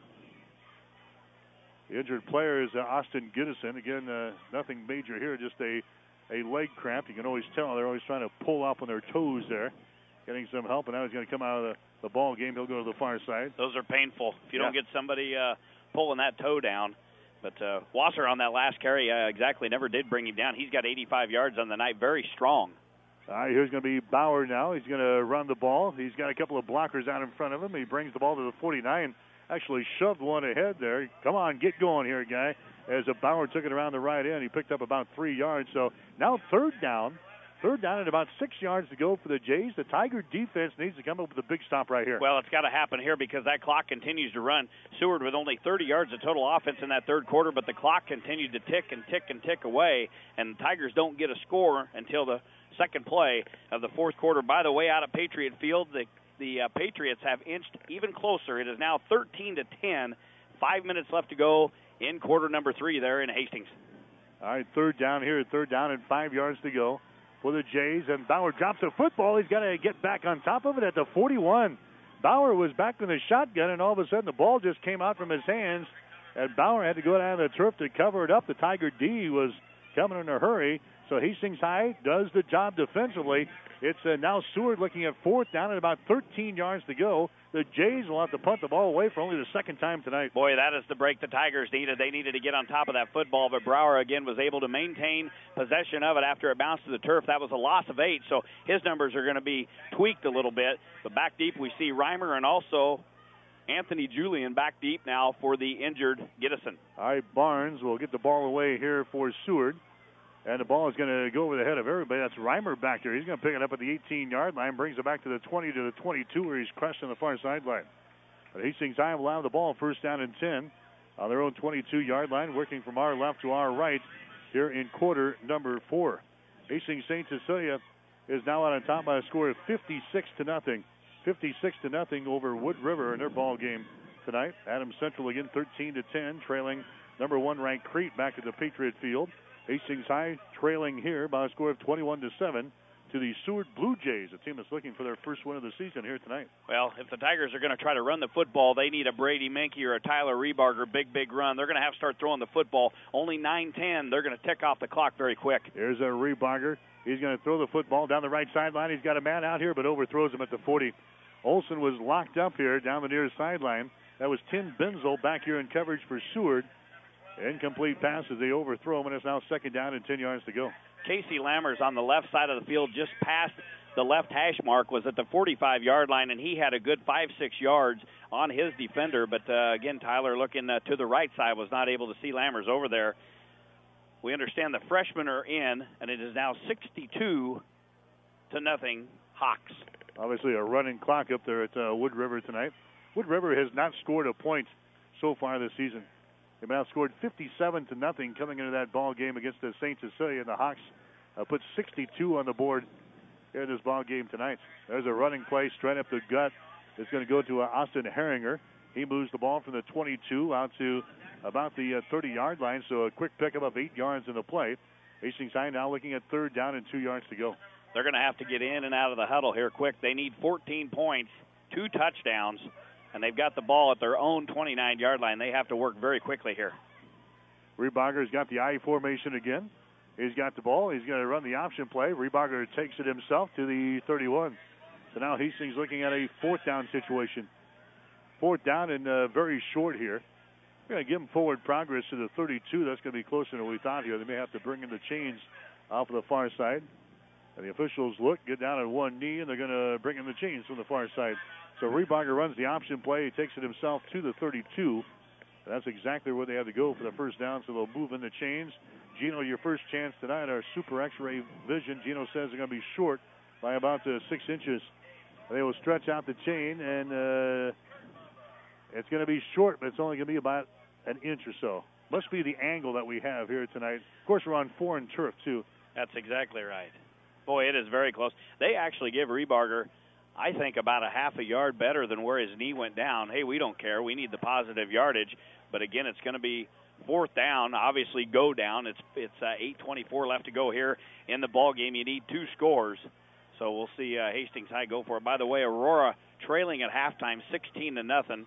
The injured player is Austin Gittison. Again, nothing major here, just a leg cramp. You can always tell they're always trying to pull up on their toes there, getting some help, and now he's going to come out of the ball game. He'll go to the far side. Those are painful if you don't get somebody pulling that toe down. But Wasser on that last carry exactly never did bring him down. He's got 85 yards on the night, very strong. All right, here's going to be Bauer now. He's going to run the ball. He's got a couple of blockers out in front of him. He brings the ball to the 49. Actually shoved one ahead there. Come on, get going here, guy. As Bauer took it around the right end, he picked up about 3 yards. So now third down and about 6 yards to go for the Jays. The Tiger defense needs to come up with a big stop right here. Well, it's got to happen here because that clock continues to run. Seward with only 30 yards of total offense in that third quarter, but the clock continued to tick and tick and tick away, and the Tigers don't get a score until the second play of the fourth quarter. By the way, out at Patriot Field, the Patriots have inched even closer. It is now 13-10. 5 minutes left to go in quarter number 3 there in Hastings. All right, third down here. Third down and 5 yards to go for the Jays. And Bauer drops the football. He's got to get back on top of it at the 41. Bauer was back in the shotgun, and all of a sudden the ball just came out from his hands. And Bauer had to go down the turf to cover it up. The Tiger D was coming in a hurry. So Hastings High does the job defensively. It's now Seward looking at fourth down and about 13 yards to go. The Jays will have to punt the ball away for only the second time tonight. Boy, that is the break the Tigers needed. They needed to get on top of that football, but Brower again was able to maintain possession of it after it bounced to the turf. That was a loss of 8, so his numbers are going to be tweaked a little bit. But back deep we see Reimer and also Anthony Julian back deep now for the injured Gittison. All right, Barnes will get the ball away here for Seward. And the ball is going to go over the head of everybody. That's Reimer back there. He's going to pick it up at the 18-yard line, brings it back to the 20 to the 22 where he's crushed on the far sideline. But Hastings High will have the ball first down and 10 on their own 22-yard line, working from our left to our right here in quarter number 4. Hastings St. Cecilia is now out on top by a score of 56-0. 56-0 over Wood River in their ball game tonight. Adams Central again 13-10, trailing number 1 ranked Crete back at the Patriot Field. Hastings High trailing here by a score of 21-7 to the Seward Blue Jays, a team that's looking for their first win of the season here tonight. Well, if the Tigers are going to try to run the football, they need a Brady Menke or a Tyler Rebarger big run. They're going to have to start throwing the football. Only 9-10. They're going to tick off the clock very quick. Here's a Rebarger. He's going to throw the football down the right sideline. He's got a man out here, but overthrows him at the 40. Olson was locked up here down the near sideline. That was Tim Benzel back here in coverage for Seward. Incomplete pass as they overthrow him, and it's now second down and 10 yards to go. Casey Lammers on the left side of the field, just past the left hash mark, was at the 45-yard line, and he had a good 5-6 yards on his defender. But, again, Tyler looking to the right side was not able to see Lammers over there. We understand the freshmen are in, and it is now 62-0 Hawks. Obviously a running clock up there at Wood River tonight. Wood River has not scored a point so far this season. They've now scored 57-0 coming into that ball game against the St. Cecilia, and the Hawks put 62 on the board in this ball game tonight. There's a running play straight up the gut. It's going to go to Austin Herringer. He moves the ball from the 22 out to about the 30-yard line, so a quick pickup of 8 yards in the play. Hastings High now looking at third down and 2 yards to go. They're going to have to get in and out of the huddle here quick. They need 14 points, 2 touchdowns, and they've got the ball at their own 29-yard line. They have to work very quickly here. Rebarger's got the I formation again. He's got the ball. He's going to run the option play. Rebarger takes it himself to the 31. So now Hastings looking at a fourth down situation. Fourth down and very short here. We're going to give them forward progress to the 32. That's going to be closer than we thought here. They may have to bring in the chains off of the far side. And the officials look, get down on one knee, and they're going to bring in the chains from the far side. So Rebarger runs the option play. He takes it himself to the 32. And that's exactly where they had to go for the first down, so they'll move in the chains. Gino, your first chance tonight, our Super X-ray vision. Gino says they're going to be short by about 6 inches. They will stretch out the chain, and it's going to be short, but it's only going to be about an inch or so. Must be the angle that we have here tonight. Of course, we're on foreign turf, too. That's exactly right. Boy, it is very close. They actually give Rebarger, I think, about a half a yard better than where his knee went down. Hey, we don't care. We need the positive yardage. But, again, it's going to be fourth down, obviously go down. It's 8:24 left to go here in the ball game. You need 2 scores. So we'll see Hastings High go for it. By the way, Aurora trailing at halftime 16-0.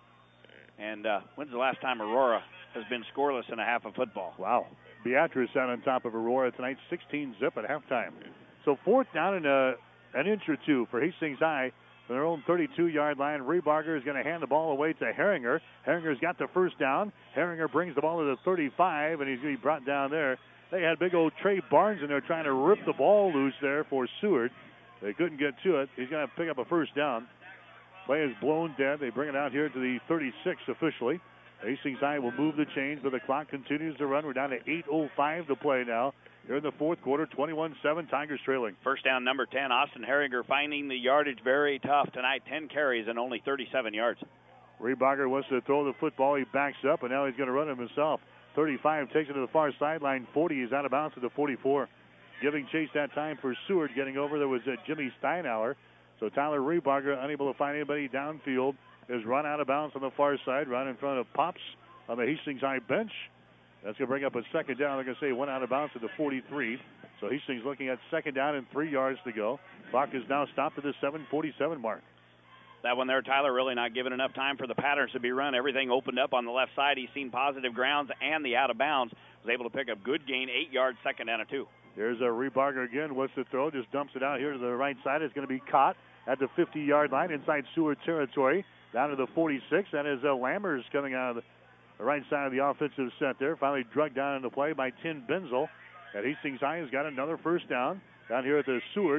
And when's the last time Aurora has been scoreless in a half of football? Wow. Beatrice out on top of Aurora tonight, 16-0 at halftime. So fourth down and an inch or two for Hastings High. From their own 32-yard line, Rebarger is going to hand the ball away to Herringer. Herringer's got the first down. Herringer brings the ball to the 35, and he's going to be brought down there. They had big old Trey Barnes in there trying to rip the ball loose there for Seward. They couldn't get to it. He's going to pick up a first down. Play is blown dead. They bring it out here to the 36 officially. Hastings High will move the chains, but the clock continues to run. We're down to 8:05 to play now. Here in the fourth quarter, 21-7, Tigers trailing. First down, number 10, Austin Herringer finding the yardage very tough tonight. 10 carries and only 37 yards. Rebarger wants to throw the football. He backs up, and now he's going to run it himself. 35 takes it to the far sideline. 40 is out of bounds to the 44. Giving chase that time for Seward. Getting over there was Jimmy Steinauer. So Tyler Rebarger, unable to find anybody downfield, is run out of bounds on the far side, right in front of Pops on the Hastings High bench. That's going to bring up a second down. They're going to say one out of bounds to the 43. So Hastings looking at second down and 3 yards to go. Clock is now stopped at the 7:47 mark. That one there, Tyler, really not giving enough time for the patterns to be run. Everything opened up on the left side. He's seen positive grounds and the out of bounds. Was able to pick up good gain, 8 yards, second down and 2. There's a Rebarger again. What's the throw? Just dumps it out here to the right side. It's going to be caught at the 50-yard line inside Seward territory. Down to the 46. That is Lammers coming out of the right side of the offensive set there. Finally drugged down in the play by Tim Benzel. And Hastings High has got another first down down here at the Seward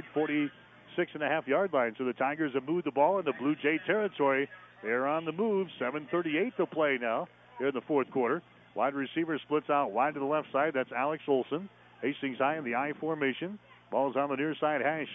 46.5-yard line. So the Tigers have moved the ball in the Blue Jay territory. They're on the move. 7:38 to play now here in the fourth quarter. Wide receiver splits out wide to the left side. That's Alex Olson. Hastings High in the I formation. Ball's on the near side hash.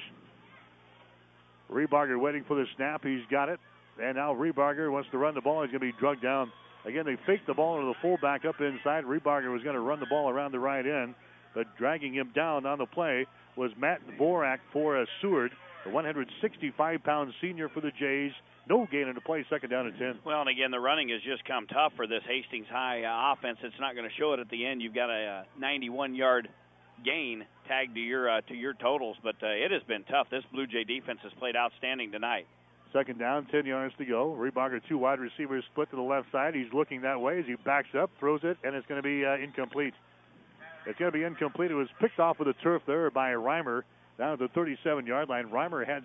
Rebarger waiting for the snap. He's got it. And now Rebarger wants to run the ball. He's going to be drugged down. Again, they faked the ball to the fullback up inside. Rebarger was going to run the ball around the right end, but dragging him down on the play was Matt Borak for Seward, the 165-pound senior for the Jays. No gain in the play, second down and 10. Well, and again, the running has just come tough for this Hastings High offense. It's not going to show it at the end. You've got a 91-yard gain tagged to your totals, but it has been tough. This Blue Jay defense has played outstanding tonight. Second down, 10 yards to go. Rebarger, 2 wide receivers split to the left side. He's looking that way as he backs up, throws it, and it's going to be incomplete. It's going to be incomplete. It was picked off with the turf there by Reimer down at the 37-yard line. Reimer had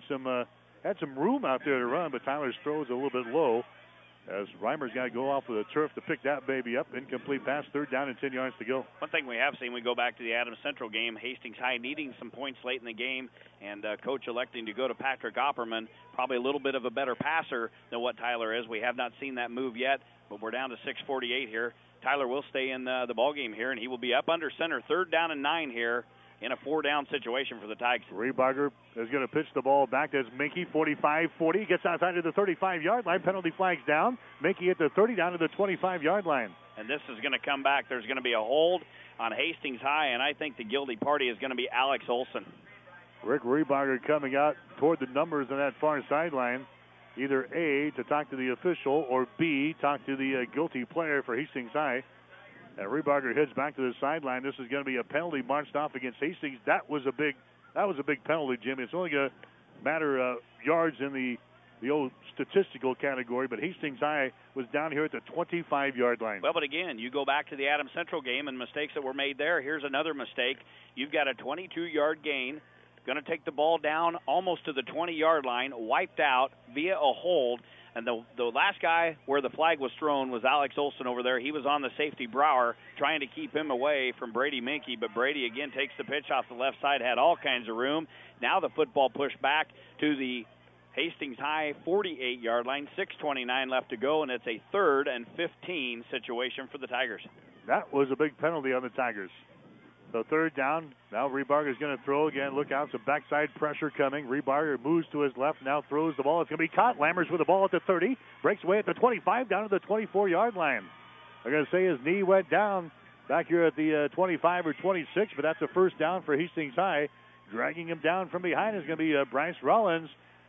some room out there to run, but Tyler's throw is a little bit low as Reimer's got to go off with the turf to pick that baby up. Incomplete pass, third down and 10 yards to go. One thing we have seen, we go back to the Adams Central game, Hastings High needing some points late in the game, and coach electing to go to Patrick Opperman, probably a little bit of a better passer than what Tyler is. We have not seen that move yet, but we're down to 6:48 here. Tyler will stay in the ball game here, and he will be up under center, third down and 9 here in a 4-down situation for the Tigers. Rebarger is going to pitch the ball back. That's Minky, 45-40. Gets outside of the 35-yard line. Penalty flags down. Minky at the 30, down to the 25-yard line. And this is going to come back. There's going to be a hold on Hastings High, and I think the guilty party is going to be Alex Olson. Rick Rebarger coming out toward the numbers on that far sideline. Either A, to talk to the official, or B, talk to the guilty player for Hastings High. And Rebarger heads back to the sideline. This is going to be a penalty marched off against Hastings. That was a big penalty, Jimmy. It's only going to matter yards in the old statistical category, but Hastings High was down here at the 25-yard line. Well, but again, you go back to the Adams Central game and mistakes that were made there. Here's another mistake. You've got a 22-yard gain, going to take the ball down almost to the 20-yard line, wiped out via a hold. And the last guy where the flag was thrown was Alex Olson over there. He was on the safety, Brower, trying to keep him away from Brady Minky. But Brady, again, takes the pitch off the left side, had all kinds of room. Now the football pushed back to the Hastings High 48-yard line, 6:29 left to go, and it's a 3rd and 15 situation for the Tigers. That was a big penalty on the Tigers. So third down. Now Rebarger is going to throw again. Look out, some backside pressure coming. Rebarger moves to his left, now throws the ball. It's going to be caught. Lammers with the ball at the 30. Breaks away at the 25, down to the 24-yard line. I'm going to say his knee went down back here at the 25 or 26, but that's a first down for Hastings High. Dragging him down from behind is going to be Bryce Rollins.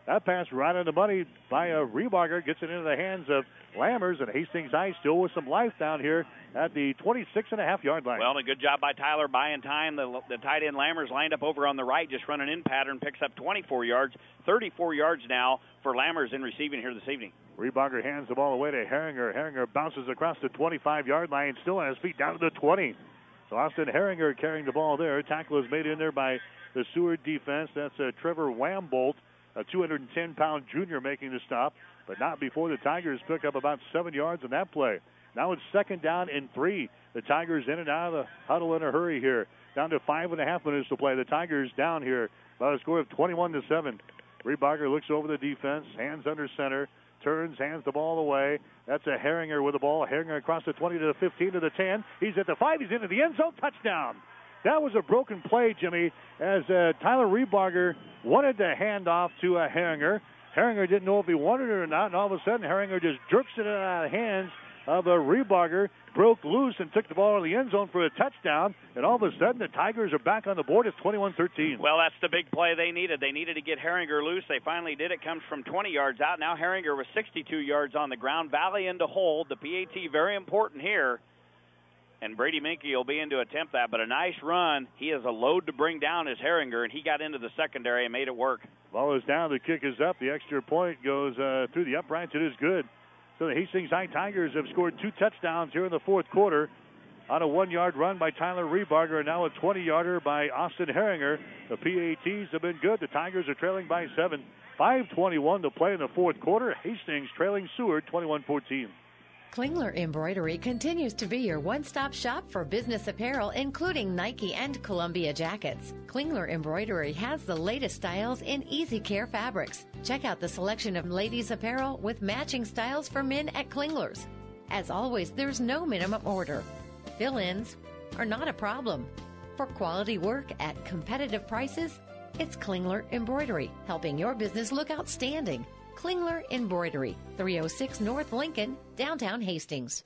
That pass right on the money by Rebarger gets it into the hands of Lammers, and Hastings High still with some life down here at the 26.5-yard line. Well, and a good job by Tyler buying time. The tight end Lammers lined up over on the right, just running in pattern, picks up 24 yards, 34 yards now for Lammers in receiving here this evening. Rebarger hands the ball away to Herringer. Herringer bounces across the 25-yard line, still on his feet down to the 20. So Austin Herringer carrying the ball there. Tackle is made in there by the Seward defense. That's Trevor Wambolt, a 210-pound junior, making the stop, but not before the Tigers pick up about 7 yards in that play. Now it's 2nd down and 3. The Tigers in and out of the huddle in a hurry here. Down to 5.5 minutes to play. The Tigers down here by a score of 21-7. Rebarger looks over the defense, hands under center, turns, hands the ball away. That's a Herringer with the ball. Herringer across the 20 to the 15 to the 10. He's at the 5. He's into the end zone. Touchdown. That was a broken play, Jimmy, as Tyler Rebarger wanted to hand off to Herringer. Herringer didn't know if he wanted it or not, and all of a sudden Herringer just jerks it out of the hands of Rebarger, broke loose and took the ball in the end zone for a touchdown, and all of a sudden the Tigers are back on the board. It's 21-13. Well, that's the big play they needed. They needed to get Herringer loose. They finally did. It comes from 20 yards out. Now Herringer was 62 yards on the ground. Valley in to hold. The PAT very important here. And Brady Minke will be in to attempt that, but a nice run. He has a load to bring down as Herringer, and he got into the secondary and made it work. Ball is down. The kick is up. The extra point goes through the uprights. It is good. So the Hastings High Tigers have scored 2 touchdowns here in the fourth quarter on a 1-yard run by Tyler Rebarger, and now a 20-yarder by Austin Herringer. The PATs have been good. The Tigers are trailing by 7. 5:21 to play in the fourth quarter. Hastings trailing Seward 21-14. Klingler Embroidery continues to be your one-stop shop for business apparel, including Nike and Columbia jackets. Klingler Embroidery has the latest styles in easy care fabrics. Check out the selection of ladies' apparel with matching styles for men at Klingler's. As always, there's no minimum order. Fill-ins are not a problem. For quality work at competitive prices, it's Klingler Embroidery, helping your business look outstanding. Klingler Embroidery, 306 North Lincoln, downtown Hastings.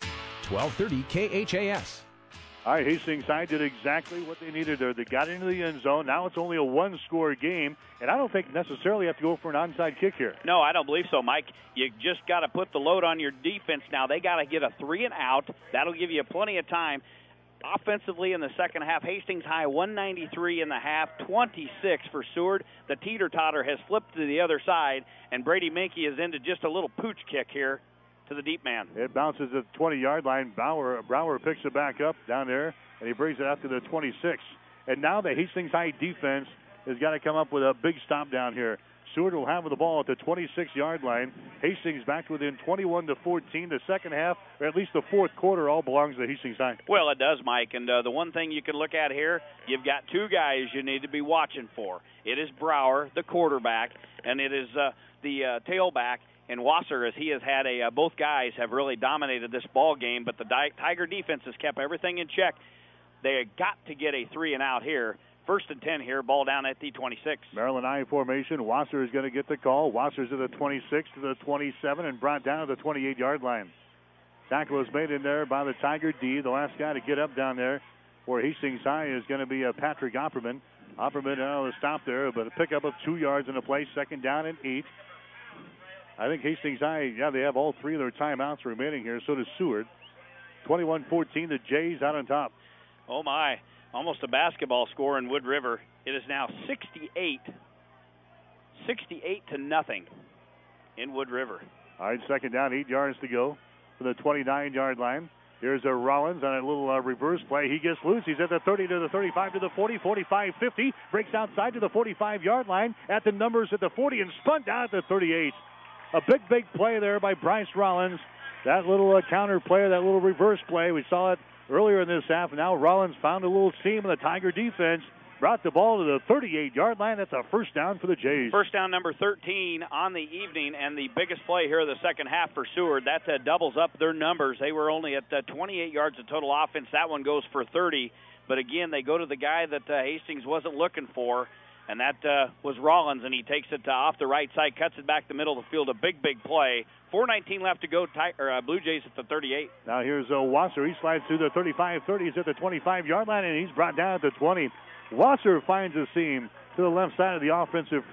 1230 KHAS. All right, Hastings High did exactly what they needed there. They got into the end zone. Now it's only a 1-score game, and I don't think necessarily have to go for an onside kick here. No, I don't believe so, Mike. You just got to put the load on your defense now. They got to get a 3 and out. That'll give you plenty of time. Offensively in the second half, Hastings High 193 in the half, 26 for Seward. The teeter-totter has flipped to the other side, and Brady Minke is into just a little pooch kick here to the deep man. It bounces at the 20-yard line. Brower picks it back up down there, and he brings it out to the 26. And now the Hastings High defense has got to come up with a big stop down here. Seward will have the ball at the 26-yard line. Hastings back within 21-14. The second half, or at least the fourth quarter, all belongs to Hastings High. Well, it does, Mike. And the one thing you can look at here, you've got 2 guys you need to be watching for. It is Brower, the quarterback, and it is the tailback. And Wasser, as he has had both guys have really dominated this ball game, but the Tiger defense has kept everything in check. They got to get a 3 and out here. 1st and 10 here, ball down at the 26. Maryland I formation. Wasser is going to get the call. Wasser's at the 26 to the 27 and brought down to the 28-yard line. Tackle was made in there by the Tiger D. The last guy to get up down there for Hastings High is going to be Patrick Opperman. Opperman will stop there, but a pickup of 2 yards in the play. 2nd down and 8. I think Hastings High, they have all 3 of their timeouts remaining here. So does Seward. 21-14, the Jays out on top. Oh, my. Almost a basketball score in Wood River. It is now 68 to nothing in Wood River. All right, 2nd down, 8 yards to go for the 29-yard line. Here's Rollins on a little reverse play. He gets loose. He's at the 30 to the 35 to the 40, 45, 50. Breaks outside to the 45-yard line at the numbers at the 40 and spun down at the 38. A big play there by Bryce Rollins. That little counter play, that little reverse play, we saw it earlier in this half. Now Rollins found a little seam in the Tiger defense, brought the ball to the 38-yard line. That's a 1st down for the Jays. 1st down number 13 on the evening, and the biggest play here of the second half for Seward. That doubles up their numbers. They were only at 28 yards of total offense. That one goes for 30. But again, they go to the guy that Hastings wasn't looking for, and that was Rollins, and he takes it off the right side, cuts it back the middle of the field. A big play. 4:19 left to go. Blue Jays at the 38. Now here's Wasser. He slides through the 35-30. He's at the 25-yard line, and he's brought down at the 20. Wasser finds a seam to the left side of the offensive front.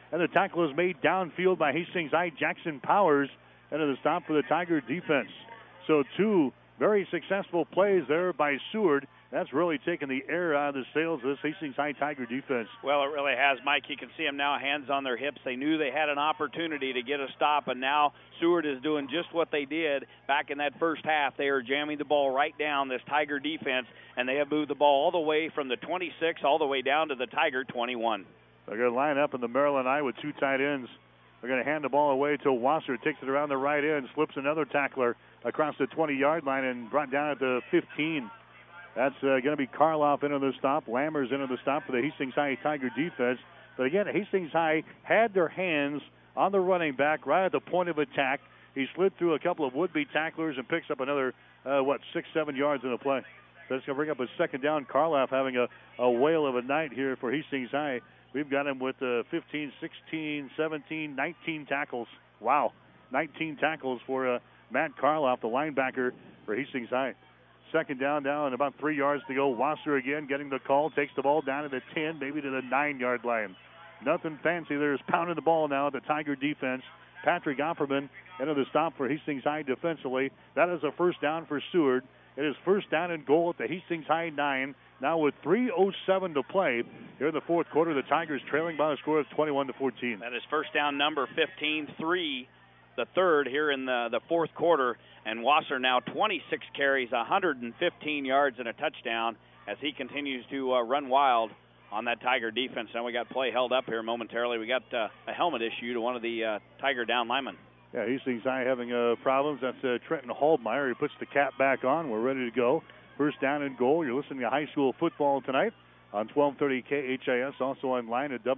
And the tackle is made downfield by Hastings High. Jackson Powers into the stop for the Tiger defense. So 2 very successful plays there by Seward. That's really taken the air out of the sails of this Hastings High Tiger defense. Well, it really has, Mike. You can see them now, hands on their hips. They knew they had an opportunity to get a stop, and now Seward is doing just what they did back in that first half. They are jamming the ball right down this Tiger defense, and they have moved the ball all the way from the 26 all the way down to the Tiger 21. They're going to line up in the Maryland I with 2 tight ends. They're going to hand the ball away to Wasser. Takes it around the right end, slips another tackler across the 20-yard line and brought down at the 15. That's going to be Karloff into the stop. Lammers into the stop for the Hastings High Tiger defense. But again, Hastings High had their hands on the running back right at the point of attack. He slid through a couple of would-be tacklers and picks up another, 6-7 yards in the play. So that's going to bring up a second down. Karloff having a whale of a night here for Hastings High. We've got him with 15, 16, 17, 19 tackles. Wow, 19 tackles for Matt Karloff, the linebacker for Hastings High. Second down now and about 3 yards to go. Wasser again getting the call. Takes the ball down to the 10, maybe to the 9-yard line. Nothing fancy. There's pounding the ball now at the Tiger defense. Patrick Opperman into the stop for Hastings High defensively. That is a first down for Seward. It is first down and goal at the Hastings High 9. Now with 3:07 to play here in the fourth quarter, the Tigers trailing by a score of 21-14. That is first down number 15-3. The third here in the fourth quarter, and Wasser now 26 carries, 115 yards, and a touchdown as he continues to run wild on that Tiger defense. Now we got play held up here momentarily. We got a helmet issue to one of the Tiger down linemen. Yeah, Hastings High having problems. That's Trenton Holdmeyer. He puts the cap back on. We're ready to go. First down and goal. You're listening to high school football tonight on 1230 KHAS, also online at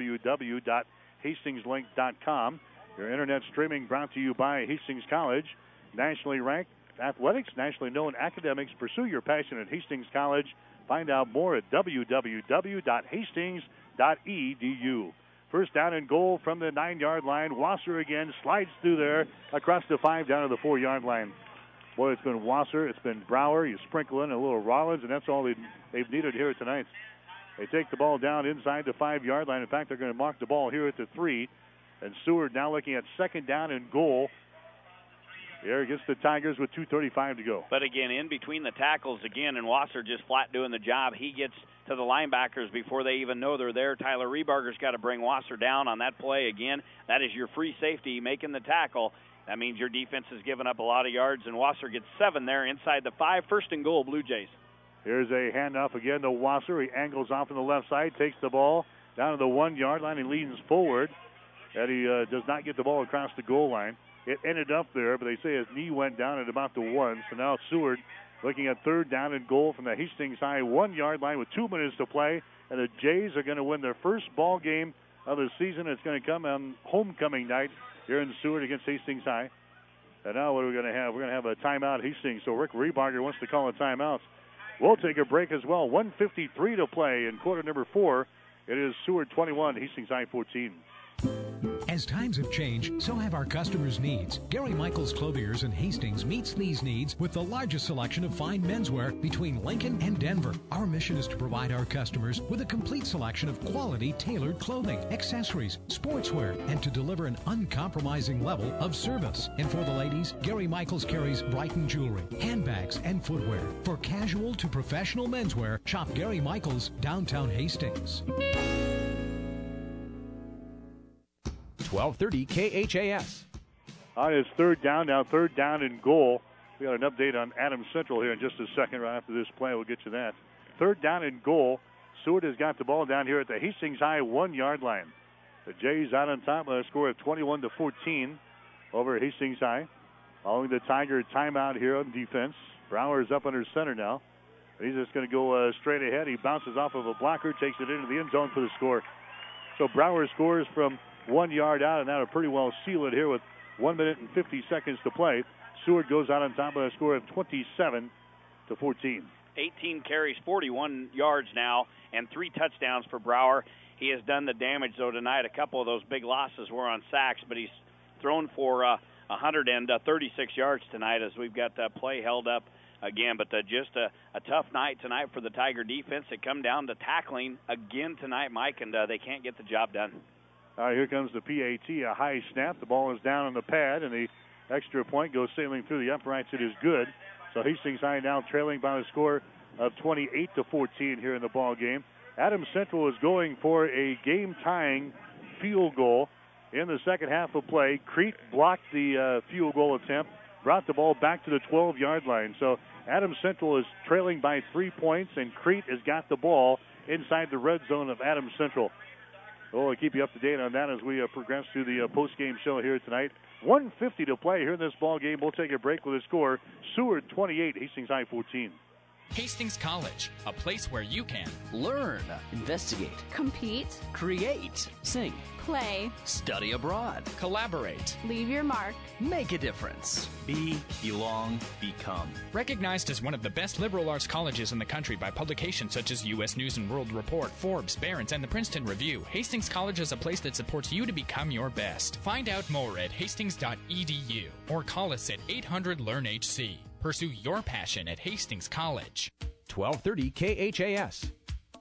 www.hastingslink.com. Your internet streaming brought to you by Hastings College. Nationally ranked athletics, nationally known academics. Pursue your passion at Hastings College. Find out more at www.hastings.edu. First down and goal from the 9-yard line. Wasser again slides through there across the 5 down to the 4-yard line. Boy, it's been Wasser, it's been Brower. You sprinkle in a little Rollins, and that's all they've needed here tonight. They take the ball down inside the 5-yard line. In fact, they're going to mark the ball here at the 3. And Seward now looking at second down and goal. Here against the Tigers with 2:35 to go. But again, in between the tackles again, and Wasser just flat doing the job. He gets to the linebackers before they even know they're there. Tyler Rebarger's got to bring Wasser down on that play again. That is your free safety making the tackle. That means your defense has given up a lot of yards, and Wasser gets 7 there inside the 5. First and goal, Blue Jays. Here's a handoff again to Wasser. He angles off on the left side, takes the ball down to the 1-yard line. He leans forward, and he does not get the ball across the goal line. It ended up there, but they say his knee went down at about the 1. So now Seward looking at third down and goal from the Hastings High 1-yard line with 2 minutes to play. And the Jays are going to win their first ball game of the season. It's going to come on homecoming night here in Seward against Hastings High. And now what are we going to have? We're going to have a timeout Hastings. So Rick Rebarger wants to call a timeout. We'll take a break as well. 1:53 to play in quarter number 4. It is Seward 21, Hastings High 14. As times have changed, so have our customers' needs. Gary Michaels Clothiers in Hastings meets these needs with the largest selection of fine menswear between Lincoln and Denver. Our mission is to provide our customers with a complete selection of quality tailored clothing, accessories, sportswear, and to deliver an uncompromising level of service. And for the ladies, Gary Michaels carries Brighton jewelry, handbags, and footwear. For casual to professional menswear, shop Gary Michaels, downtown Hastings. 1230 KHAS. All right, it's third down now, third down and goal. We got an update on Adams Central here in just a second. Right after this play, we'll get you that. Third down and goal. Seward has got the ball down here at the Hastings High 1-yard line. The Jays out on top by a score of 21-14 over Hastings High. Following the Tiger timeout here on defense. Brower is up under center now. He's just going to go straight ahead. He bounces off of a blocker, takes it into the end zone for the score. So Brower scores from 1 yard out, and that'll pretty well seal it here with 1 minute and 50 seconds to play. Seward goes out on top by a score of 27-14. 18 carries, 41 yards now, and 3 touchdowns for Brower. He has done the damage, though, tonight. A couple of those big losses were on sacks, but he's thrown for 136 yards tonight as we've got play held up again. But just a tough night tonight for the Tiger defense. They come down to tackling again tonight, Mike, and they can't get the job done. Here comes the PAT, a high snap. The ball is down on the pad, and the extra point goes sailing through the uprights. It is good. So Hastings High now trailing by a score of 28-14 here in the ball game. Adams Central is going for a game-tying field goal in the second half of play. Crete blocked the field goal attempt, brought the ball back to the 12-yard line. So Adams Central is trailing by 3 points, and Crete has got the ball inside the red zone of Adams Central. We'll keep you up to date on that as we progress through the post-game show here tonight. 1:50 to play here in this ball game. We'll take a break with a score. Seward 28, Hastings High 14. Hastings College, a place where you can learn, investigate, compete, create, sing, play, study abroad, collaborate, leave your mark, make a difference, be, belong, become. Recognized as one of the best liberal arts colleges in the country by publications such as U.S. News and World Report, Forbes, Barron's, and the Princeton Review, Hastings College is a place that supports you to become your best. Find out more at hastings.edu or call us at 800-LEARN-HC. Pursue your passion at Hastings College. 1230 KHAS.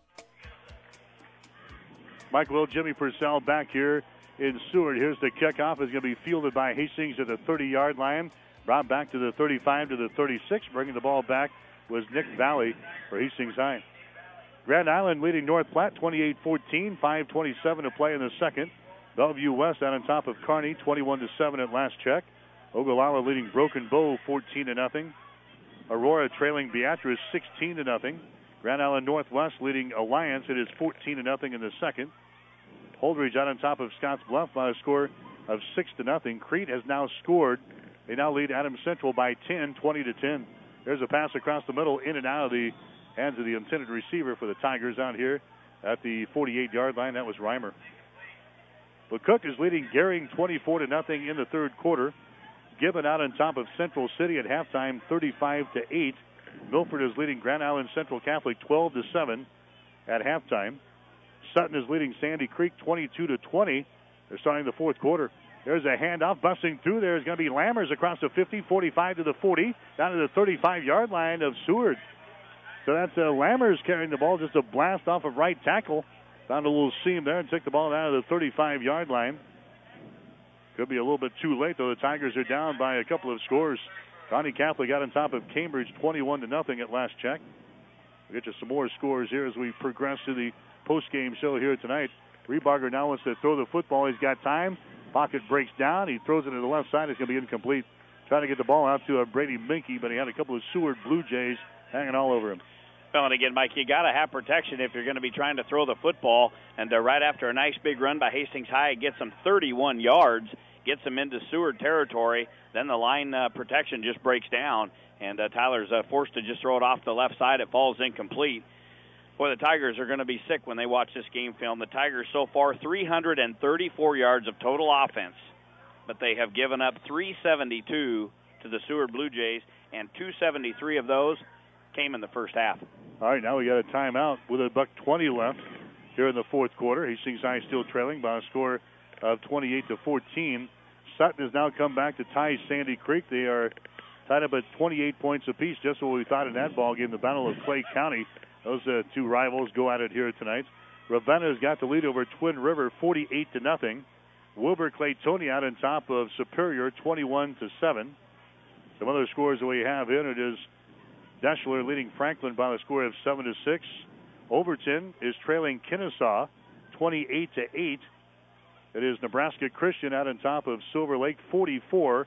Mike Will, Jimmy Purcell back here in Seward. Here's the kickoff. It's going to be fielded by Hastings at the 30-yard line. Brought back to the 35 to the 36. Bringing the ball back was Nick Valley for Hastings High. Grand Island leading North Platte 28-14. 5:27 to play in the second. Bellevue West out on top of Kearney 21-7 at last check. Ogallala leading Broken Bow 14-0. Aurora trailing Beatrice 16-0. Grand Island Northwest leading Alliance. It is 14-0 in the second. Holdridge out on top of Scotts Bluff by a score of 6-0. Crete has now scored. They now lead Adams Central by 10, 20-10. There's a pass across the middle, in and out of the hands of the intended receiver for the Tigers out here at the 48-yard line. That was Reimer. But Cook is leading Gering 24-0 in the third quarter. Gibbon out on top of Central City at halftime, 35-8. Milford is leading Grand Island Central Catholic 12-7 at halftime. Sutton is leading Sandy Creek 22-20. They're starting the fourth quarter. There's a handoff busting through. There's going to be Lammers across the 50, 45 to the 40, down to the 35-yard line of Seward. So that's Lammers carrying the ball, just a blast off of right tackle. Found a little seam there and took the ball down to the 35-yard line. Could be a little bit too late, though. The Tigers are down by a couple of scores. Kearney Catholic got on top of Cambridge 21-0 at last check. We'll get you some more scores here as we progress to the post-game show here tonight. Rebarger now wants to throw the football. He's got time. Pocket breaks down. He throws it to the left side. It's going to be incomplete. Trying to get the ball out to Brady Minke, but he had a couple of Seward Blue Jays hanging all over him. Well, and again, Mike, you got to have protection if you're going to be trying to throw the football. And right after a nice big run by Hastings High, it gets them 31 yards. Gets them into Seward territory, then the line protection just breaks down, and Tyler's forced to just throw it off the left side. It falls incomplete. Boy, the Tigers are going to be sick when they watch this game film. The Tigers so far 334 yards of total offense, but they have given up 372 to the Seward Blue Jays, and 273 of those came in the first half. All right, now we got a timeout with $1:20 left here in the fourth quarter. Hastings High still trailing by a score of 28-14. Sutton has now come back to tie Sandy Creek. They are tied up at 28 points apiece, just what we thought in that ball game, the Battle of Clay County. Those two rivals go at it here tonight. Ravenna has got the lead over Twin River 48-0. Wilbur Claytonia out on top of Superior 21-7. Some other scores that we have in it is Deschler leading Franklin by the score of 7-6. Overton is trailing Kennesaw 28-8. It is Nebraska Christian out on top of Silver Lake 44-0.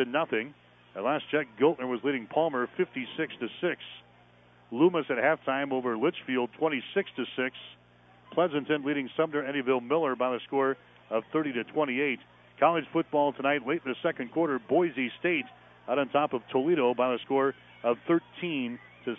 At last check, Giltner was leading Palmer 56-6. Loomis at halftime over Litchfield 26-6. Pleasanton leading Sumner Eddyville Miller by the score of 30-28. College football tonight, late in the second quarter, Boise State out on top of Toledo by the score of 13-6.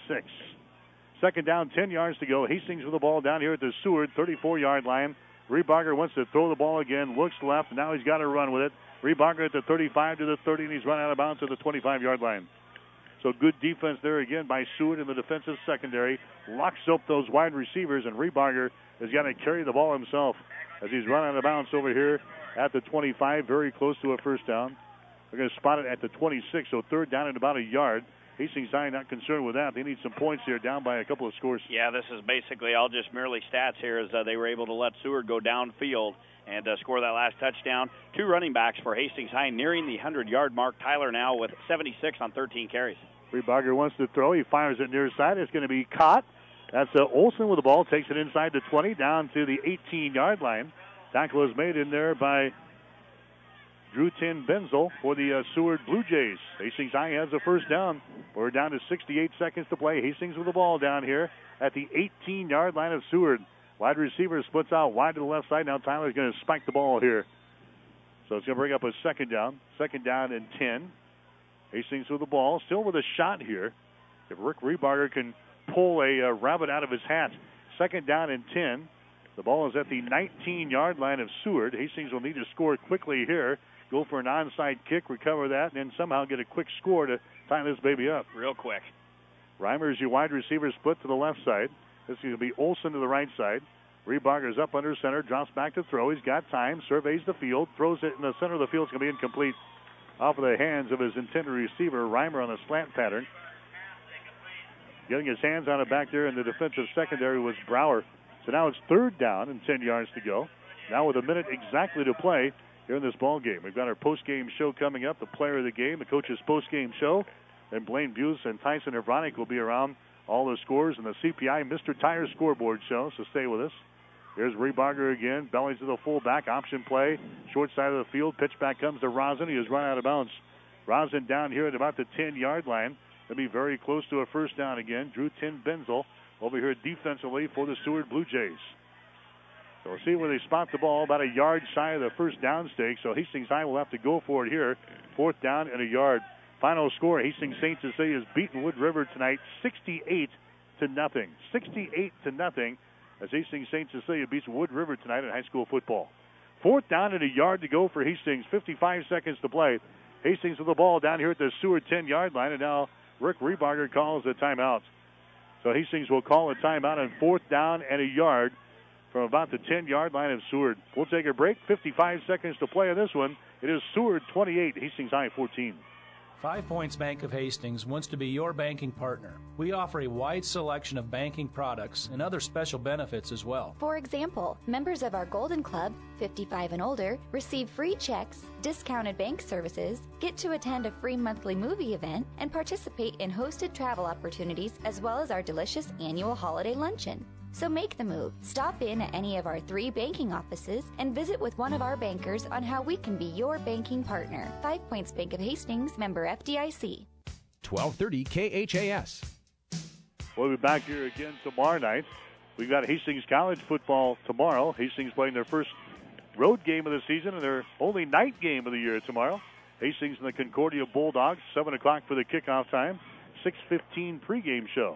Second down, 10 yards to go. Hastings with the ball down here at the Seward 34-yard line. Rebarger wants to throw the ball again, looks left, now he's got to run with it. Rebarger at the 35 to the 30, and he's run out of bounds to the 25-yard line. So good defense there again by Seward in the defensive secondary. Locks up those wide receivers, and Rebarger has got to carry the ball himself as he's run out of bounds over here at the 25, very close to a first down. They're going to spot it at the 26, so third down and about a yard. Hastings High not concerned with that. They need some points here, down by a couple of scores. Yeah, this is basically all just merely stats here, as they were able to let Seward go downfield and score that last touchdown. 2 running backs for Hastings High nearing the 100-yard mark. Tyler now with 76 on 13 carries. Rebarger wants to throw. He fires it near side. It's going to be caught. That's Olson with the ball. Takes it inside the 20, down to the 18-yard line. Tackle is made in there by Drew Tin Benzel for the Seward Blue Jays. Hastings High has a first down. We're down to 68 seconds to play. Hastings with the ball down here at the 18-yard line of Seward. Wide receiver splits out wide to the left side. Now Tyler's going to spike the ball here. So it's going to bring up a second down. Second down and 10. Hastings with the ball. Still with a shot here. If Rick Rebarger can pull a rabbit out of his hat. Second down and 10. The ball is at the 19-yard line of Seward. Hastings will need to score quickly here. Go for an onside kick, recover that, and then somehow get a quick score to tie this baby up. Real quick. Reimer is your wide receiver, split to the left side. This is going to be Olson to the right side. Rebarger's up under center, drops back to throw. He's got time, surveys the field, throws it in the center of the field. It's going to be incomplete. Off of the hands of his intended receiver, Reimer on a slant pattern. Getting his hands on it back there in the defensive secondary was Brower. So now it's third down and 10 yards to go. Now with a minute exactly to play here in this ball game. We've got our post-game show coming up, the player of the game, the coach's post-game show. And Blaine Buse and Tyson Evronic will be around all the scores in the CPI Mr. Tire scoreboard show, so stay with us. Here's Rebarger again, bellies to the fullback, option play, short side of the field, pitch back comes to Rosin. He is run out of bounds. Rosin down here at about the 10-yard line. They'll be very close to a first down again. Drew Tin Benzel over here defensively for the Seward Blue Jays. So we'll see where they spot the ball, about a yard shy of the first down stake. So Hastings High will have to go for it here. Fourth down and a yard. Final score, Hastings St. Cecilia has beaten Wood River tonight 68-0. 68-0 as Hastings St. Cecilia beats Wood River tonight in high school football. Fourth down and a yard to go for Hastings. 55 seconds to play. Hastings with the ball down here at the Seward 10-yard line, and now Rick Rebarger calls a timeout. So Hastings will call a timeout on fourth down and a yard from about the 10-yard line of Seward. We'll take a break. 55 seconds to play on this one. It is Seward 28, Hastings High 14. 5 Points Bank of Hastings wants to be your banking partner. We offer a wide selection of banking products and other special benefits as well. For example, members of our Golden Club, 55 and older, receive free checks, discounted bank services, get to attend a free monthly movie event, and participate in hosted travel opportunities as well as our delicious annual holiday luncheon. So make the move. Stop in at any of our 3 banking offices and visit with one of our bankers on how we can be your banking partner. 5 Points Bank of Hastings, member FDIC. 1230 KHAS. We'll be back here again tomorrow night. We've got Hastings College football tomorrow. Hastings playing their first road game of the season and their only night game of the year tomorrow. Hastings and the Concordia Bulldogs, 7 o'clock for the kickoff time, 6:15 pregame show.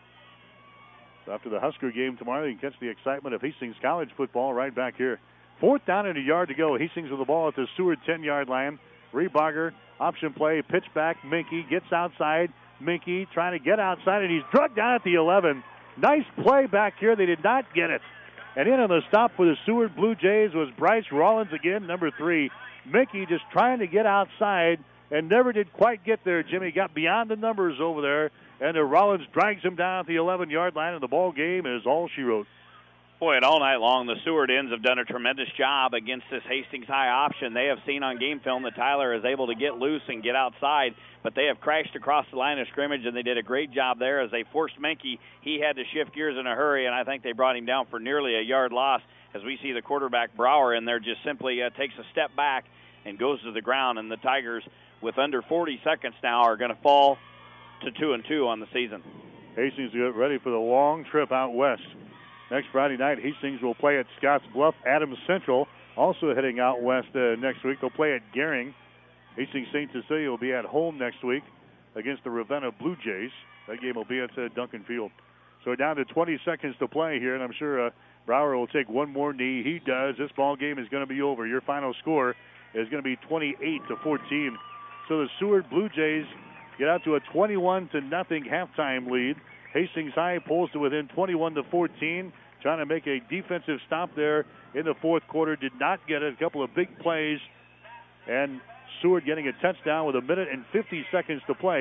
After the Husker game tomorrow, you can catch the excitement of Hastings College football right back here. Fourth down and a yard to go. Hastings with the ball at the Seward 10-yard line. Rebarger, option play, pitch back. Minky gets outside. Minky trying to get outside, and he's drugged down at the 11. Nice play back here. They did not get it. And in on the stop for the Seward Blue Jays was Bryce Rollins again, number 3. Minky just trying to get outside and never did quite get there, Jimmy. Got beyond the numbers over there. And Rollins drags him down at the 11-yard line, and the ball game is all she wrote. Boy, and all night long, the Seward ends have done a tremendous job against this Hastings High option. They have seen on game film that Tyler is able to get loose and get outside, but they have crashed across the line of scrimmage, and they did a great job there as they forced Menke. He had to shift gears in a hurry, and I think they brought him down for nearly a yard loss as we see the quarterback Brower in there just simply takes a step back and goes to the ground, and the Tigers, with under 40 seconds now, are going to fall to 2-2 on the season. Hastings get ready for the long trip out west. Next Friday night, Hastings will play at Scotts Bluff. Adams Central also heading out west next week. They'll play at Gering. Hastings St. Cecilia will be at home next week against the Ravenna Blue Jays. That game will be at Duncan Field. So down to 20 seconds to play here, and I'm sure Brower will take one more knee. He does. This ball game is going to be over. Your final score is going to be 28-14. So the Seward Blue Jays get out to a 21-0 halftime lead. Hastings High pulls to within 21-14, trying to make a defensive stop there in the fourth quarter. Did not get it. A couple of big plays, and Seward getting a touchdown with a minute and 50 seconds to play.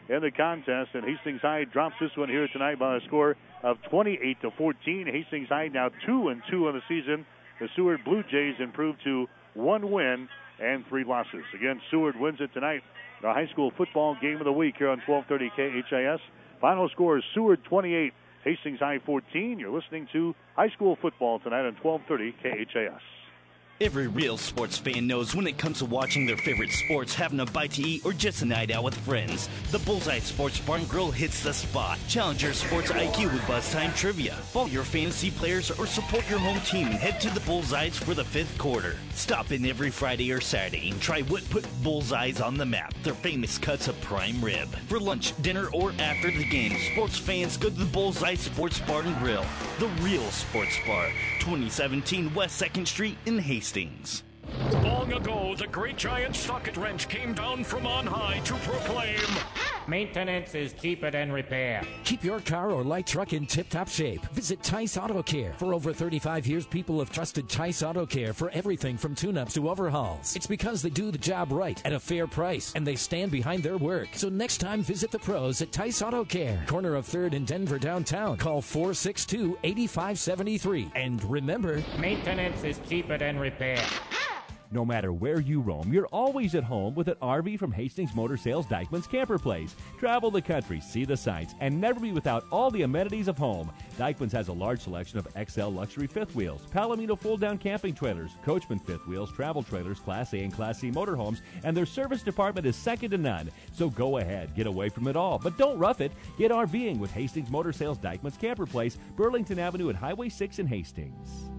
in the contest, and Hastings High drops this one here tonight by a score of 28-14. Hastings High now 2-2 in the season. The Seward Blue Jays improved to 1 win and 3 losses. Again, Seward wins it tonight. The high school football game of the week here on 1230 KHAS. Final score is Seward 28, Hastings High 14. You're listening to high school football tonight on 1230 KHAS. Every real sports fan knows when it comes to watching their favorite sports, having a bite to eat, or just a night out with friends, the Bullseye Sports Bar and Grill hits the spot. Challenge your sports IQ with Buzz Time Trivia. Follow your fantasy players or support your home team and head to the Bullseyes for the 5th quarter. Stop in every Friday or Saturday and try what put Bullseyes on the map, their famous cuts of prime rib. For lunch, dinner, or after the game, sports fans go to the Bullseye Sports Bar and Grill, the real sports bar, 2017 West 2nd Street in Hastings. Long ago, the great giant socket wrench came down from on high to proclaim, maintenance is cheaper than repair. Keep your car or light truck in tip-top shape. Visit Tice Auto Care. For over 35 years, people have trusted Tice Auto Care for everything from tune-ups to overhauls. It's because they do the job right at a fair price, and they stand behind their work. So next time, visit the pros at Tice Auto Care, corner of 3rd and Denver downtown. Call 462-8573. And remember, maintenance is cheaper than repair. No matter where you roam, you're always at home with an RV from Hastings Motor Sales Dykeman's Camper Place. Travel the country, see the sights, and never be without all the amenities of home. Dykeman's has a large selection of XL luxury fifth wheels, Palomino fold-down camping trailers, Coachman fifth wheels, travel trailers, Class A and Class C motorhomes, and their service department is second to none. So go ahead, get away from it all, but don't rough it. Get RVing with Hastings Motor Sales Dykeman's Camper Place, Burlington Avenue and Highway 6 in Hastings.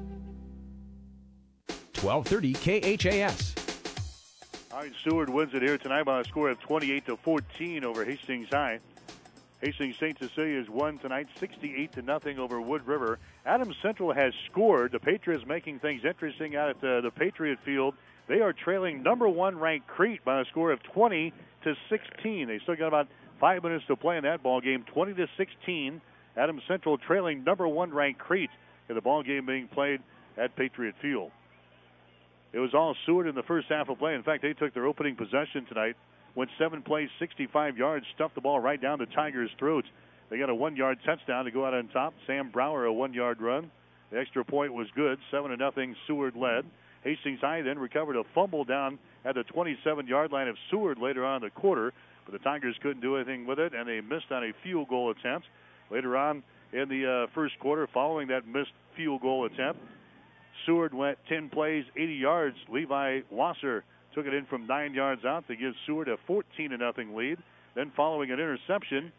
1230 KHAS. All right, Seward wins it here tonight by a score of 28-14 over Hastings High. Hastings St. Cecilia's won tonight 68-0 over Wood River. Adams Central has scored. The Patriots making things interesting out at the Patriot Field. They are trailing number 1 ranked Crete by a score of 20-16. They still got about 5 minutes to play in that ball game. 20-16. Adams Central trailing number 1 ranked Crete in the ball game being played at Patriot Field. It was all Seward in the first half of play. In fact, they took their opening possession tonight, went 7 plays, 65 yards, stuffed the ball right down the Tigers' throats. They got a 1-yard touchdown to go out on top. Sam Brower, a 1-yard run. The extra point was good. 7-0 Seward led. Hastings High then recovered a fumble down at the 27-yard line of Seward later on in the quarter, but the Tigers couldn't do anything with it, and they missed on a field goal attempt. Later on in the first quarter, following that missed field goal attempt, Seward went 10 plays, 80 yards. Levi Wasser took it in from 9 yards out to give Seward a 14-0 lead. Then following an interception,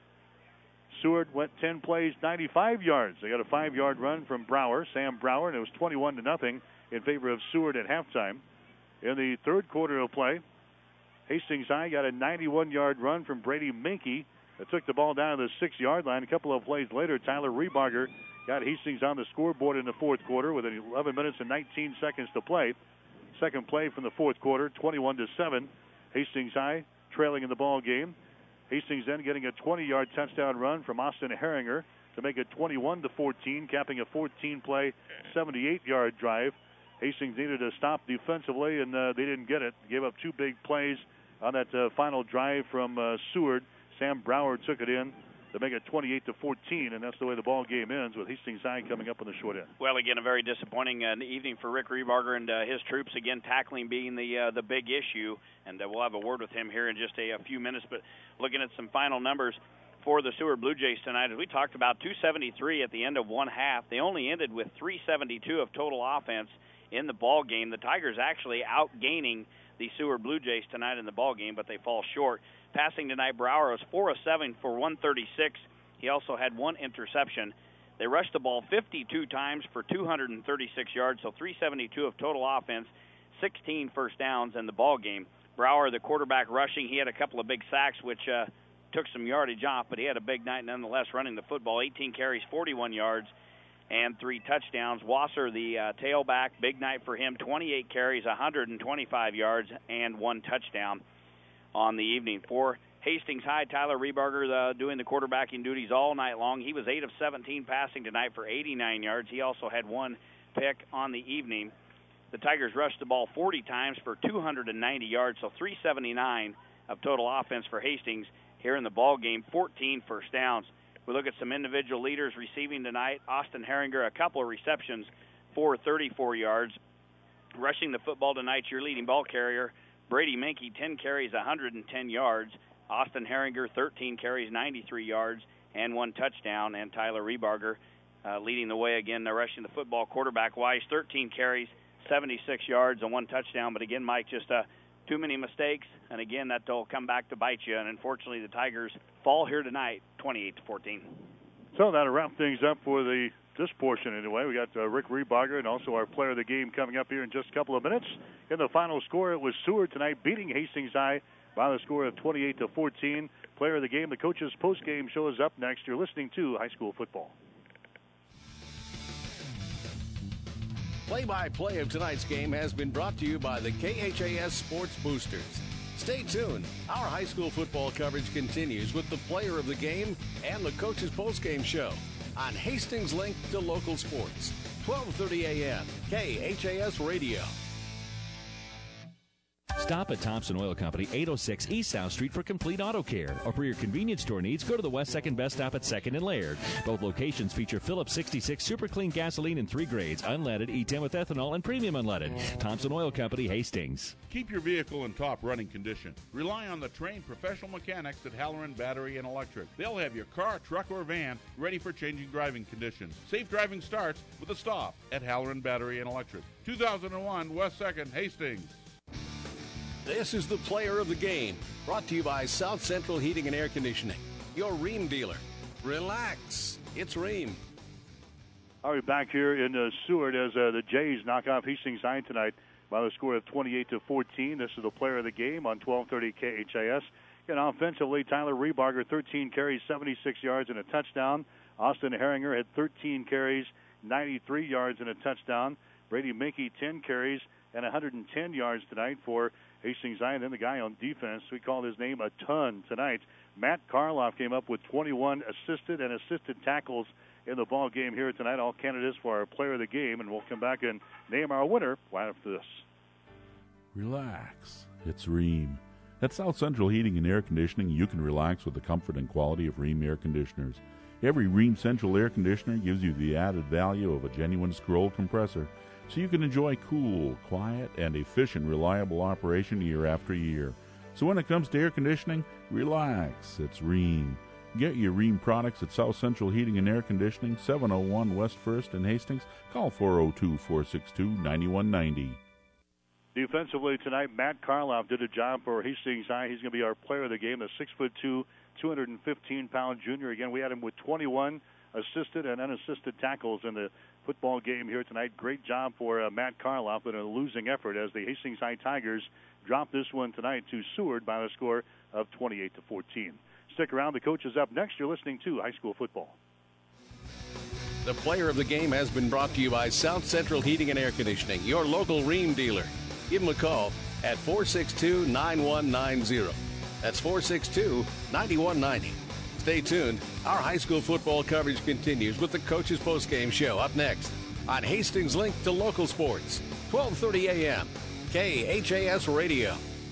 Seward went 10 plays, 95 yards. They got a 5-yard run from Brower, Sam Brower, and it was 21-0 in favor of Seward at halftime. In the third quarter of play, Hastings High got a 91-yard run from Brady Minke that took the ball down to the 6-yard line. A couple of plays later, Tyler Rebarger got Hastings on the scoreboard in the fourth quarter with 11 minutes and 19 seconds to play. Second play from the fourth quarter, 21-7. Hastings High trailing in the ball game. Hastings then getting a 20-yard touchdown run from Austin Herringer to make it 21-14, capping a 14-play, 78-yard drive. Hastings needed to stop defensively, and they didn't get it. Gave up 2 big plays on that final drive from Seward. Sam Brower took it in to make it 28-14, and that's the way the ball game ends, with Hastings High coming up on the short end. Well, again, a very disappointing evening for Rick Rebarger and his troops. Again, tackling being the big issue, and we'll have a word with him here in just a few minutes. But looking at some final numbers for the Seward Blue Jays tonight, as we talked about, 273 at the end of one half. They only ended with 372 of total offense in the ball game. The Tigers actually outgaining the Seward Blue Jays tonight in the ball game, but they fall short. Passing tonight, Brower was 4 of 7 for 136. He also had 1 interception. They rushed the ball 52 times for 236 yards, so 372 of total offense, 16 first downs in the ball game. Brower, the quarterback, rushing. He had a couple of big sacks, which took some yardage off, but he had a big night nonetheless running the football. 18 carries, 41 yards, and 3 touchdowns. Wasser, the tailback, big night for him, 28 carries, 125 yards, and 1 touchdown on the evening. For Hastings High, Tyler Rebarger doing the quarterbacking duties all night long. He was 8 of 17 passing tonight for 89 yards. He also had 1 pick on the evening. The Tigers rushed the ball 40 times for 290 yards, so 379 of total offense for Hastings, here in the ball game, 14 first downs. We look at some individual leaders receiving tonight. Austin Herringer, a couple of receptions for 34 yards. Rushing the football tonight, your leading ball carrier, Brady Menke, 10 carries, 110 yards. Austin Herringer, 13 carries, 93 yards, and 1 touchdown. And Tyler Rebarger leading the way again, rushing the football quarterback-wise, 13 carries, 76 yards, and 1 touchdown. But again, Mike, just too many mistakes, and again, that'll come back to bite you. And unfortunately, the Tigers fall here tonight, 28-14. So that'll wrap things up for this portion anyway. We got Rick Rebarger and also our player of the game coming up here in just a couple of minutes. In the final score, it was Seward tonight beating Hastings High by the score of 28-14. Player of the game, the coach's post-game show is up next. You're listening to High School Football. Play-by-play of tonight's game has been brought to you by the KHAS Sports Boosters. Stay tuned. Our high school football coverage continues with the player of the game and the coach's postgame show on Hastings Link to Local Sports, 12:30 a.m. KHAS Radio. Stop at Thompson Oil Company, 806 East South Street for complete auto care. Or for your convenience store needs, go to the West 2nd Best Stop at 2nd and Laird. Both locations feature Phillips 66 Super Clean gasoline in 3 grades, unleaded, E10 with ethanol, and premium unleaded. Thompson Oil Company, Hastings. Keep your vehicle in top running condition. Rely on the trained professional mechanics at Halloran Battery and Electric. They'll have your car, truck, or van ready for changing driving conditions. Safe driving starts with a stop at Halloran Battery and Electric. 2001 West 2nd, Hastings. This is the player of the game, brought to you by South Central Heating and Air Conditioning, your Rheem dealer. Relax, it's Rheem. All right, back here in Seward as the Jays knock off Hastings High tonight by the score of 28-14. This is the player of the game on 1230 KHAS. And offensively, Tyler Rebarger, 13 carries, 76 yards, and a touchdown. Austin Herringer had 13 carries, 93 yards, and a touchdown. Brady Menke, 10 carries, and 110 yards tonight for Hastings High. And then the guy on defense, we called his name a ton tonight. Matt Karloff came up with 21 assisted tackles in the ball game here tonight. All candidates for our player of the game, and we'll come back and name our winner right after this. Relax. It's Rheem. At South Central Heating and Air Conditioning, you can relax with the comfort and quality of Rheem air conditioners. Every Rheem Central air conditioner gives you the added value of a genuine scroll compressor, so you can enjoy cool, quiet, and efficient, reliable operation year after year. So when it comes to air conditioning, relax. It's Rheem. Get your Rheem products at South Central Heating and Air Conditioning, 701 West 1st in Hastings. Call 402-462-9190. Defensively tonight, Matt Karloff did a job for Hastings High. He's going to be our player of the game, the 6'2", 215-pound junior. Again, we had him with 21 assisted and unassisted tackles in the football game here tonight. Great job for Matt Karloff in a losing effort as the Hastings High Tigers drop this one tonight to Seward by the score of 28-14. Stick around. The coach is up next. You're listening to High School Football. The player of the game has been brought to you by South Central Heating and Air Conditioning, your local Rheem dealer. Give them a call at 462-9190. That's 462-9190. Stay tuned. Our high school football coverage continues with the Coach's Postgame Show up next on Hastings Link to Local Sports, 1230 a.m. KHAS Radio.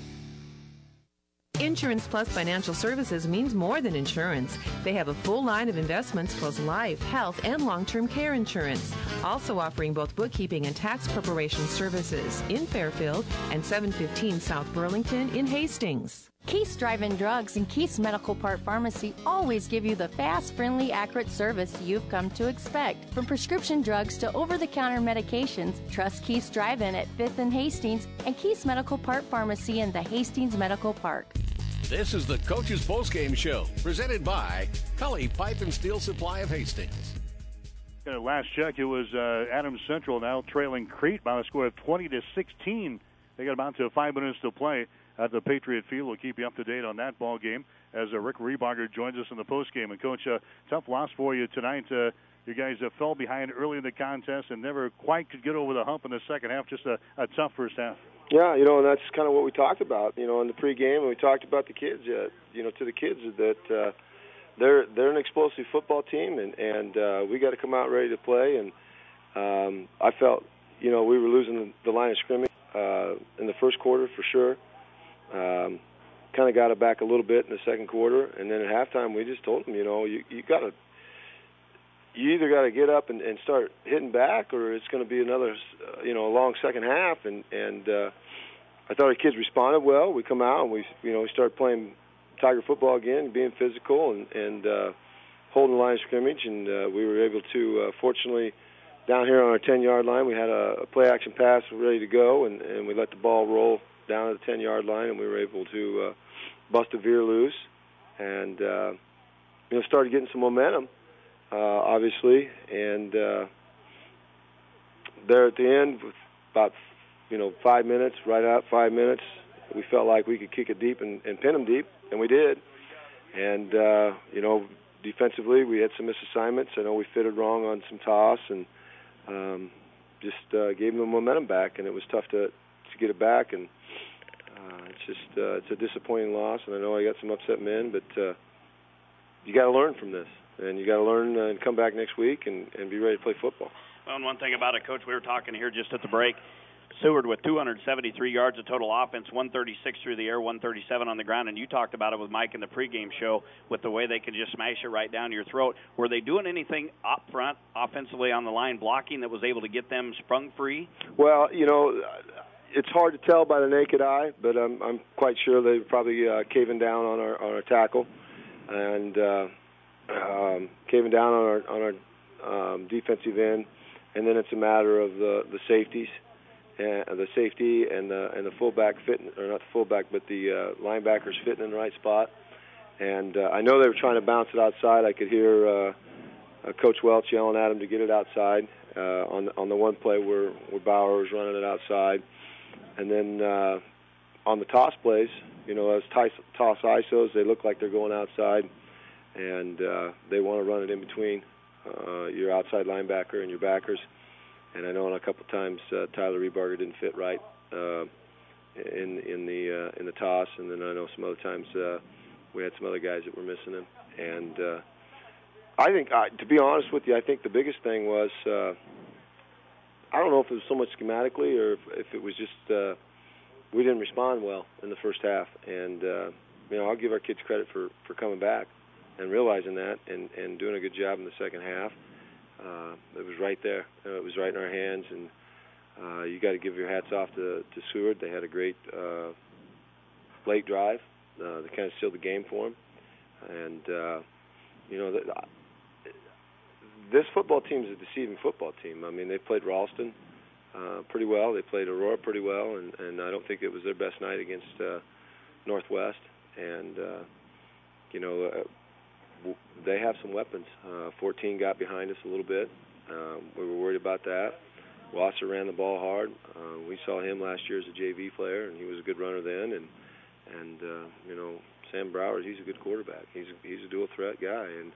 Insurance Plus Financial Services means more than insurance. They have a full line of investments plus life, health, and long-term care insurance. Also offering both bookkeeping and tax preparation services in Fairfield and 715 South Burlington in Hastings. Keith's Drive-In Drugs and Keith's Medical Part Pharmacy always give you the fast, friendly, accurate service you've come to expect. From prescription drugs to over-the-counter medications, trust Keith's Drive-In at 5th and Hastings and Keith's Medical Part Pharmacy in the Hastings Medical Park. This is the Coach's Postgame Show, presented by Cully Pipe and Steel Supply of Hastings. At last check, it was Adams Central now trailing Crete by a score of 20-16. They got about 5 minutes to play at the Patriot Field. We'll keep you up to date on that ball game as Rick Rebarger joins us in the postgame. And, Coach, tough loss for you tonight. You guys fell behind early in the contest and never quite could get over the hump in the second half. Just a tough first half. Yeah, and that's kind of what we talked about, in the pregame, and we talked about the kids, to the kids that they're an explosive football team, and we got to come out ready to play. And I felt, we were losing the line of scrimmage in the first quarter for sure. kind of got it back a little bit in the second quarter, and then at halftime we just told them, you either got to get up and start hitting back, or it's going to be another, a long second half. And I thought our kids responded well. We come out and we started playing Tiger football again, being physical and holding the line of scrimmage, and we were able to, fortunately, down here on our 10-yard line, we had a play-action pass ready to go, and we let the ball roll down at the 10-yard line, and we were able to bust a veer loose and started getting some momentum. Obviously, and there at the end, with about 5 minutes, right out 5 minutes, we felt like we could kick it deep and pin them deep, and we did. And defensively, we had some misassignments. I know we fitted wrong on some toss, and just gave them the momentum back, and it was tough to get it back. And it's a disappointing loss, and I know I got some upset men, but you got to learn from this. And you got to learn and come back next week and be ready to play football. Well, and one thing about it, Coach, we were talking here just at the break. Seward with 273 yards of total offense, 136 through the air, 137 on the ground. And you talked about it with Mike in the pregame show with the way they can just smash it right down your throat. Were they doing anything up front offensively on the line blocking that was able to get them sprung free? Well, it's hard to tell by the naked eye, but I'm quite sure they were probably caving down on our tackle and caving down on our defensive end, and then it's a matter of the safeties, the safety and the fullback fitting, or not the fullback, but the linebackers fitting in the right spot. And I know they were trying to bounce it outside. I could hear Coach Welch yelling at him to get it outside on the one play where Bauer was running it outside. And then on the toss plays, as toss ISOs, they look like they're going outside, and they want to run it in between your outside linebacker and your backers. And I know a couple of times Tyler Rebarger didn't fit right in the toss, and then I know some other times we had some other guys that were missing him. And I think, to be honest with you, I think the biggest thing was I don't know if it was so much schematically or if it was just we didn't respond well in the first half. And I'll give our kids credit for coming back and realizing that and doing a good job in the second half. It was right there. It was right in our hands, and you got to give your hats off to Seward. They had a great late drive. They kind of sealed the game for them. And, this football team is a deceiving football team. I mean, they played Ralston pretty well. They played Aurora pretty well, and I don't think it was their best night against Northwest. And, they have some weapons. 14 got behind us a little bit. We were worried about that. Wasser ran the ball hard. We saw him last year as a JV player, and he was a good runner then. And Sam Browers, he's a good quarterback. He's a dual threat guy. And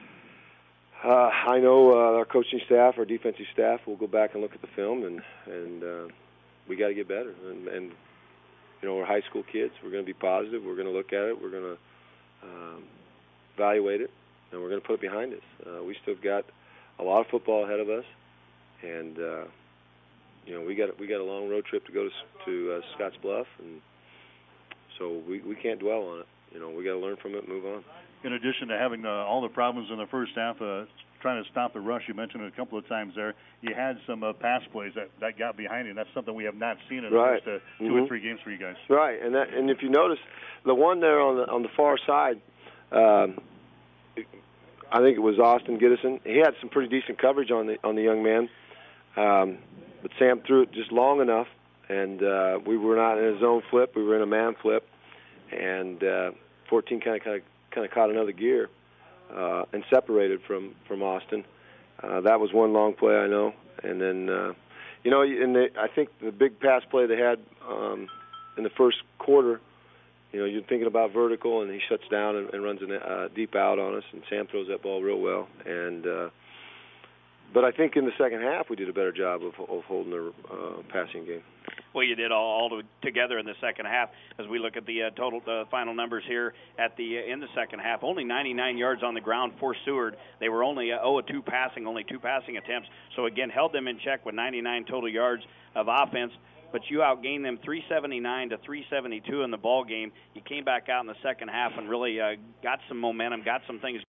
I know our coaching staff, our defensive staff, will go back and look at the film, and we got to get better. And we're high school kids. We're going to be positive. We're going to look at it. We're going to evaluate it, and we're going to put it behind us. We still got a lot of football ahead of us, and we got a long road trip to go to Scotts Bluff, and so we can't dwell on it. We got to learn from it and move on. In addition to having all the problems in the first half, trying to stop the rush, you mentioned it a couple of times there, you had some pass plays that got behind you, and that's something we have not seen in the first 2 or 3 games for you guys. Right, and if you notice, the one there on the far side, I think it was Austin Gittison. He had some pretty decent coverage on the young man, but Sam threw it just long enough, and we were not in a zone flip. We were in a man flip, and 14 kind of caught another gear and separated from Austin. That was one long play, I know. And then, I think the big pass play they had in the first quarter, you're thinking about vertical, and he shuts down and runs a deep out on us, and Sam throws that ball real well. And but I think in the second half we did a better job of holding their passing game. Well, you did all together in the second half. As we look at the final numbers here in the second half, only 99 yards on the ground for Seward. They were only 0-2 passing, only 2 passing attempts. So again, held them in check with 99 total yards of offense. but you outgained them 379 to 372 in the ball game. You came back out in the second half and really got some momentum, got some things